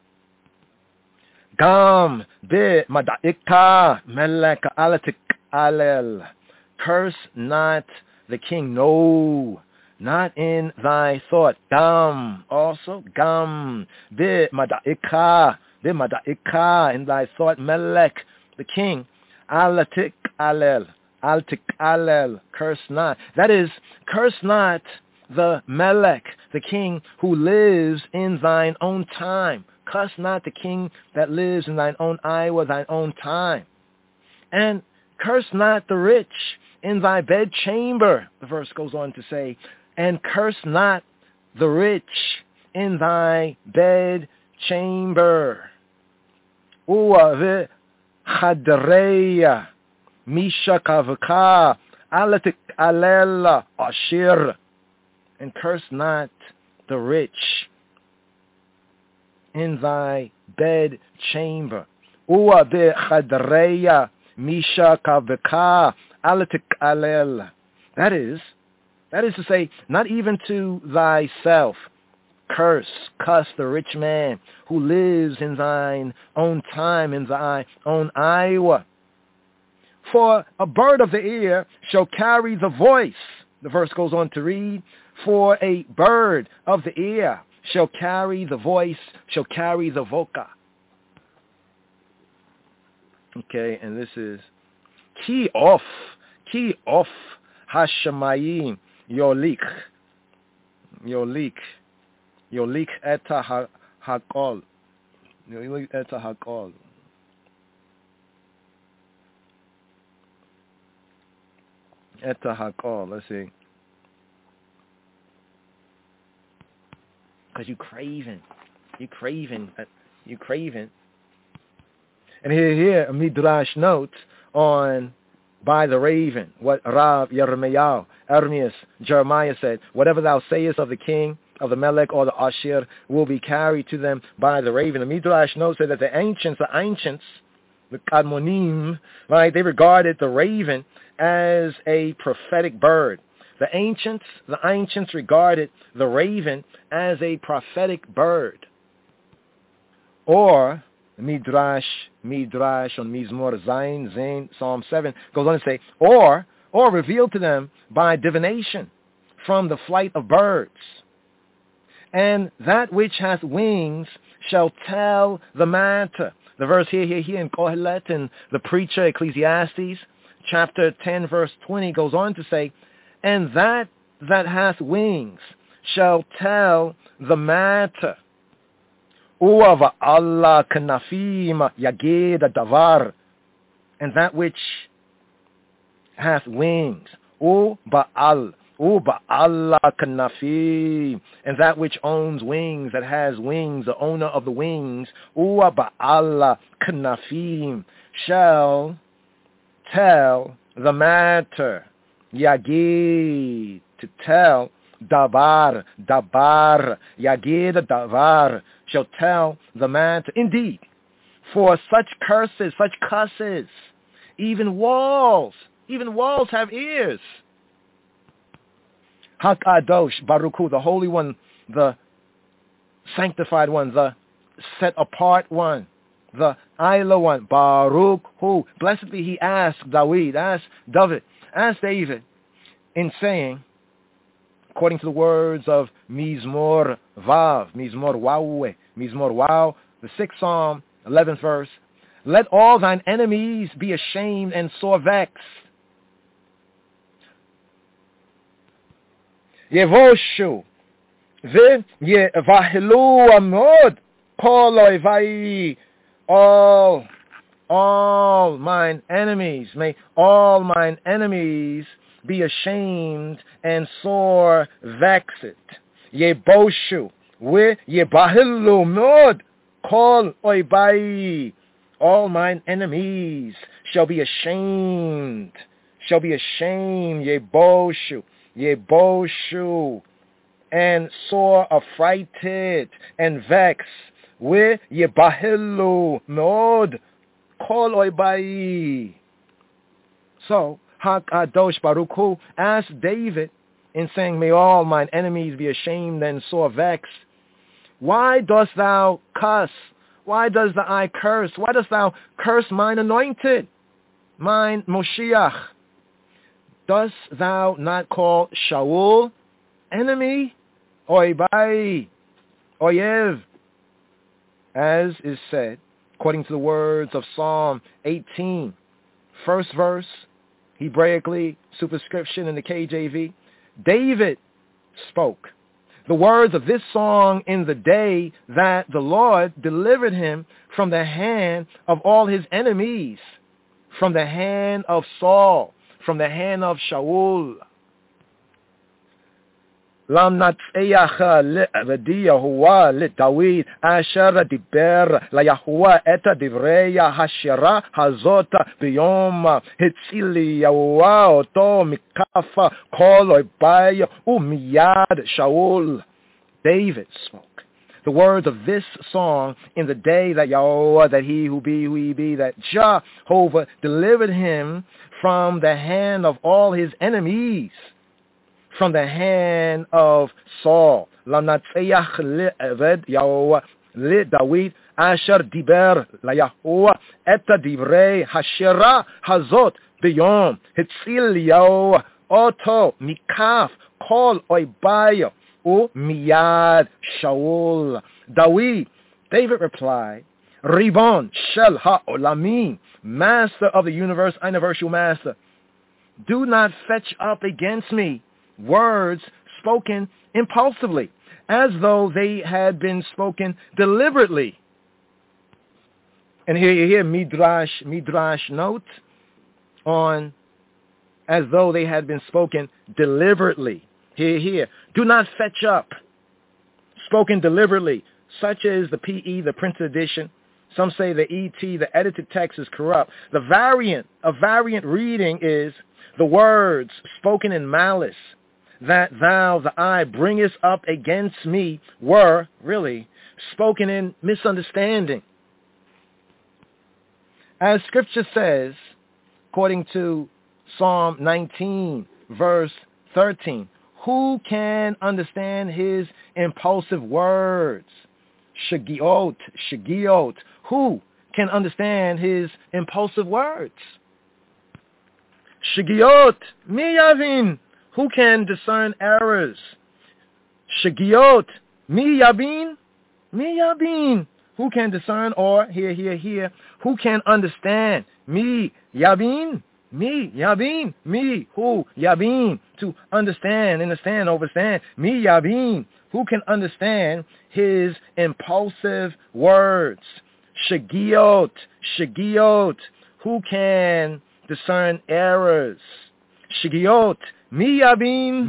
Gam be madaika melek alatik alel. Curse not the king, no, not in thy thought. Gam, also, gam, be madaika, in thy thought, melek, the king, alatik alel, curse not. That is, curse not the melek, the king who lives in thine own time. Curse not the king that lives in thine own Iowa, thine own time. And curse not the rich in thy bedchamber, the verse goes on to say, and curse not the rich in thy bedchamber. Uwa v'chadreya misha kavka alatik alela ashir. And curse not the rich in thy bedchamber. Uwa v'chadreya misha kavka alatik alel. That is to say, not even to thyself. Cuss the rich man who lives in thine own time, in thy own Iowa. For a bird of the air shall carry the voice. The verse goes on to read, for a bird of the air shall carry the voice, shall carry the voca. Okay, and this is Ki off Hashemayim Yolik eta hakol. Yolik eta hakol. Eta hakol. Let's see. Because you craving And here a Midrash note on by the raven, what Rav Yirmiyahu, Ermias, Jeremiah said, whatever thou sayest of the king, of the Melech or the Ashir, will be carried to them by the raven. The Midrash notes that the ancients, the Kadmonim, right, they regarded the raven as a prophetic bird. The ancients regarded the raven as a prophetic bird. Or Midrash on Mizmor Zain, Psalm 7, goes on to say, or revealed to them by divination from the flight of birds. And that which hath wings shall tell the matter. The verse here in Kohelet, and the preacher, Ecclesiastes, chapter 10, verse 20, goes on to say, and that hath wings shall tell the matter. Uva Allah kanafim yaged davar, and that which hath wings, Ba'al Allah kanafim, and that which owns wings, that has wings, the owner of the wings, Ba'al kanafim, shall tell the matter. Yagid, to tell, dabar, yagid davar, shall tell the matter. Indeed, for such curses, such cusses, even walls have ears. Hakadosh Baruch Hu, the Holy One, the Sanctified One, the Set Apart One, the Ayla One, Baruch Hu. Blessed be He, asked David, in saying, according to the words of Mizmor Vav, Mizmor Wow, the 6th Psalm, 11th verse, let all thine enemies be ashamed and sore vexed. Yevoshu, v'yevahilu amod, kol oivai, all mine enemies, may all mine enemies be ashamed and sore vexed. Yeboshu, yebahilu mod, kol oibai, all mine enemies shall be ashamed, Yeboshu, and sore affrighted and vexed. Yebahilu mod, kol oibai. So, Hakadosh Baruch Hu asked David in saying, may all mine enemies be ashamed and sore vexed. Why dost thou cuss? Why does I curse? Why dost thou curse mine anointed, mine Moshiach? Dost thou not call Shaul enemy? Oibai, Oyev, as is said, according to the words of Psalm 18, first verse, Hebraically, superscription in the KJV, David spoke the words of this song in the day that the Lord delivered him from the hand of all his enemies, from the hand of Saul, from the hand of Shaul. Lam natfeyacha le'avadi Yahuwah le'David asher diber laYahuwah et divrei hashira hazot biyom hitzili Yahuwah oto mikafa kol oibay umiyad Shaul. David spoke the words of this song in the day that Yahuwah, that He who be, that Jehovah delivered him from the hand of all his enemies, from the hand of Saul. Lamnatzeyach le'eved Yahuwah le'David asher diber laYahuwah et divrei hashira hazot biyom hitzil Yahuwah oto mikaf kol oibayo miyad Shaul. David replied, Ribon shel ha'olamim, master of the universe, universal master, do not fetch up against me words spoken impulsively, as though they had been spoken deliberately. And here you hear Midrash note on as though they had been spoken deliberately. Here. Do not fetch up. Spoken deliberately, such as the PE, the printed edition, Some say the ET, the edited text, is corrupt. A variant reading is the words spoken in malice that thou, the I, bringest up against me were really spoken in misunderstanding. As Scripture says, according to Psalm 19, verse 13, who can understand his impulsive words? Shagiot. Who can understand his impulsive words? Shagiot. Mi yavin. Who can discern errors? Shagiot. Mi yabin. Mi yabin. Who can discern, or here, who can understand? Mi yabin. Mi yabin. Mi who yabin. To understand, overstand. Mi yabin. Who can understand his impulsive words? Shagiot. Who can discern errors? Shagiot. Mi yabin.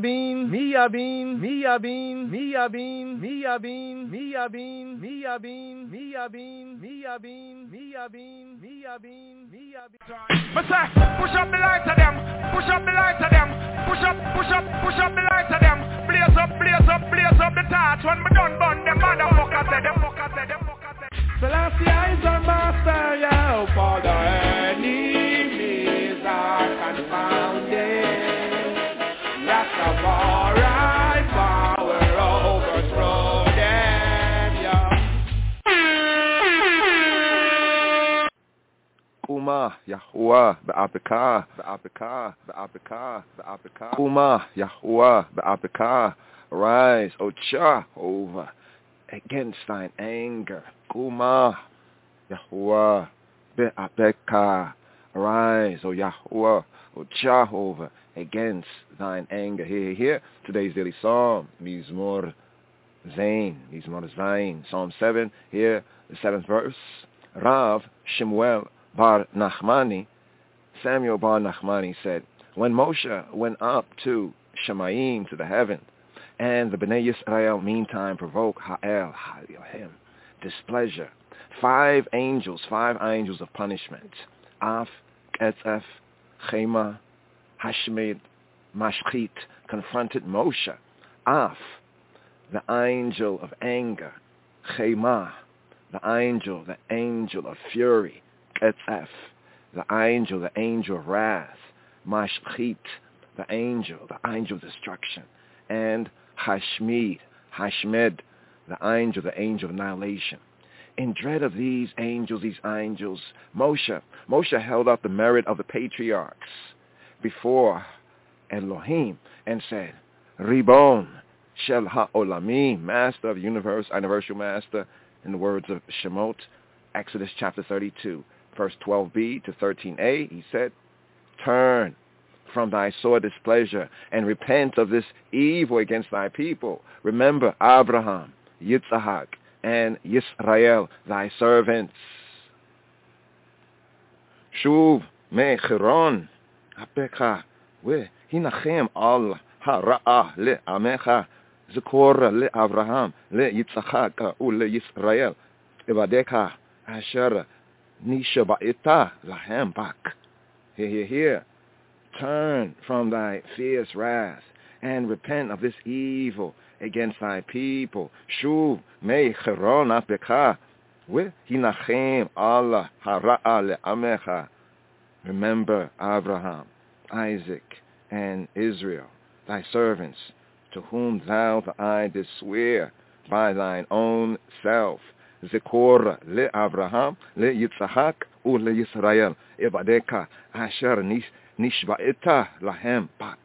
Push up the lights of them. Push up the lights of them. Push up the lights of them. Blaze up the torch. When we done burn them motherfuckers, them. Selassie is our master, yeah. For the enemies are confounded. Rastafari power overthrow them, yeah. Kuma Yahuwah be'apikah. Kuma Yahuwah be'apikah. Arise, O Jehovah, against thine anger. Kuma Yahuwah be'apikah. Arise, O Yahuwah, O Jehovah, against thine anger. Here. Today's daily psalm, Mizmor Zayin, Psalm 7. Here, the 7th verse. Rav Shemuel Bar Nachmani, Samuel Bar Nachmani said, when Moshe went up to Shemayim, to the heaven, and the Bnei Yisrael meantime provoked Ha'el, displeasure, 5 angels of punishment, Af, Ketzef, Chema, Hashmed, Mashchit, confronted Moshe. Af, the angel of anger. Chema, the angel of fury. Ketzef, the angel of wrath. Mashchit, the angel of destruction. And Hashmed, the angel of annihilation. In dread of these angels, Moshe held up the merit of the patriarchs before Elohim and said, Ribon Shel HaOlamim, Master of the universe, universal master, in the words of Shemot, Exodus chapter 32, verse 12b to 13a, he said, turn from thy sore displeasure and repent of this evil against thy people. Remember Abraham, Yitzhak, and Yisrael, thy servants. Shuv mechiron apecha we hinachem al hara'ah le amecha zikor le Abraham le Yitzhak le Yisrael evadecha asher nishaba'ita lahem bak. Here. Turn from thy fierce wrath and repent of this evil against thy people. Shuv mechiron apecha we hinachem al hara'ah le amecha. Remember Abraham, Isaac, and Israel, thy servants, to whom thou the eye didst swear by thine own self. Zikor le Abraham, le Yitzhak, u le Yisrael, evadeka asher nishba'ita lahem bak.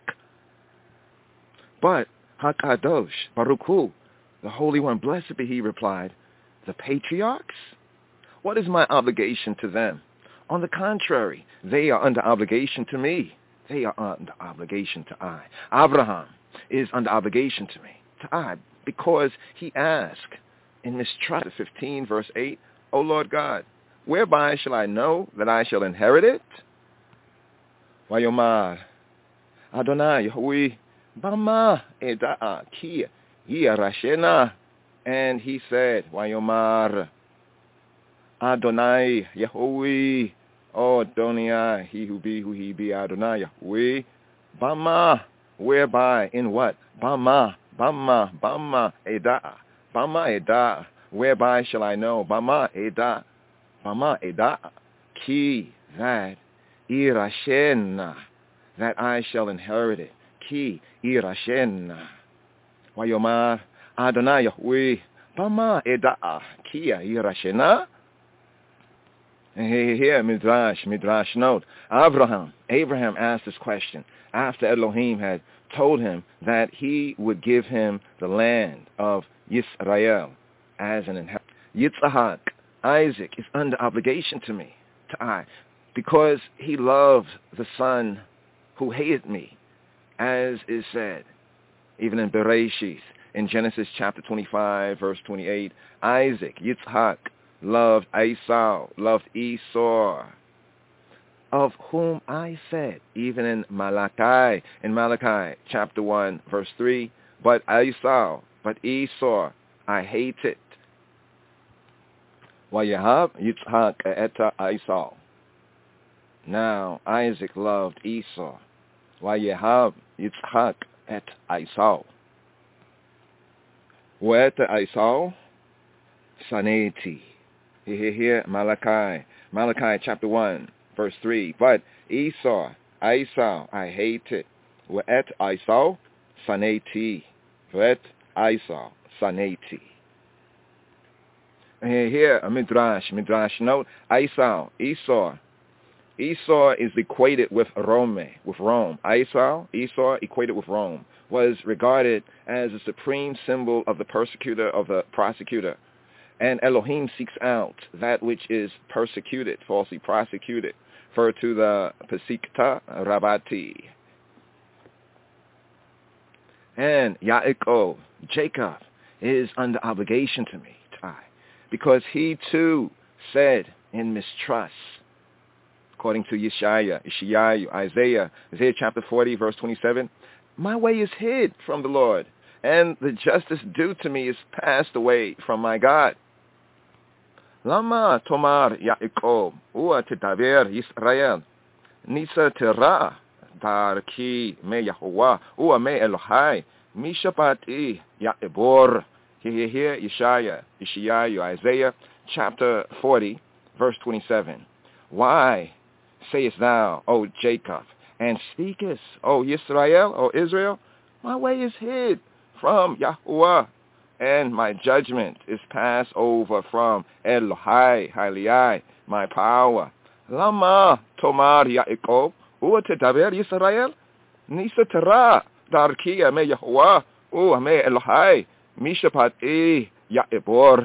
But HaKadosh, Baruch Hu, the Holy One, blessed be He, replied, the patriarchs? What is my obligation to them? On the contrary, they are under obligation to me. They are under obligation to I. Abraham is under obligation to me, to I, because he asked in Mistrust 15, verse 8, O Lord God, whereby shall I know that I shall inherit it? Vayomar, Adonai Yahuwah, Bama eda'a ki yirashena. And he said, Vayomar, Adonai Yahweh, oh Adonai, he who be who he be, Adonai Yahweh, Bama, whereby, in what? Bama, Eda, whereby shall I know? Bama, Eda, Ki, that, Irashena, that I shall inherit it. Ki, Irashena, Wayomar, Adonai Yahweh, Bama, Eda, Kia, Irashena. And here, Midrash note, Abraham asked this question after Elohim had told him that he would give him the land of Yisrael as an inheritance. Yitzhak, Isaac, is under obligation to me, because he loved the son who hated me, as is said, even in Bereshith, in Genesis chapter 25, verse 28, Isaac, Yitzhak, loved Esau, loved Esau, of whom I said, even in Malachi chapter 1, verse 3, but Esau, I hated. Wayahav Yitzhak et Esau. Now Isaac loved Esau. Wayahav Yitzhak et Esau. Wet Esau, Saneti. Here, Malachi chapter 1, verse 3. But Esau, I hated. Wet Esau, Saneti. Wet Esau, Saneti. Here, a Midrash note, Esau is equated with Rome. Esau equated with Rome, was regarded as a supreme symbol of the persecutor, of the prosecutor. And Elohim seeks out that which is persecuted, falsely prosecuted, referred to the Pesikta Rabati. And Yaakov, Jacob, is under obligation to me, because he too said in mistrust, according to Isaiah chapter 40, verse 27, my way is hid from the Lord, and the justice due to me is passed away from my God. Lama tomar Yaakov, ua tetaver Yisrael, nisa tera darki me Yahuwah, ua me Elohai, mishapati Yaebor. Here, Isaiah chapter 40, verse 27. Why sayest thou, O Jacob, and speakest, O Yisrael, O Israel, my way is hid from Yahuwah, and my judgment is passed over from Elohai, Haliyai, my power. Lama tomar Yaakov, ua tedaber Yisrael, nisa tera darkia me Yahuwah, ua me Elohai, mishapati Yaebor.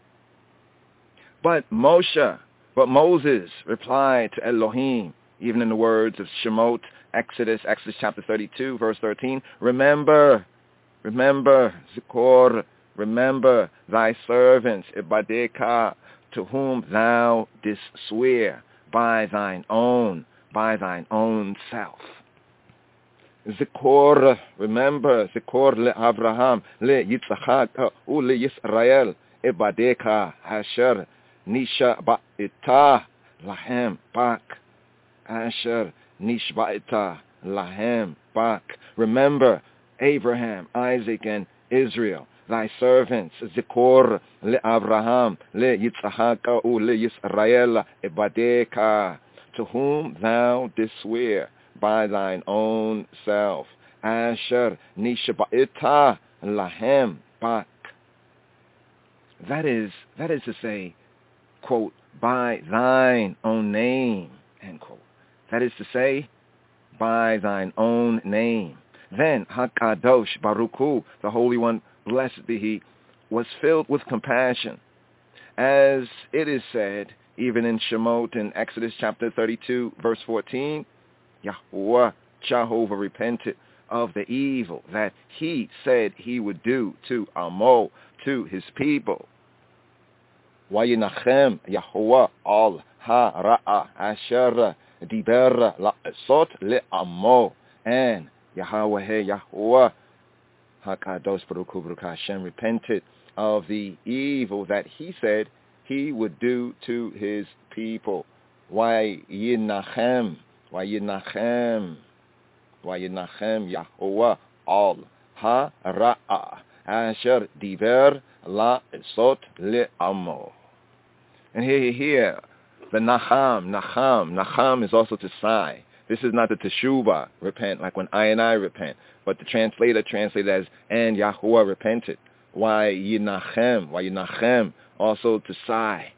But Moses replied to Elohim, even in the words of Shemot, Exodus chapter 32, verse 13, remember, Zikor, remember thy servants, Ibadeka, to whom thou didst swear by thine own self. Zikor, remember, Zikor le Abraham, le Yitzchak, u le Yisrael, Ibadeka, Asher, Nisha ba'ita lahem bak. Asher nishba'ita lahem bak. Remember Abraham, Isaac, and Israel, thy servants, Zikor le Abraham, le Yitzchak, u le Yisrael, Ibadeka, to whom thou didst swear by thine own self. Asher nishba'ita lahem bak. That is to say, quote, by thine own name, end quote. That is to say, by thine own name. Then HaKadosh Baruch Hu, the Holy One, blessed be He, was filled with compassion. As it is said, even in Shemot in Exodus chapter 32, verse 14, Yahuwah Jehovah repented of the evil that he said he would do to Amo, to his people. Vayinachem Yahuwah al ha-ra'a asher diber la'asot le'amo. And Yahuwah HaKadosh Baruch Hu Hashem repented of the evil that he said he would do to his people. Why Yinachem Yahuwah al ha-ra'ah asher diver la esot le'amo. And here, the Nacham is also to sigh. This is not the Teshuvah, repent, like when I and I repent, but the translator translated as, and Yahuwah repented. Why Yinachem, also to sigh.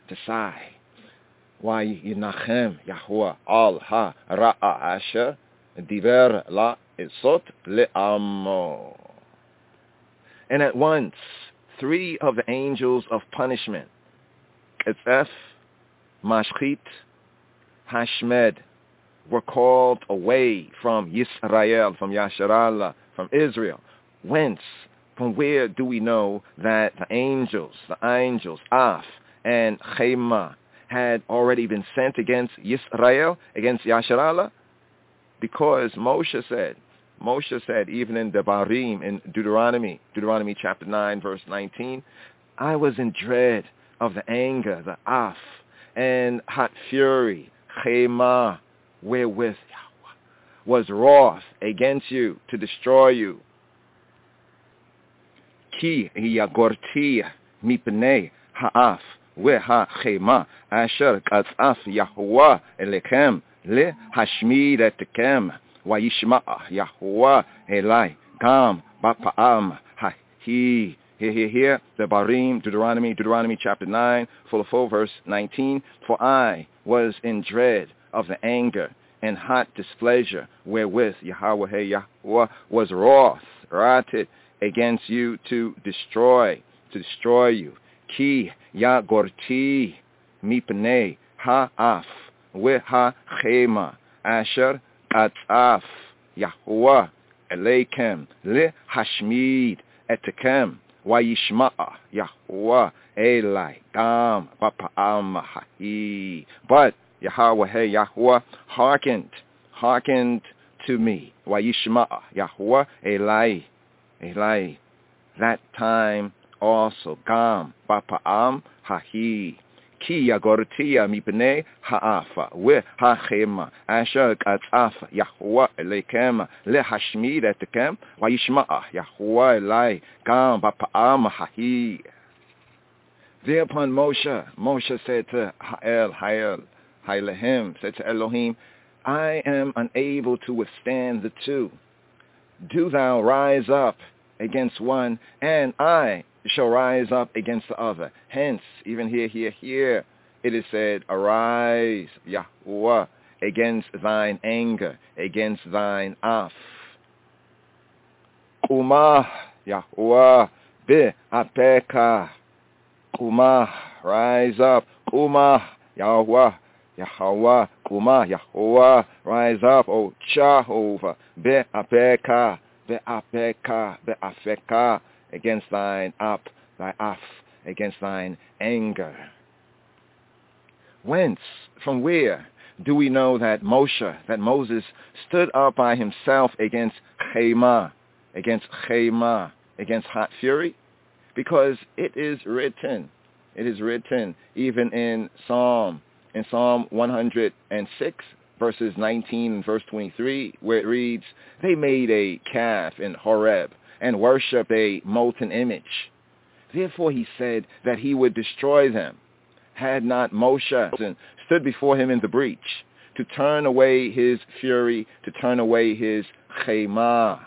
Why Yinachem Yahuwah al ha-ra'ah asher diver la esot le'amo. And at once, 3 of the angels of punishment, Ketzef, Mashchit, Hashmed, were called away from Yisrael, from Yasharallah, from Israel. Whence, from where do we know that the angels, Af and Chema, had already been sent against Yisrael, against Yasharallah? Because Moshe said, even in Devarim, in Deuteronomy chapter 9, verse 19, I was in dread of the anger, the Af, and hot fury, Chema, wherewith Yahweh was wroth against you to destroy you. Ki yagorti mipnei ha'af ve'ha-chema asher katzaf Yahuwah elekem le-hashmid etkem vayishma Yahuwah elai gam ba'pa'am ha-hi. Here, the Barim, Deuteronomy chapter 9, full verse 19. For I was in dread of the anger and hot displeasure wherewith Yahweh was wrath against you to destroy you. Ki yagorti mipnei ha'af ve'ha-chema asher ataf Yahuwah eleikem le-hashmid etkem Vayishma Yahuwah elai gam ba'pa'am ha'i. But Yahuwah hearkened to me. Vayishma Yahuwah elai. That time also gam ba'pa'am ha'i. Ki yagortiya mipnei ha'afa ve'ha-chema asher katzaf Yahuwah eleikem le-hashmid etkem vayishma Yahuwah elai gam ba'pa'am ha'i. Thereupon Moshe said to Ha'el, said to Elohim, I am unable to withstand the two. Do thou rise up against one, and I shall rise up against the other. Hence, even here, it is said, arise, Yahuwah, against thine anger, against thine af. Kumah, Yahuwah, be'apeka. Kumah, rise up. Kumah, Yahuwah, Kumah, Yahuwah, rise up, O Jehovah, be'apeka, against thine af, against thine anger. Whence, from where do we know that Moses stood up by himself against Chema, against hot fury? Because it is written even in Psalm 106, verses 19 and verse 23, where it reads, they made a calf in Horeb and worshipped a molten image. Therefore he said that he would destroy them, had not Moshe stood before him in the breach to turn away his fury, to turn away his chema.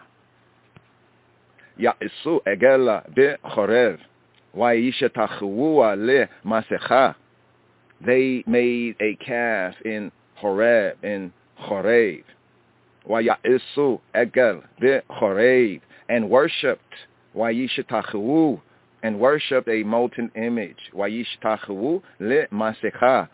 Ya'isu egela be'chorev vayishetachuvua le-masecha. They made a calf in Horeb, in Chorev. Vaya'isu egel be'chorev, and worshipped vayishetachuvu, and worshipped a molten image. Vayishtachuvu le-masecha.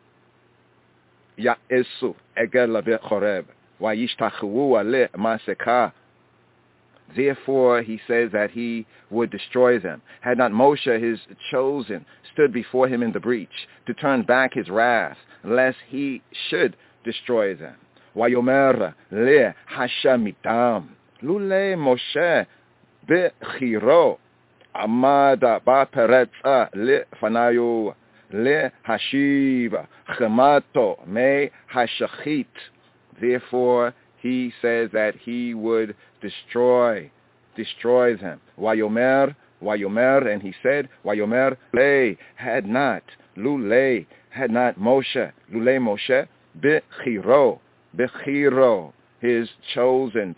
Ya'isu egel be'chorev vayishtachuvu le-masecha. Therefore, he says that he would destroy them. Had not Moshe, his chosen, stood before him in the breach to turn back his wrath, lest he should destroy them. Vayomer le hashamitam lule Moshe bechiro amada ba peretza le fanayo le hashiv chemato me hashachit. Therefore, he says that he would destroy them. Wayomer, and he said, Wayomer, lule had not Moshe, bechiro, his chosen,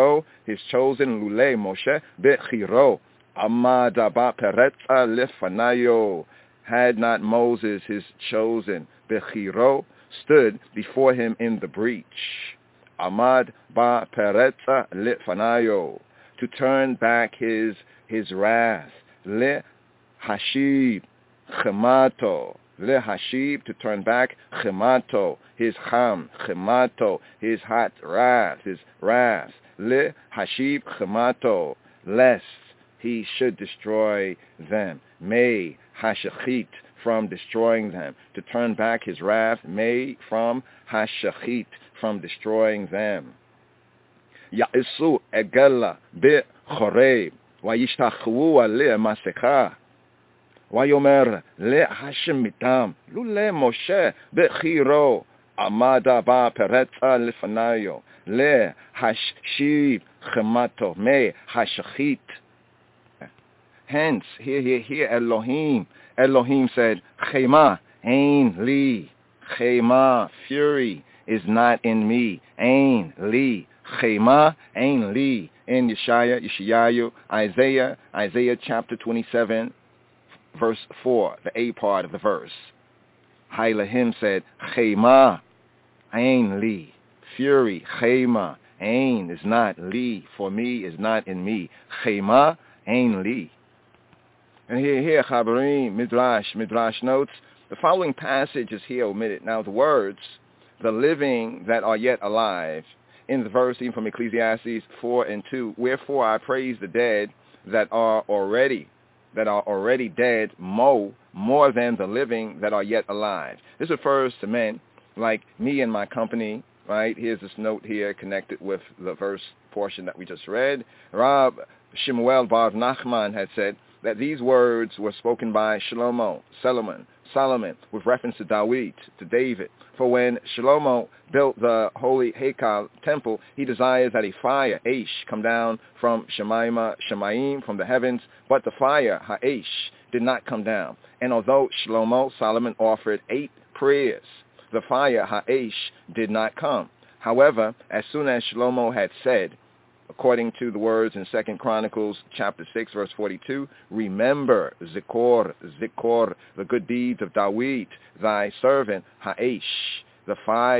lule Moshe, bechiro, amadaba peretza lefanayo, had not Moses, his chosen, bechiro, stood before him in the breach. Amad ba peretza lefanayo, to turn back his wrath. Le hashib chemato, to turn back chemato, his chemato, his hot wrath, Le hashib chemato, lest he should destroy them. May hashachit, from destroying them. To turn back his wrath, may from hashachit, from destroying them. Ya'isu egela be choreb, vayishtachu ale masecha, vayomer le Hashem mitam, lule Moshe bechiro, amada ba peretza lefanayo, le hashib chemato me hashachit. Hence, here Elohim said, Chema ein li, Chema, fury is not in me, ein li, Chema ein li. In Yeshayahu, Isaiah chapter 27, verse 4, the A part of the verse. Elohim said, Chema ein li, fury, Chema, ein is not li, for me is not in me, Chema ein li. And here, Chabarim, Midrash notes, the following passage is here omitted. Now the words, the living that are yet alive, in the verse even from Ecclesiastes 4:2, wherefore I praise the dead that are already dead more than the living that are yet alive. This refers to men like me and my company, right? Here's this note here connected with the verse portion that we just read. Rab Shemuel Bar Nachman had said that these words were spoken by Solomon, with reference to David. For when Shlomo built the holy Heikal temple, he desires that a fire, Aish, come down from Shemaim, from the heavens, but the fire, Ha'aish, did not come down. And although Solomon offered 8 prayers, the fire, Ha'aish, did not come. However, as soon as Shlomo had said, according to the words in 2 Chronicles chapter 6, verse 42, remember, Zikor, the good deeds of Dawid, thy servant, Ha'aish, the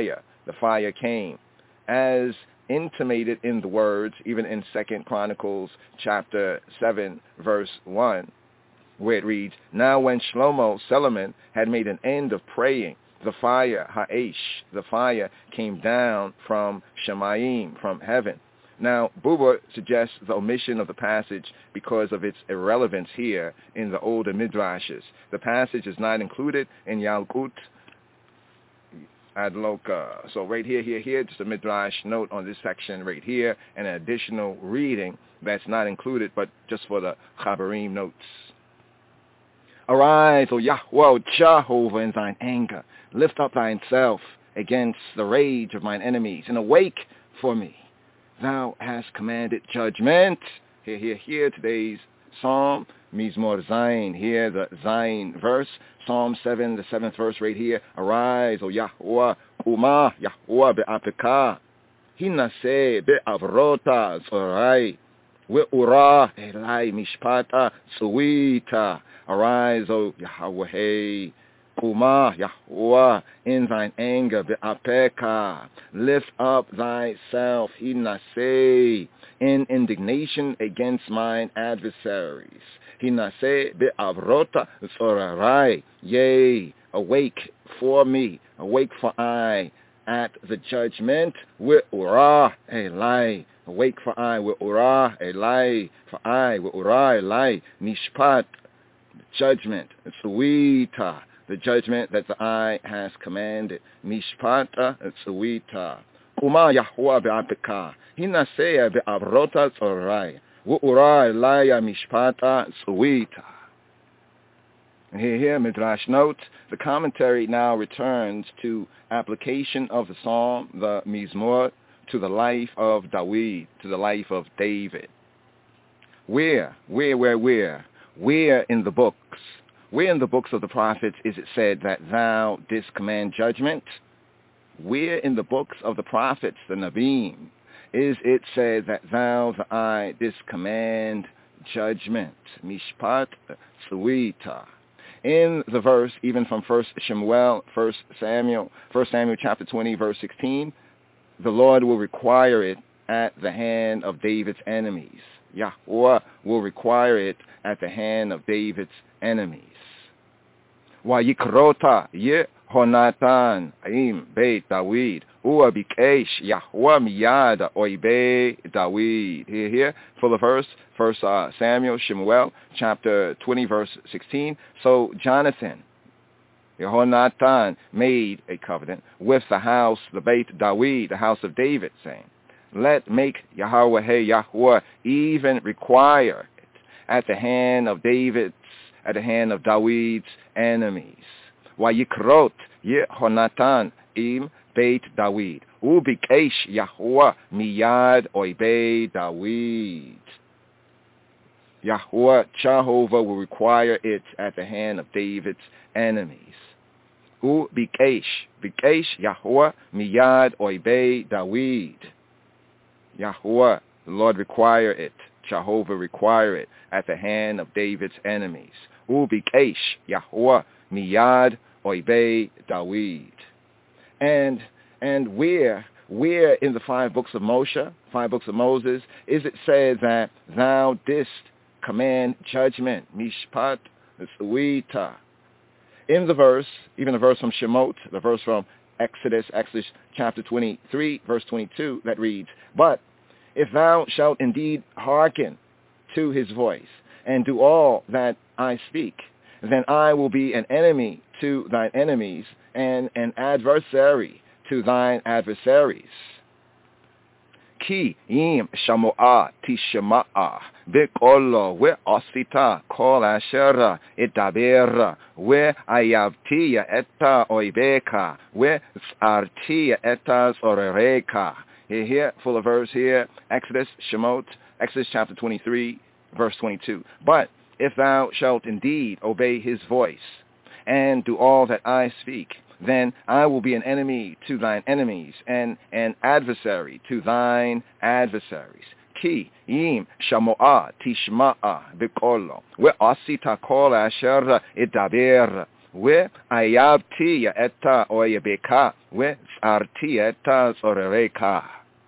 fire came. As intimated in the words, even in 2 Chronicles chapter 7, verse 1, where it reads, now when Solomon had made an end of praying, the fire, Ha'aish, the fire came down from Shemaim, from heaven. Now, Buber suggests the omission of the passage because of its irrelevance here in the older Midrashes. The passage is not included in Yalkut Adloka. So right here, just a Midrash note on this section right here, and an additional reading that's not included, but just for the Chabarim notes. Arise, O Yahweh, Jehovah, in thine anger. Lift up thyself against the rage of mine enemies, and awake for me. Thou hast commanded judgment. Here, today's Psalm, Mizmor Zayin. Here, the Zayin verse, Psalm 7, the 7th verse right here. Arise, O Yahweh, Uma, Yahweh be'apeka. Hinaseh be'avrota zorai. We'ura elai mishpata tzuita. Arise, O Yahweh, Kuma, Yahweh, in thine anger, be'apeka, lift up thyself, hinaseh, in indignation against mine adversaries. Hinaseh be'avrota zorarai, yea, awake for me, awake for I, at the judgment, we'ura elai, awake for I, we'ura elai, for I, we'ura elai, mishpat, judgment, tzuita, the judgment that the eye has commanded. Mishpata tzuita. Kuma Yahweh be'apeka. Hinaseh be'avrota tzorai. Wu'ura elaya mishpata tzuita. And here, Midrash note, the commentary now returns to application of the psalm, the Mizmor, to the life of Dawid, to the life of David. Where in the books? Where in the books of the prophets is it said that thou didst command judgment? Where in the books of the prophets, the Nabim, is it said that thou, the I, didst command judgment? Mishpat Tzuita. In the verse, even from 1 Samuel chapter 20, verse 16, the Lord will require it at the hand of David's enemies. Yahweh will require it at the hand of David's enemies. Wayikrota Yehonatan im Beit Dawid Ua bikesh Yahweh miyad oibe Dawid. Here, for the verse, 1 Samuel, Shemuel, chapter 20, verse 16. So Jonathan, Yehonatan, made a covenant with the house, the Beit Dawid, the house of David, saying, let make Yahweh Yahweh even require it at the hand of David's, at the hand of David's enemies. Wayikrot Yehonatan im Beit Dawid ubikesh Yahweh miyad oibe Dawid. Yahweh, Jehovah, will require it at the hand of David's enemies. Ubikesh Yahweh miyad oibe Dawid. Yahweh, the Lord, require it. Jehovah require it at the hand of David's enemies. Ubikesh Yahweh miyad oibe Dawid. And where in the 5 books of Moshe, 5 books of Moses, is it said that thou didst command judgment? Mishpat Tzuita. In the verse, even the verse from Shemot, the verse from Exodus chapter 23, verse 22, that reads, but if thou shalt indeed hearken to his voice and do all that I speak, then I will be an enemy to thine enemies and an adversary to thine adversaries. Ki im shamo'a tishma'a beqolo we asita kol asher edaber we ayavtiya etta oibeka we artiya etta zorereka. Here, full of verse here, Exodus chapter 23, verse 22. But if thou shalt indeed obey his voice and do all that I speak, then I will be an enemy to thine enemies and an adversary to thine adversaries. Ki im shamo'a tishma'a beqolo we asita kol asher edaber we ayabti etta oyebeka we arti etta zorereka.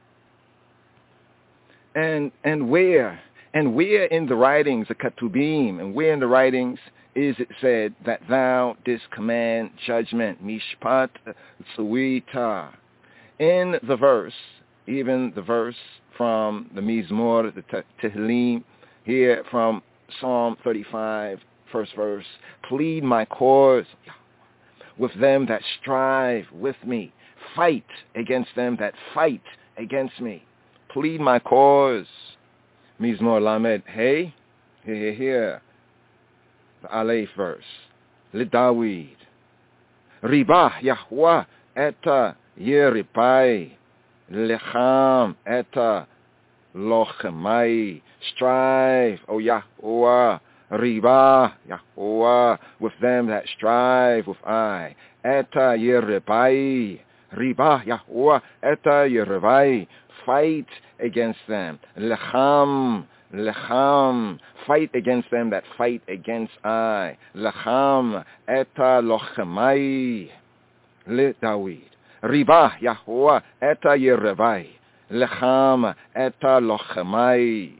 And where in the writings, the Ketubim, and where in the writings is it said that thou didst command judgment? Mishpat Tzuita. In the verse, even the verse from the Mizmor, the Tehillim, here from Psalm 35, first verse, plead my cause with them that strive with me. Fight against them that fight against me. Plead my cause. Mizmor Lamed, hey, here, the Aleph verse. Lidawid. Ribah Yahweh eta Yeripai. Lecham eta Lochemai. Strive, O Yahweh. Ribah Yahweh, with them that strive with I. Eta Yeripai. Ribah Yahweh eta Yeripai. Fight against them. Lecham, fight against them that fight against I. Lecham, eta lochemai, le Dawid. Ribah Yahweh eta Yerevai. Lecham, eta lochemai.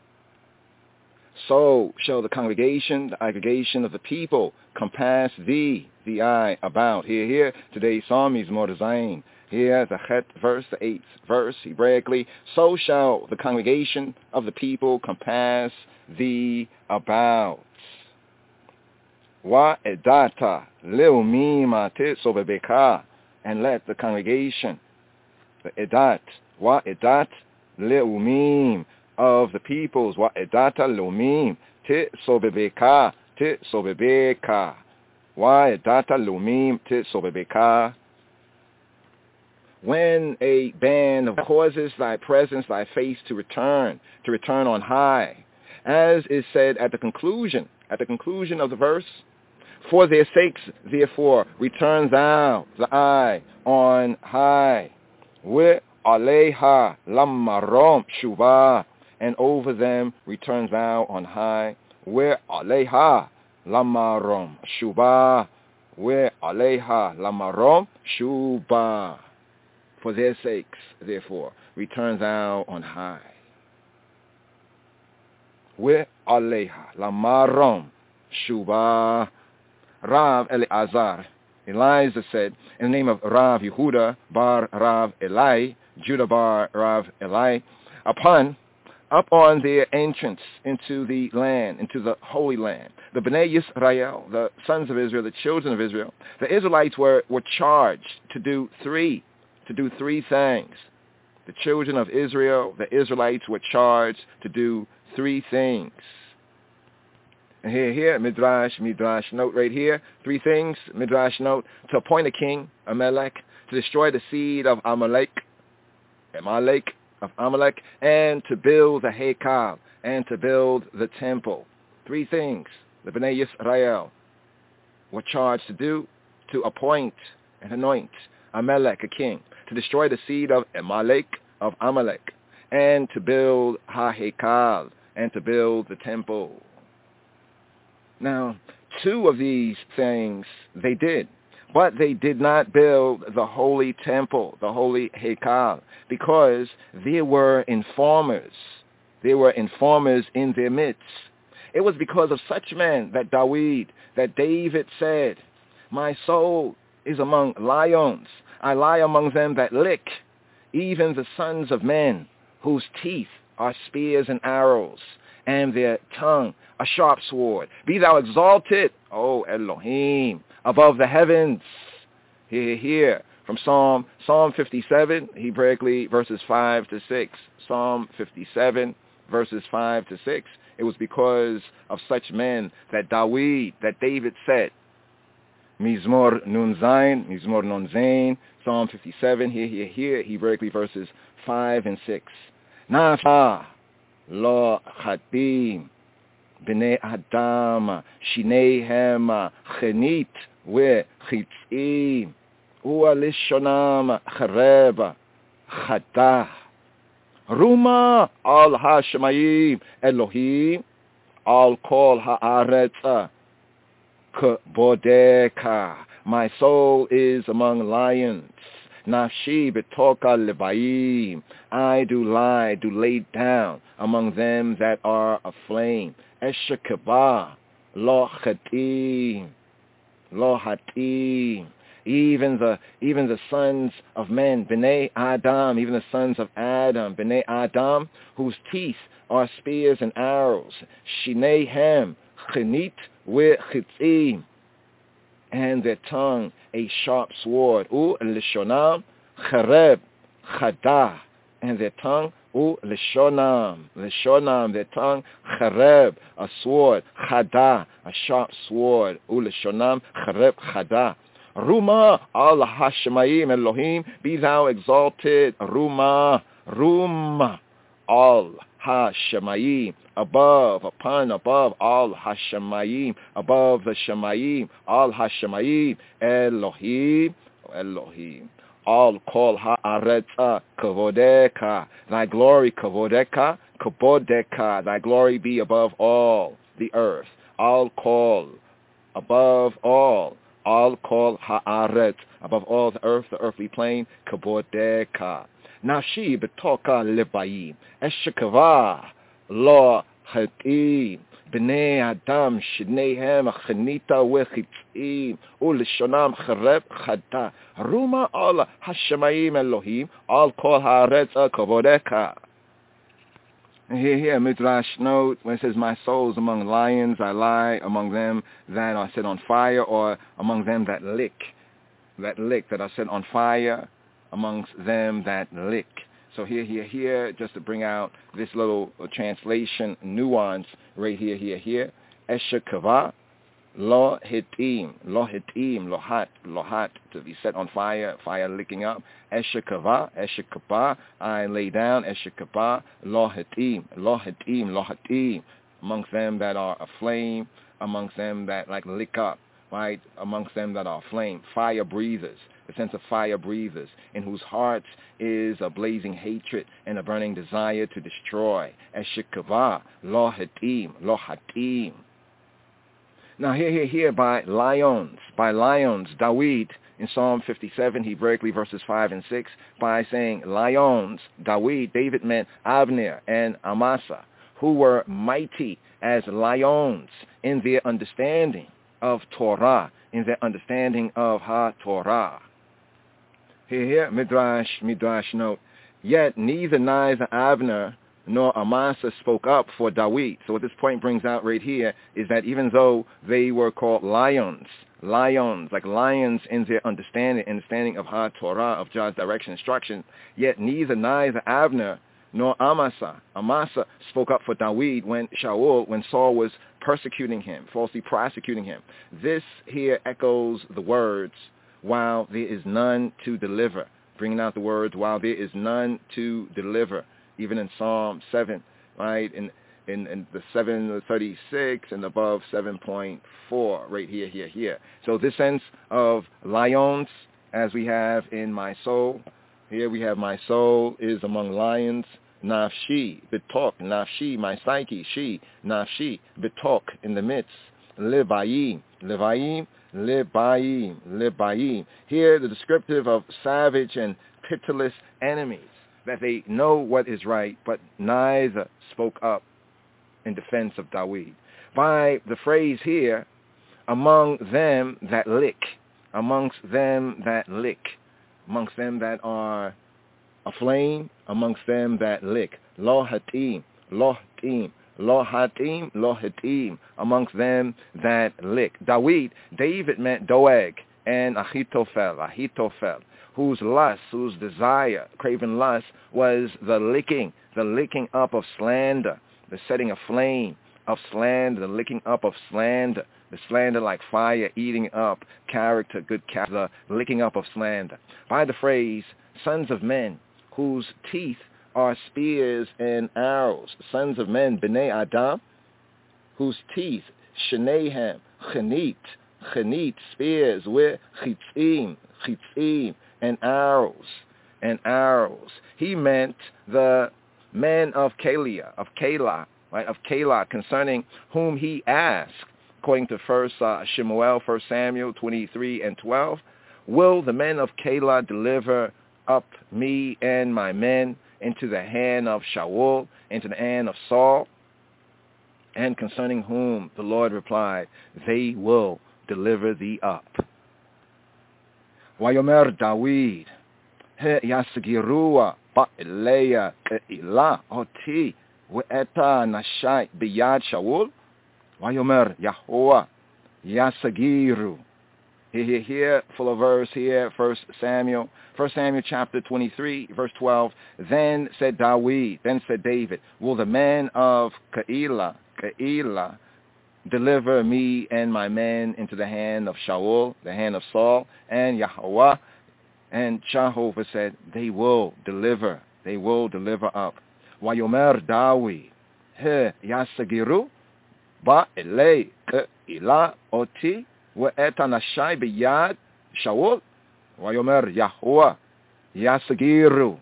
So shall the congregation, the aggregation of the people, compass thee, the I, about. Here, today's psalm is more designed. Here, the Chet verse, the 8th verse, Hebraically, so shall the congregation of the people compass thee about. Wa edata leumima tesobebeka, and let the congregation, the edat, wa edat leumim, of the peoples, wa edata leumim tesobebeka, Titsobebeka. Why data lumim titsobebeka? When a band causes thy presence, thy face to return on high, as is said at the conclusion of the verse, for their sakes, therefore, return thou the eye on high. We aleha lamarom shuva, and over them return thou on high. We aleha lamarom shuva. We aleha lamarom shuva. For their sakes, therefore, return thou on high. We aleha lamarom shuva. Rav Eleazar, Eliza said, in the name of Rav Yehuda bar Rav Eli, Judah bar Rav Eli, up on their entrance into the land, into the Holy Land, the Bnei Yisrael, the sons of Israel, the children of Israel, the Israelites were charged to do three things. The children of Israel, the Israelites, were charged to do three things. And here, Midrash note right here, three things, Midrash note, to appoint a king, Amalek, to destroy the seed of Amalek, and to build the Heikal, and to build the temple. Three things the Bnei Yisrael were charged to do: to appoint and anoint Amalek, a king, to destroy the seed of Amalek, and to build Ha-Heikal, and to build the temple. Now, two of these things they did, but they did not build the holy temple, the holy Heikal, because there were informers. There were informers in their midst. It was because of such men that David said, my soul is among lions. I lie among them that lick, even the sons of men, whose teeth are spears and arrows, and their tongue a sharp sword. Be thou exalted, O Elohim, above the heavens. Here, from Psalm 57, Hebraically, verses 5 to 6. Psalm 57, verses 5 to 6. It was because of such men that David said, Mizmor Nun Zain, Psalm 57, here, Hebraically, verses 5 and 6. Nafa lo chatim b'nei adam shineihem chenit vechitzim u'alishonam chareb chadah ruma al hashemayim Elohim al kol haaretz k'bodeka. My soul is among lions. Nafshi betoka lebayim. I do lay down among them that are aflame. Eshekeba lo chatim. Even the sons of men, Bnei Adam, even the sons of Adam, Bnei Adam, whose teeth are spears and arrows. Shineihem chenit vechitzim. And their tongue a sharp sword. Lishonam chareb chadah. And their tongue lishonam, their tongue chareb, a sword, chadah, a sharp sword. Lishonam chareb chadah. Ruma al hashemayim Elohim, be thou exalted. Ruma al hashemayim, above all hashemayim, above the shemayim, all hashemayim, Elohim, all kol haaretz kavodeka, thy glory kabodeka, thy glory be above all the earth. All kol, above all kol haaretz, above all the earth, the earthly plane, kabodeka. Nashi betoka lebayim, eshekava lo chatim, bnei adam shneihem achenita vechitzim, ulishonam chareb chada, ruma al hashemayim Elohim, al kol haaretz kavodeka. Here, Midrash note, when it says, my soul is among lions, I lie among them that are set on fire, or among them that lick, that are set on fire, amongst them that lick. So here, just to bring out this little translation nuance right here. Eshekava Lo hitim, lohat, to be set on fire, fire licking up. Eshekava, I lay down. Eshekava, lo hitim, amongst them that are aflame, amongst them that like lick up, right? Amongst them that are aflame, fire breathers, the sense of fire breathers, in whose hearts is a blazing hatred and a burning desire to destroy. Eshekava, lo hatim. Now here by lions, Dawid, in Psalm 57, Hebraically verses 5 and 6, by saying lions, David meant Avner and Amasa, who were mighty as lions in their understanding of Torah, in their understanding of HaTorah. Here, Midrash note, yet neither Avner nor Amasa spoke up for Dawid. So what this point brings out right here is that even though they were called lions, like lions in their understanding of HaTorah, of God's direction, instruction, yet neither Avner nor Amasa spoke up for Dawid when Saul was persecuting him, falsely prosecuting him. This here echoes the words, while there is none to deliver, bringing out the words, while there is none to deliver. Even in Psalm 7, right, in the 736 and above 7.4, right here. So this sense of lions, as we have in my soul, here we have my soul is among lions, nafshi, betok, nafshi, my psyche, she, nafshi, betok, in the midst, lebayim. Here the descriptive of savage and pitiless enemies, that they know what is right, but neither spoke up in defense of Dawid. By the phrase here, among them that lick, amongst them that are aflame, amongst them that lick. Lo hatim, amongst them that lick. David meant Doeg and Ahitophel, whose desire, craven lust, was the licking up of slander, the setting aflame of slander, the licking up of slander, the slander like fire eating up character, good character, the licking up of slander. By the phrase, sons of men, whose teeth are spears and arrows, sons of men, B'nai Adam, whose teeth, Shenehem, Chenit, spears, with Chitzim, and arrows. He meant the men of Keilah, concerning whom he asked, according to 1 Samuel 23 and 12, will the men of Keilah deliver up me and my men into the hand of Shaul, into the hand of Saul? And concerning whom the Lord replied, they will deliver thee up. Vayomer Dawid, Yasgirua ba'eleya ke'ilah oti ve'eta nashai biyad Shaul. Vayomer Yahuwah Yasagiru. Here, full of verse here, 1 Samuel chapter 23, verse 12. Then said David, will the men of Keilah deliver me and my men into the hand of Shaul, the hand of Saul, and Yahweh? And Jehovah said, they will deliver up. Vayomer David, Yasagiru ba'elei ke'ilah oti ve'eta nashai biyad Shaul. Vayomer Yahuwah Yasagiru.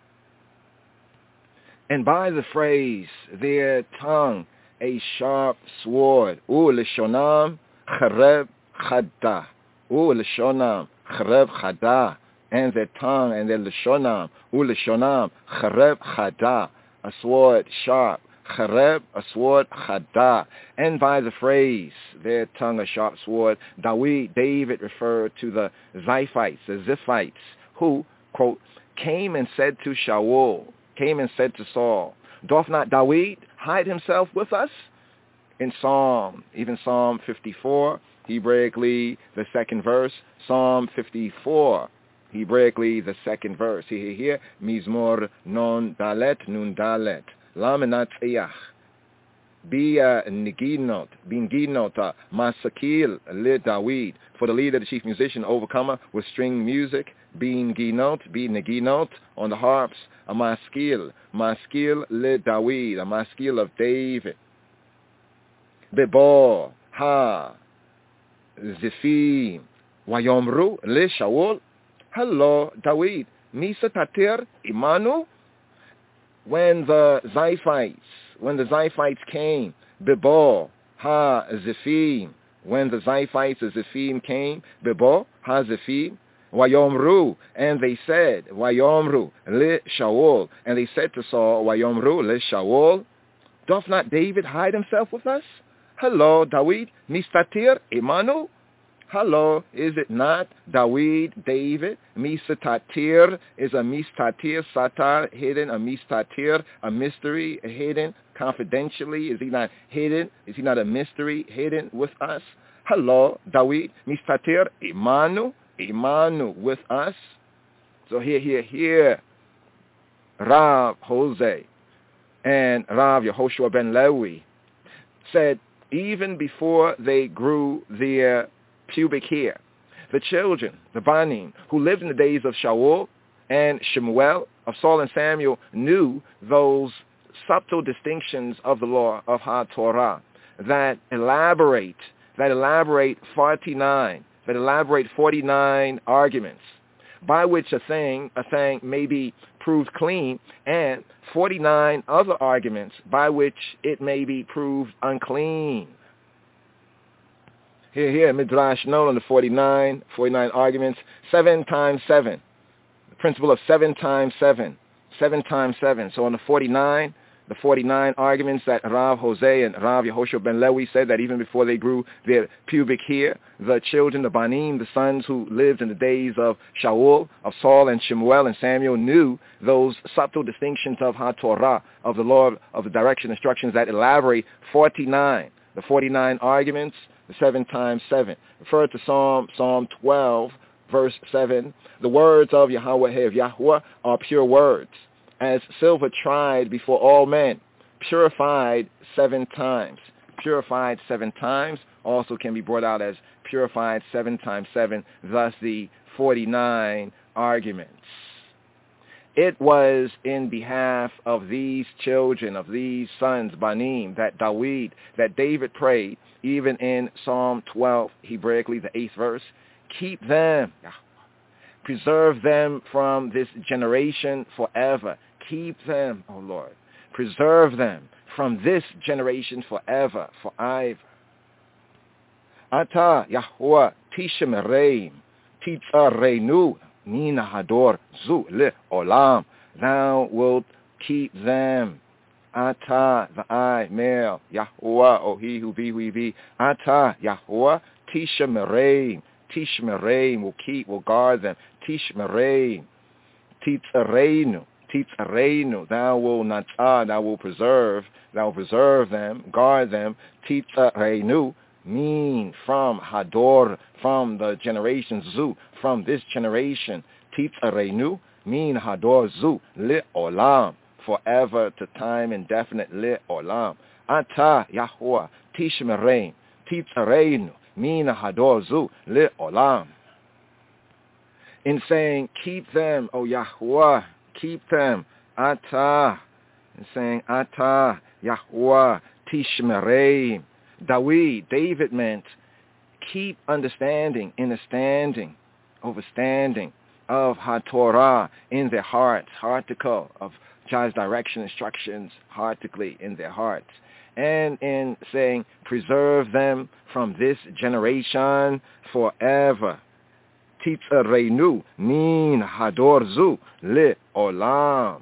And by the phrase, their tongue a sharp sword, Lishonam Chareb Chada, and their tongue and their Lishonam, Lishonam Chareb Chada, a sword sharp, Chareb, a sword, Chada. And by the phrase, their tongue a sharp sword, David referred to the Ziphites, who, quote, came and said to Saul, doth not David hide himself with us? In Psalm 54, Hebraically the second verse, Psalm 54, Hebraically the second verse. Here, Mizmor nun dalet, Lamenat eyach. Niginot, Masakil le Dawid. For the leader, the chief musician, overcomer with string music, Bin Niginot on the harps, a Maskil le Dawid, a Maskil of David. Bebo, Ha, Zifim, Wayomru le Shaul. Hello, Dawid, Misa Tatir, Imanu. When the Ziphites came, Bebo, Ha, Zifim, when the Ziphites of Zifim came, Bebo, Ha, Zifim, Wayomru, and they said, Wayomru, le Shaul, and they said to Saul, Wayomru, le Shaul, doth not David hide himself with us? Hello, David, Mistatir, Imanu. Hello, is it not David? Mistatir is a mistatir, satar, hidden, a mistatir, a mystery, hidden, confidentially. Is he not hidden? Is he not a mystery, hidden with us? Hello, David, mistatir, Imanu with us. So here, Rav Jose and Rav Yehoshua ben Lewi said, even before they grew their pubic hair, the children, the Banim, who lived in the days of Shaul and Shemuel, of Saul and Samuel, knew those subtle distinctions of the law of HaTorah that elaborate 49 arguments by which a thing may be proved clean, and 49 other arguments by which it may be proved unclean. Here, Midrash known on the 49 arguments, 7 times 7. The principle of 7 times 7. 7 times 7. So on the 49 arguments that Rav Jose and Rav Yehoshua ben Lewi said that even before they grew their pubic hair, the children, the Banim, the sons who lived in the days of Shaul, of Saul and Shemuel and Samuel, knew those subtle distinctions of HaTorah, of the law, of the direction, instructions that elaborate 49. The 49 arguments, the 7 times 7. Refer to Psalm 12, verse 7. The words of Yahweh are pure words, as silver tried before all men, purified 7 times. Purified 7 times also can be brought out as purified 7 times 7, thus the 49 arguments. It was in behalf of these children, of these sons, Banim, that David prayed, even in Psalm 12, Hebraically, the 8th verse, keep them, preserve them from this generation forever. Keep them, O Lord. Preserve them from this generation forever, for ever. Ata Yahweh Tishemereim Titzareinu Mina Hador Zu Le Olam. Thou wilt keep them. Ata, the I, male, Yahweh, O he who be, we be. Ata Yahweh Tishemereim. Tishmereim will keep, will guard them. Tishmereim. Titzareinu. Thou will preserve them, guard them. Titzareinu, mean from Hador, from the generation Zu, from this generation. Titzareinu, mean Hador Zu, Le Olam, forever to time indefinite, Le Olam. Ata Yahweh, Tishmereim, Titzareinu, mean Hador Zu, Le Olam. In saying, keep them, O Yahweh, keep them, Ata, and saying, Ata, Yahweh, Tishmereim. David meant, keep understanding, understanding, overstanding of HaTorah in their hearts, hearticle, of God's direction, instructions, heartically in their hearts. And in saying, preserve them from this generation forever. Titzareinu min hador zu le olam.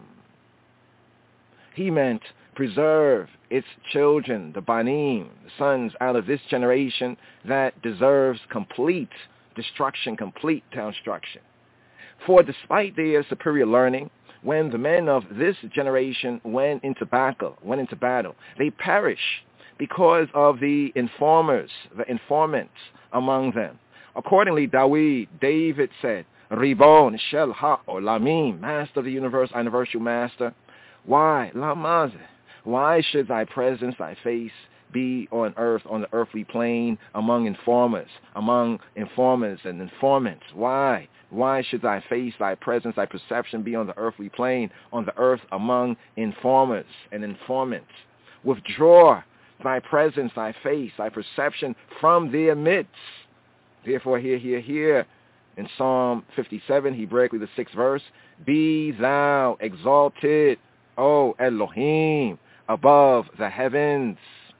He meant preserve its children, the Banim, the sons out of this generation that deserves complete destruction, complete destruction. For despite their superior learning, when the men of this generation went into battle, they perish because of the informants among them. Accordingly, David said, Ribon Shel HaOlamim, Master of the universe, universal master. Why? Lamaz. Why should thy presence, thy face, be on earth, on the earthly plane, among informers and informants? Why? Why should thy face, thy presence, thy perception be on the earthly plane, on the earth among informers and informants? Withdraw thy presence, thy face, thy perception from their midst. Therefore, hear, in Psalm 57, Hebraically the 6th verse, be thou exalted, O Elohim, above the heavens.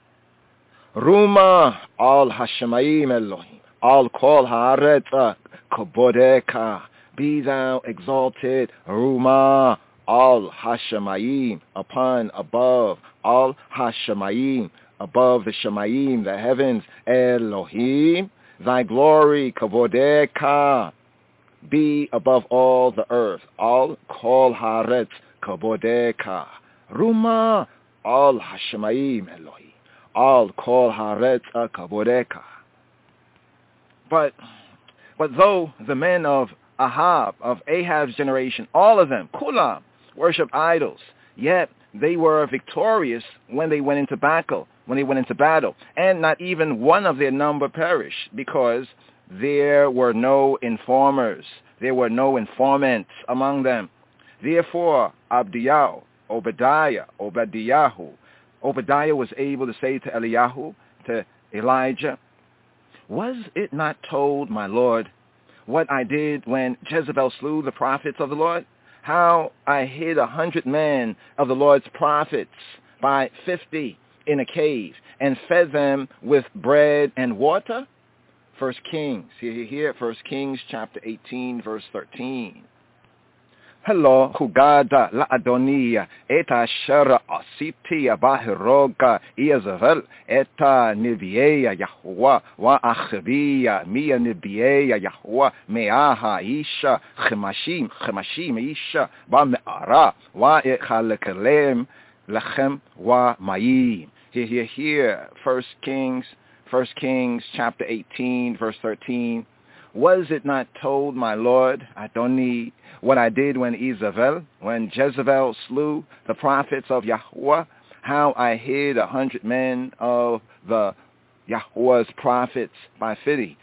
Ruma al Hashemayim Elohim, al kol haaretz kabodeka. Be thou exalted, Ruma al Hashemayim, upon, above, al Hashemayim, above the Shemayim, the heavens, Elohim, thy glory, kabodeka, be above all the earth, al kol haaretz kabodeka. Ruma al Hashemayim Elohim, al kol haaretz kabodeka. But though the men of Ahab, of Ahab's generation, all of them, kulam, worship idols, yet they were victorious when they went into battle, and not even one of their number perished, because there were no informers, there were no informants among them. Therefore, Obadiah was able to say to Eliyahu, to Elijah, was it not told, my Lord, what I did when Jezebel slew the prophets of the Lord? How I hid 100 men of the Lord's prophets by 50 in a cave and fed them with bread and water? 1 Kings, here, 1 Kings chapter 18, verse 13. Hello, Hugada la Adonia, eta shara asiti abahiroga, Iazvel, eta nibieya Yahuwah, wa achviya, mia nibieya Yahuwah, meaha isha, chemashim isha, ba me'ara, wa echalekalem, lachem wa mayim. Here, 1 Kings chapter 18, verse 13. Was it not told, my Lord, Adoni, what I did when Jezebel slew the prophets of Yahuwah, how I hid 100 men of the Yahuwah's prophets by 50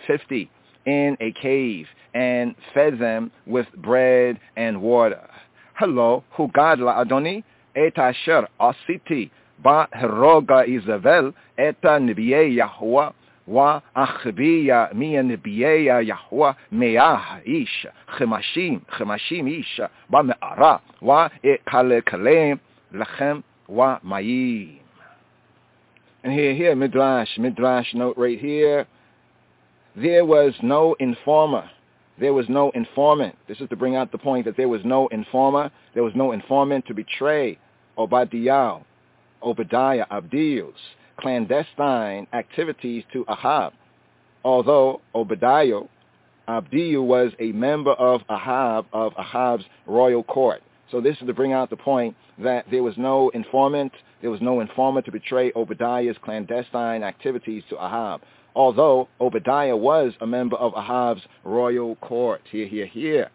in a cave and fed them with bread and water? Hello, Hugad la Adoni, et asher asiti ba heroga Izabel eta nibiyei Yahuwah, wa achviya mia nibieya Yahuwah meah isha chemashim isha ba me'ara wa ekalekalem lachem wa mayim. And here Midrash note right here, there was no informer, there was no informant. This is to bring out the point that there was no informer, there was no informant to betray Obadiah, Abdiel's clandestine activities to Ahab. Although Abdiel was a member of Ahab's royal court. So this is to bring out the point that there was no informant to betray Obadiah's clandestine activities to Ahab. Although Obadiah was a member of Ahab's royal court. Here.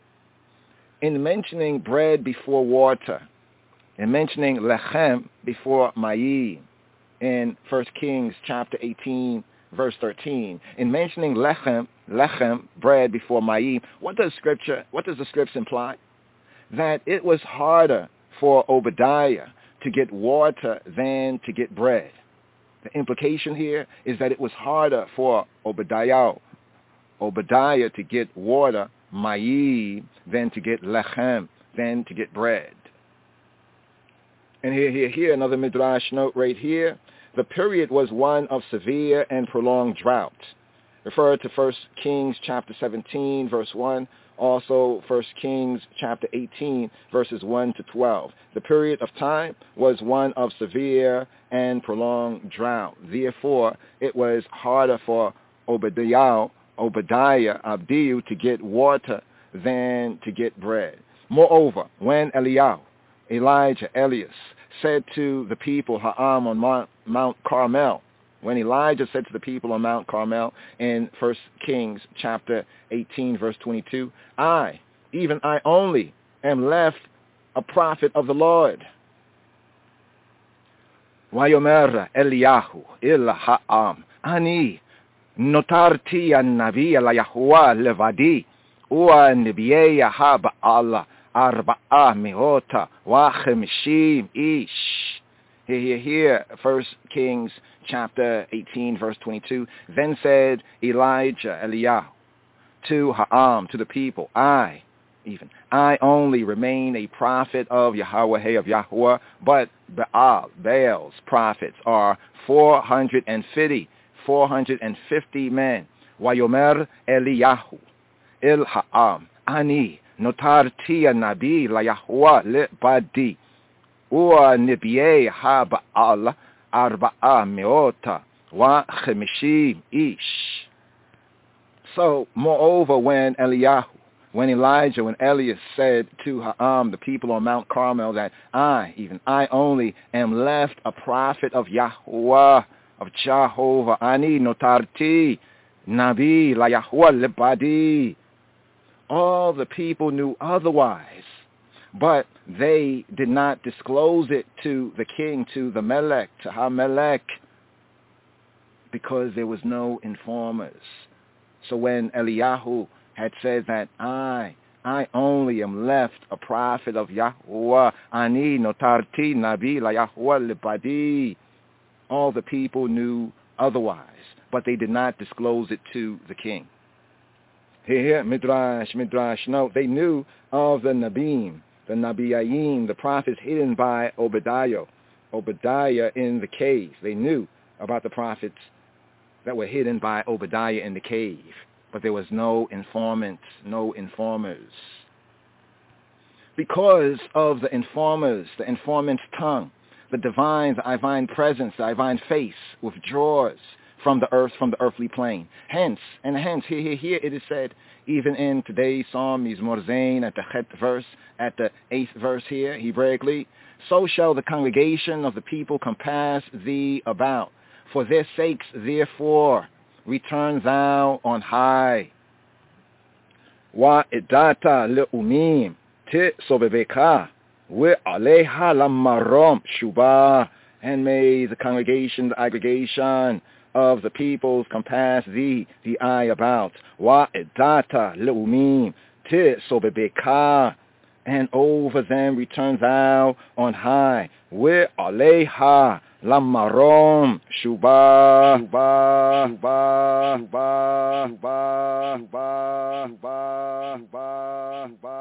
In mentioning bread before water, in mentioning lechem before mayim, in 1 Kings chapter 18, verse 13, in mentioning lechem, bread before mayim, what does the scripture imply? That it was harder for Obadiah to get water than to get bread. The implication here is that it was harder for Obadiah to get water, mayim, than to get lechem, than to get bread. And here, another Midrash note right here. The period was one of severe and prolonged drought. Refer to 1 Kings chapter 17, verse 1. Also 1 Kings chapter 18, verses 1 to 12. The period of time was one of severe and prolonged drought. Therefore, it was harder for Obadiah, Abdiel, to get water than to get bread. Moreover, when Elias said to the people Ha'am on Mount Carmel, when Elijah said to the people on Mount Carmel in 1 Kings chapter 18, verse 22, I, even I only, am left a prophet of the Lord. Wayomer Eliyahu il ha'am. Ani notarti an-nabi la Yahuwah levadi. Ua nibiyeh ha'ba'ala arba'a mihota wa chemishim ish. Here, 1 Kings chapter 18, verse 22. Then said Elijah, Eliyahu, to Ha'am, to the people, I only remain a prophet of Yahweh, of Yahuwah, but Baal's prophets are 450 men. Wayomer Eliyahu, il Ha'am, Ani, notarti nabi la Yahuwah le badi. Ua nibiyeh ha-ba'al arba'a meota wa chemishim ish. So, moreover, when Elijah, when Elias said to Ha'am, the people on Mount Carmel, that I only am left a prophet of Yahuwah, of Jehovah, Ani notarti nabi la Yahuwah lebadi. All the people knew otherwise, but they did not disclose it to the king, to the Melech, to HaMelech, because there was no informers. So when Eliyahu had said that I only am left a prophet of Yahuwah, Ani notarti nabi la Yahuwah lebadi, all the people knew otherwise, but they did not disclose it to the king. Here, Midrash, no, they knew of the Nabim, the Nabiyayim, the prophets hidden by Obadiah in the cave. They knew about the prophets that were hidden by Obadiah in the cave, but there was no informants, no informers. Because of the informers, the informant's tongue, the divine presence, the divine face withdraws from the earth, from the earthly plane. Hence, here it is said, even in today's Psalm, Mizmor Zain, at the 8th verse, at the 8th verse here, Hebraically, so shall the congregation of the people compass thee about. For their sakes, therefore, return thou on high. Wa idata le'umim te sobebeka we aleha lamarom shubah. And may the congregation, the aggregation of the peoples compass thee, the eye about. Wa idata le'umim te sobebeka. And over them return thou on high. We aleha lamarom shubah, shubah, shubah, shubah, shubah, shubah, shubah, shubah.